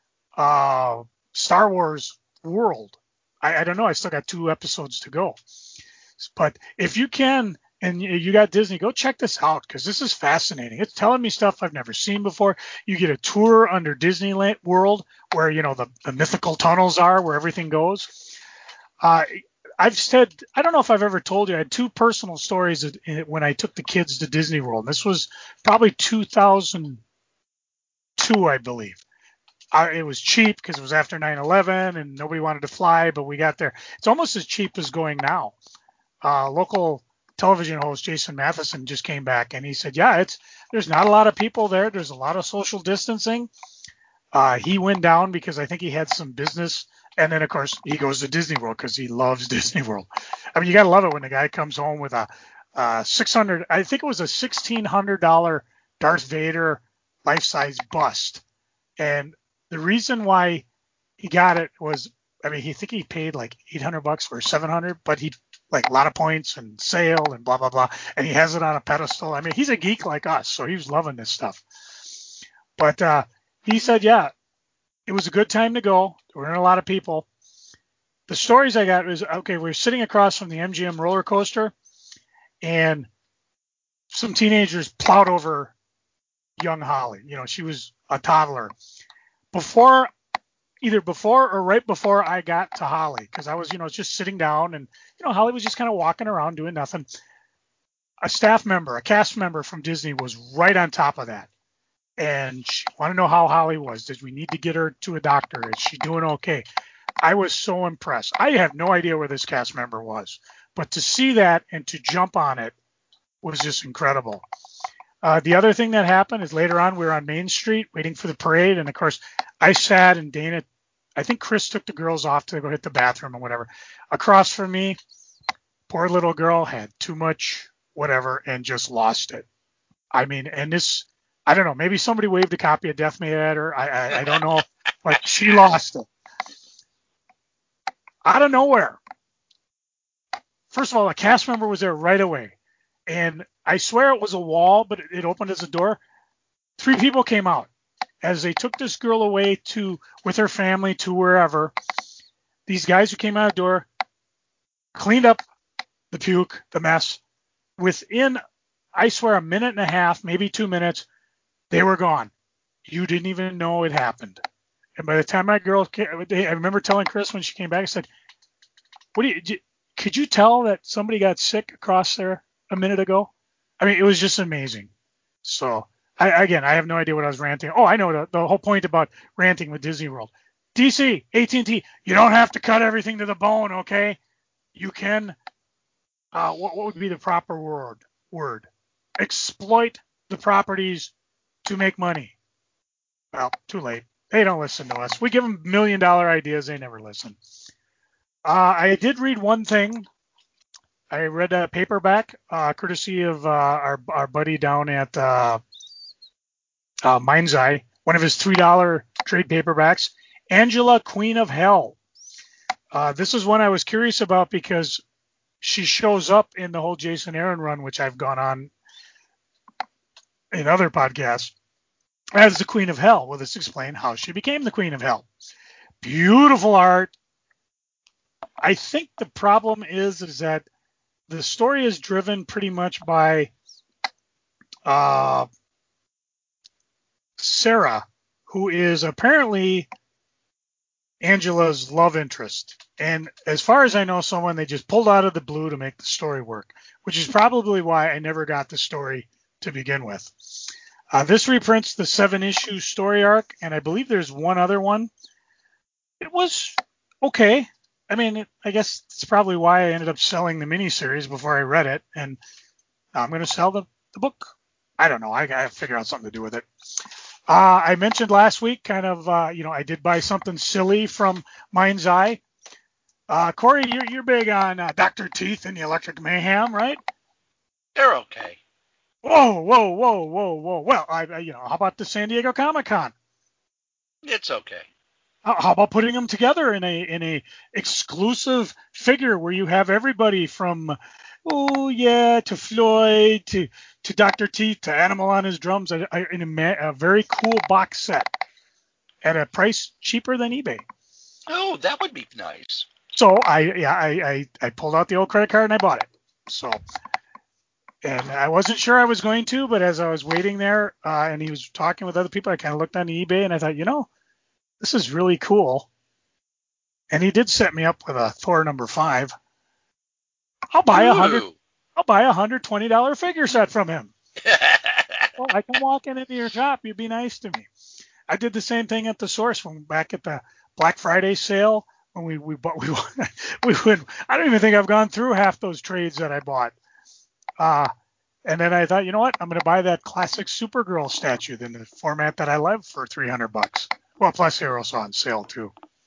uh, Star Wars world. I, I don't know. I still got two episodes to go. But if you can and you got Disney, go check this out because this is fascinating. It's telling me stuff I've never seen before. You get a tour under Disneyland World where, you know, the, the mythical tunnels are, where everything goes. Uh, I've said, I don't know if I've ever told you, I had two personal stories when I took the kids to Disney World. This was probably two thousand two, I believe. Uh, it was cheap because it was after nine eleven and nobody wanted to fly, but we got there. It's almost as cheap as going now. Uh, local television host Jason Matheson just came back and he said, yeah, it's there's not a lot of people there. There's a lot of social distancing. Uh, he went down because I think he had some business. And then, of course, he goes to Disney World because he loves Disney World. I mean, you got to love it when the guy comes home with a uh, six hundred, I think it was a sixteen hundred dollars Darth Vader life-size bust. And the reason why he got it was, I mean, he think he paid like eight hundred bucks for seven hundred, but he like a lot of points and sale and blah, blah, blah. And he has it on a pedestal. I mean, he's a geek like us, so he was loving this stuff. But uh, he said, yeah, it was a good time to go. There weren't a lot of people. The stories I got was, okay, we were sitting across from the M G M roller coaster, and some teenagers plowed over young Holly. You know, she was a toddler. Before, either before or right before I got to Holly, because I was, you know, just sitting down, and, you know, Holly was just kind of walking around doing nothing. A staff member, a cast member from Disney was right on top of that. And she wanted to know how Holly was. Did we need to get her to a doctor? Is she doing okay? I was so impressed. I have no idea where this cast member was, but to see that and to jump on it was just incredible. Uh, the other thing that happened is later on we were on Main Street waiting for the parade, and of course I sat and Dana, I think Chris took the girls off to go hit the bathroom or whatever. Across from me, poor little girl had too much whatever and just lost it. I mean, and this, I don't know, maybe somebody waved a copy of Death May at her. I, I, I don't know, but she lost it. Out of nowhere. First of all, a cast member was there right away. And I swear it was a wall, but it, it opened as a door. Three people came out. As they took this girl away to with her family to wherever, these guys who came out the door cleaned up the puke, the mess. Within, I swear, a minute and a half, maybe two minutes, they were gone. You didn't even know it happened. And by the time my girl came, I remember telling Chris when she came back, I said, "What do you? Could you tell that somebody got sick across there a minute ago?" I mean, it was just amazing. So, I, again, I have no idea what I was ranting. Oh, I know the, the whole point about ranting with Disney World. D C, A T and T, you don't have to cut everything to the bone, okay? You can. Uh, what, what would be the proper word? Word. Exploit the properties to make money. Well, too late. They don't listen to us. We give them million dollar ideas. They never listen. Uh, I did read one thing. I read a paperback, uh, courtesy of uh, our our buddy down at uh, uh, Mind's Eye, one of his three dollar trade paperbacks, Angela, Queen of Hell. Uh, this is one I was curious about because she shows up in the whole Jason Aaron run, which I've gone on in other podcasts, as the Queen of Hell. Well, this explains how she became the Queen of Hell. Beautiful art. I think the problem is, is that the story is driven pretty much by uh, Sarah, who is apparently Angela's love interest. And as far as I know, someone they just pulled out of the blue to make the story work, which is probably why I never got the story to begin with. Uh, this reprints the seven-issue story arc, and I believe there's one other one. It was okay. I mean, it, I guess it's probably why I ended up selling the miniseries before I read it, and I'm going to sell the, the book. I don't know. I got to figure out something to do with it. Uh, I mentioned last week, kind of, uh, you know, I did buy something silly from Mind's Eye. Uh, Corey, you're, you're big on uh, Doctor Teeth and the Electric Mayhem, right? They're okay. Whoa, whoa, whoa, whoa, whoa. Well, I, I you know, how about the San Diego Comic-Con? It's okay. How, how about putting them together in a in a exclusive figure where you have everybody from, oh yeah, to Floyd to to Doctor Teeth to Animal on his drums in a, a, a very cool box set at a price cheaper than eBay. Oh, that would be nice. So I yeah I, I I pulled out the old credit card and I bought it. So. And I wasn't sure I was going to, but as I was waiting there uh, and he was talking with other people, I kind of looked on eBay and I thought, you know, this is really cool. And he did set me up with a Thor number five. I'll buy a hundred. I'll buy a hundred twenty dollar figure set from him. Well, I can walk in into your shop. You'd be nice to me. I did the same thing at the Source when back at the Black Friday sale when we we bought we we would. I don't even think I've gone through half those trades that I bought. Uh, and then I thought, you know what? I'm going to buy that classic Supergirl statue in the format that I love for three hundred bucks. Well, plus they're also on sale too.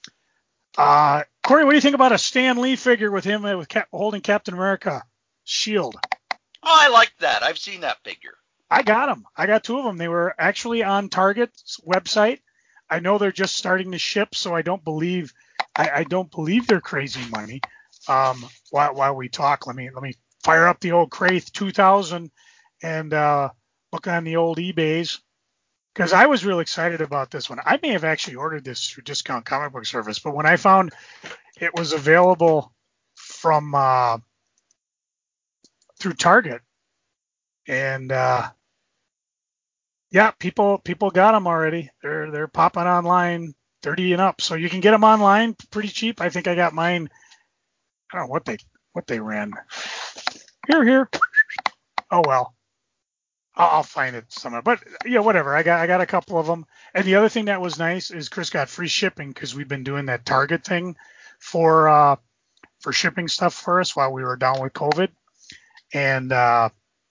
Uh, Corey, what do you think about a Stan Lee figure with him with Cap- holding Captain America shield? Oh, I like that. I've seen that figure. I got them. I got two of them. They were actually on Target's website. I know they're just starting to ship, so I don't believe I, I don't believe they're crazy money. Um, while while we talk, let me let me fire up the old Kraith two thousand and uh, look on the old eBays because I was real excited about this one. I may have actually ordered this through Discount Comic Book Service, but when I found it was available from uh, through Target, and uh, yeah, people people got them already. They're they're popping online, thirty and up, so you can get them online pretty cheap. I think I got mine. I don't know what they what they ran. Here here. Oh well, I'll, I'll find it somewhere. But yeah, whatever. I got I got a couple of them. And the other thing that was nice is Chris got free shipping because we've been doing that Target thing for uh, for shipping stuff for us while we were down with COVID. And uh,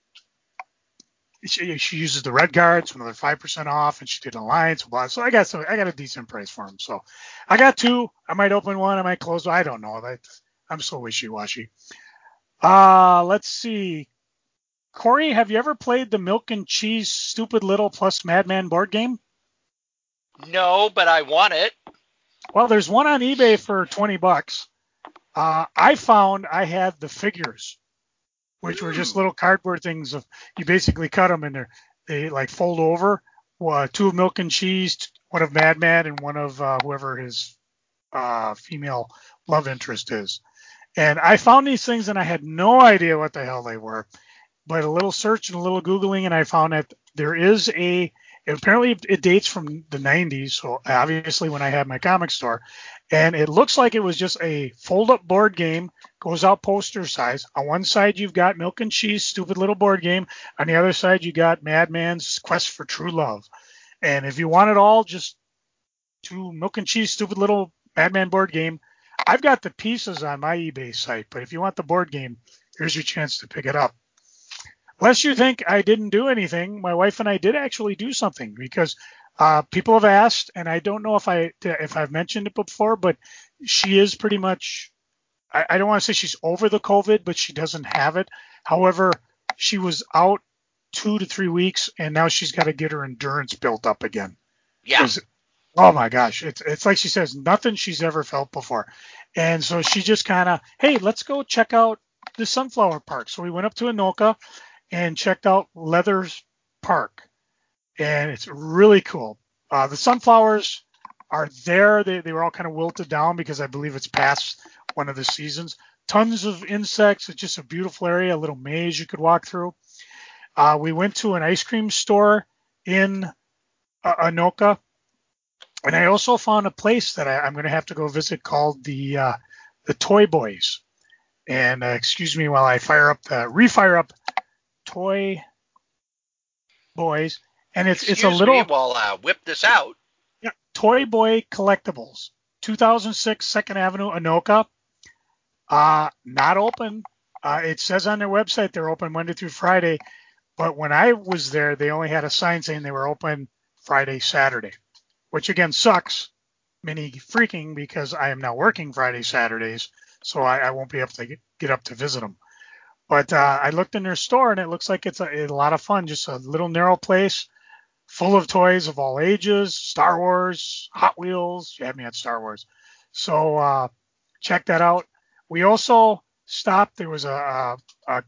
she, she uses the red cards, another five percent off, and she did online. So, blah. So I got some, I got a decent price for them. So I got two. I might open one. I might close. I don't know. That I'm so wishy-washy. Uh, let's see. Corey, have you ever played the Milk and Cheese Stupid Little plus Madman board game? No, but I want it. Well, there's one on eBay for twenty bucks. Uh, I found I had the figures, which were just little cardboard things. Of you basically cut them and they're, they like fold over. Uh, two of Milk and Cheese, one of Madman, and one of uh, whoever his uh, female love interest is. And I found these things and I had no idea what the hell they were. But a little search and a little Googling, and I found that there is a, apparently it dates from the nineties, so obviously when I had my comic store, and it looks like it was just a fold-up board game, goes out poster size. On one side, you've got Milk and Cheese, Stupid Little Board Game. On the other side, you got Madman's Quest for True Love. And if you want it all, just to Milk and Cheese, Stupid Little Madman board game. I've got the pieces on my eBay site, but if you want the board game, here's your chance to pick it up. Lest you think I didn't do anything, my wife and I did actually do something because uh, people have asked, and I don't know if I if I've mentioned it before, but she is pretty much, I, I don't want to say she's over the COVID, but she doesn't have it. However, she was out two to three weeks, and now she's got to get her endurance built up again. Yeah. Oh my gosh, it's it's like she says, nothing she's ever felt before, and so she just kind of, hey, let's go check out the Sunflower Park. So we went up to Anoka and checked out Leathers Park, and it's really cool. Uh, the sunflowers are there. They, they were all kind of wilted down because I believe it's past one of the seasons. Tons of insects. It's just a beautiful area, a little maze you could walk through. Uh, we went to an ice cream store in uh, Anoka, and I also found a place that I, I'm going to have to go visit called the uh, the Toy Boys. And uh, excuse me while I fire up the refire up Toy Boys, and it's Excuse it's a little me while I whip this out. Yeah, Toy Boy Collectibles, two thousand six Second Avenue, Anoka. Uh, not open. Uh, it says on their website they're open Monday through Friday, but when I was there, they only had a sign saying they were open Friday, Saturday, which again sucks, mini freaking, because I am now working Friday, Saturdays, so I, I won't be able to get, get up to visit them. But uh, I looked in their store, and it looks like it's a, a lot of fun. Just a little narrow place full of toys of all ages, Star Wars, Hot Wheels. You had me at Star Wars. So uh, check that out. We also stopped. There was a, a, a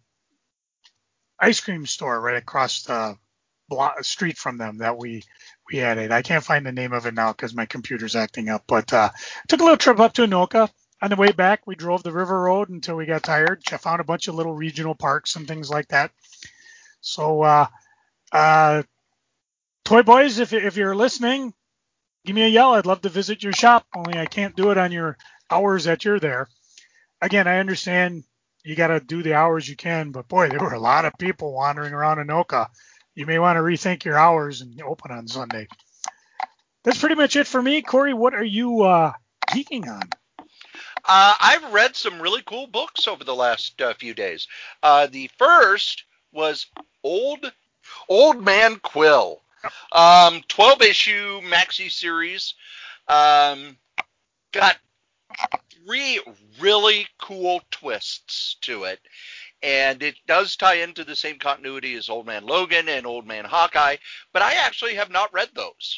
ice cream store right across the block, street from them that we we had it. I can't find the name of it now because my computer's acting up. But uh, took a little trip up to Anoka. On the way back, we drove the River Road until we got tired. I found a bunch of little regional parks and things like that. So, uh, uh, Toy Boys, if, if you're listening, give me a yell. I'd love to visit your shop, only I can't do it on your hours that you're there. Again, I understand you got to do the hours you can, but boy, there were a lot of people wandering around Anoka. You may want to rethink your hours and open on Sunday. That's pretty much it for me. Corey, what are you uh, geeking on? Uh, I've read some really cool books over the last uh, few days. Uh, the first was Old Old Man Quill, um, twelve issue maxi series. Um, got three really cool twists to it, and it does tie into the same continuity as Old Man Logan and Old Man Hawkeye. But I actually have not read those.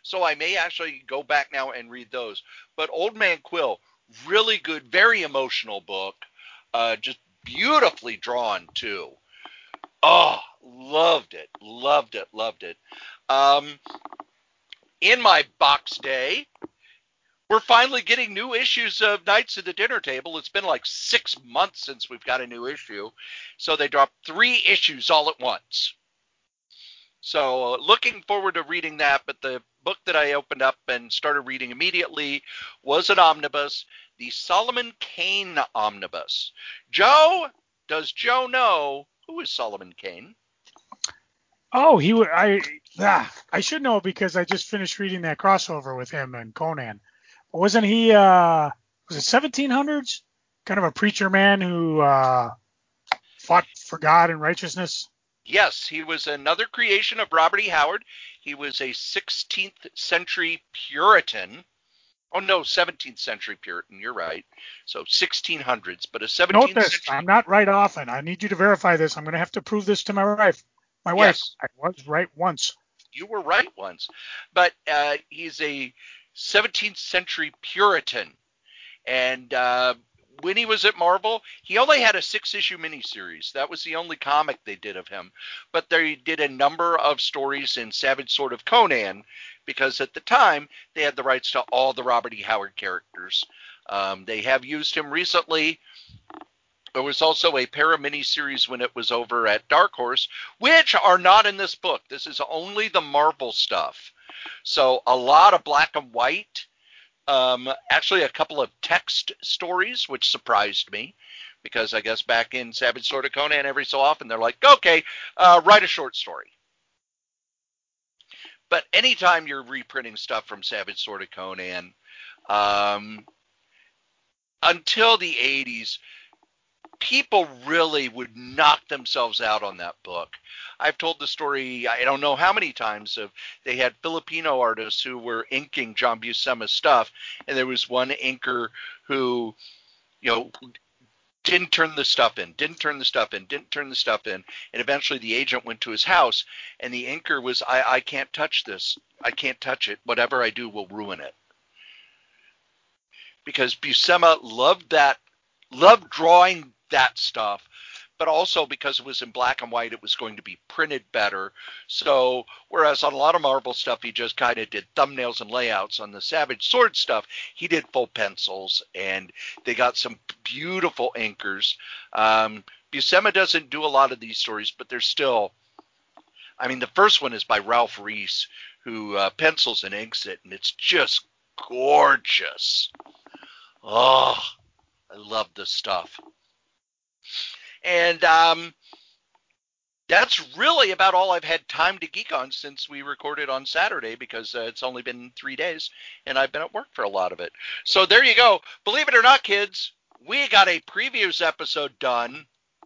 So I may actually go back now and read those. But Old Man Quill, really good, very emotional book. Uh, just beautifully drawn, too. Oh, loved it, loved it, loved it. Um, in my box day, we're finally getting new issues of Knights at the Dinner Table. It's been like six months since we've got a new issue. So they dropped three issues all at once. So uh, looking forward to reading that. But the book that I opened up and started reading immediately was an omnibus, the Solomon Kane omnibus. Joe, does Joe know who is Solomon Kane? Oh, he would. I ah, I should know because I just finished reading that crossover with him and Conan. Wasn't he? Uh, was it seventeen hundreds? Kind of a preacher man who uh, fought for God and righteousness. Yes, he was another creation of Robert E. Howard. He was a sixteenth century Puritan. Oh, no, seventeenth century Puritan. You're right. So sixteen hundreds, but a seventeenth Note this. century. I'm not right often. I need you to verify this. I'm going to have to prove this to my wife. My wife. Yes. I was right once. You were right once. But uh, he's a seventeenth century Puritan. And uh, when he was at Marvel, he only had a six-issue miniseries. That was the only comic they did of him. But they did a number of stories in Savage Sword of Conan, because at the time, they had the rights to all the Robert E. Howard characters. Um, they have used him recently. There was also a para miniseries when it was over at Dark Horse, which are not in this book. This is only the Marvel stuff. So a lot of black and white. Um, actually, a couple of text stories, which surprised me, because I guess back in Savage Sword of Conan, every so often they're like, okay, uh, write a short story. But anytime you're reprinting stuff from Savage Sword of Conan, um, until the eighties, people really would knock themselves out on that book. I've told the story, I don't know how many times, of they had Filipino artists who were inking John Buscema's stuff, and there was one inker who, you know, didn't turn the stuff in, didn't turn the stuff in, didn't turn the stuff in, and eventually the agent went to his house, and the inker was, I, I can't touch this. I can't touch it. Whatever I do will ruin it. Because Buscema loved that, loved drawing that stuff, but also because it was in black and white, it was going to be printed better. So whereas on a lot of Marvel stuff, he just kind of did thumbnails and layouts, on the Savage Sword stuff, he did full pencils, and they got some beautiful inkers. Um, Buscema doesn't do a lot of these stories, but they're still, I mean, the first one is by Ralph Reese, who uh, pencils and inks it, and it's just gorgeous. Oh, I love this stuff. And um, that's really about all I've had time to geek on since we recorded on Saturday, because uh, it's only been three days, and I've been at work for a lot of it. So there you go. Believe it or not, kids, we got a previews episode done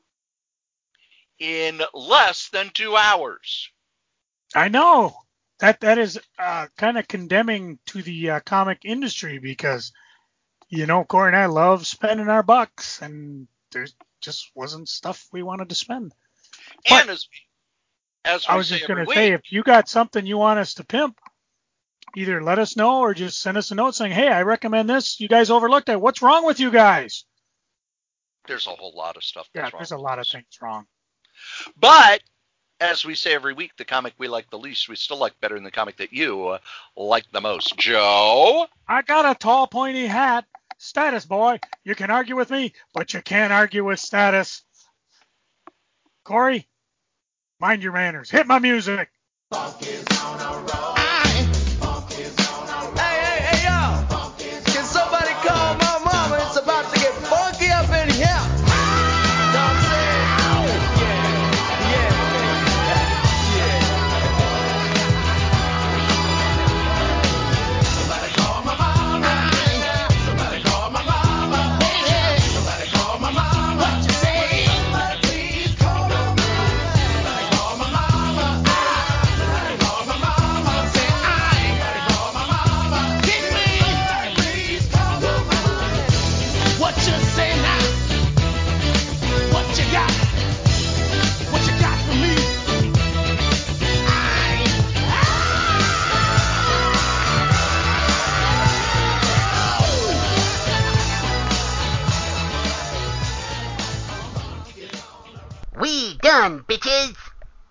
in less than two hours. I know. That that is uh, kind of condemning to the uh, comic industry, because, you know, Corey and I love spending our bucks, and there's just wasn't stuff we wanted to spend. And but as, as we I was say just going every to week, say, if you got something you want us to pimp, either let us know or just send us a note saying, hey, I recommend this. You guys overlooked it. What's wrong with you guys? there's a whole lot of stuff Yeah, that's wrong. there's a lot of things wrong. But as we say every week, the comic we like the least, we still like better than the comic that you uh, like the most. Joe? I got a tall, pointy hat. Status, boy. You can argue with me, but you can't argue with status. Corey, mind your manners. Hit my music. Funk is on a roll. Funk is on a roll. Hey, hey, hey, y'all. Can somebody call my mama? It's about to get funky up in here. Know what I'm saying? Yeah, yeah, yeah. Somebody call my mama. Somebody call my mama. Somebody call my mama. What you say? Somebody please call my mama. Somebody call my mama. Somebody call my We done, bitches!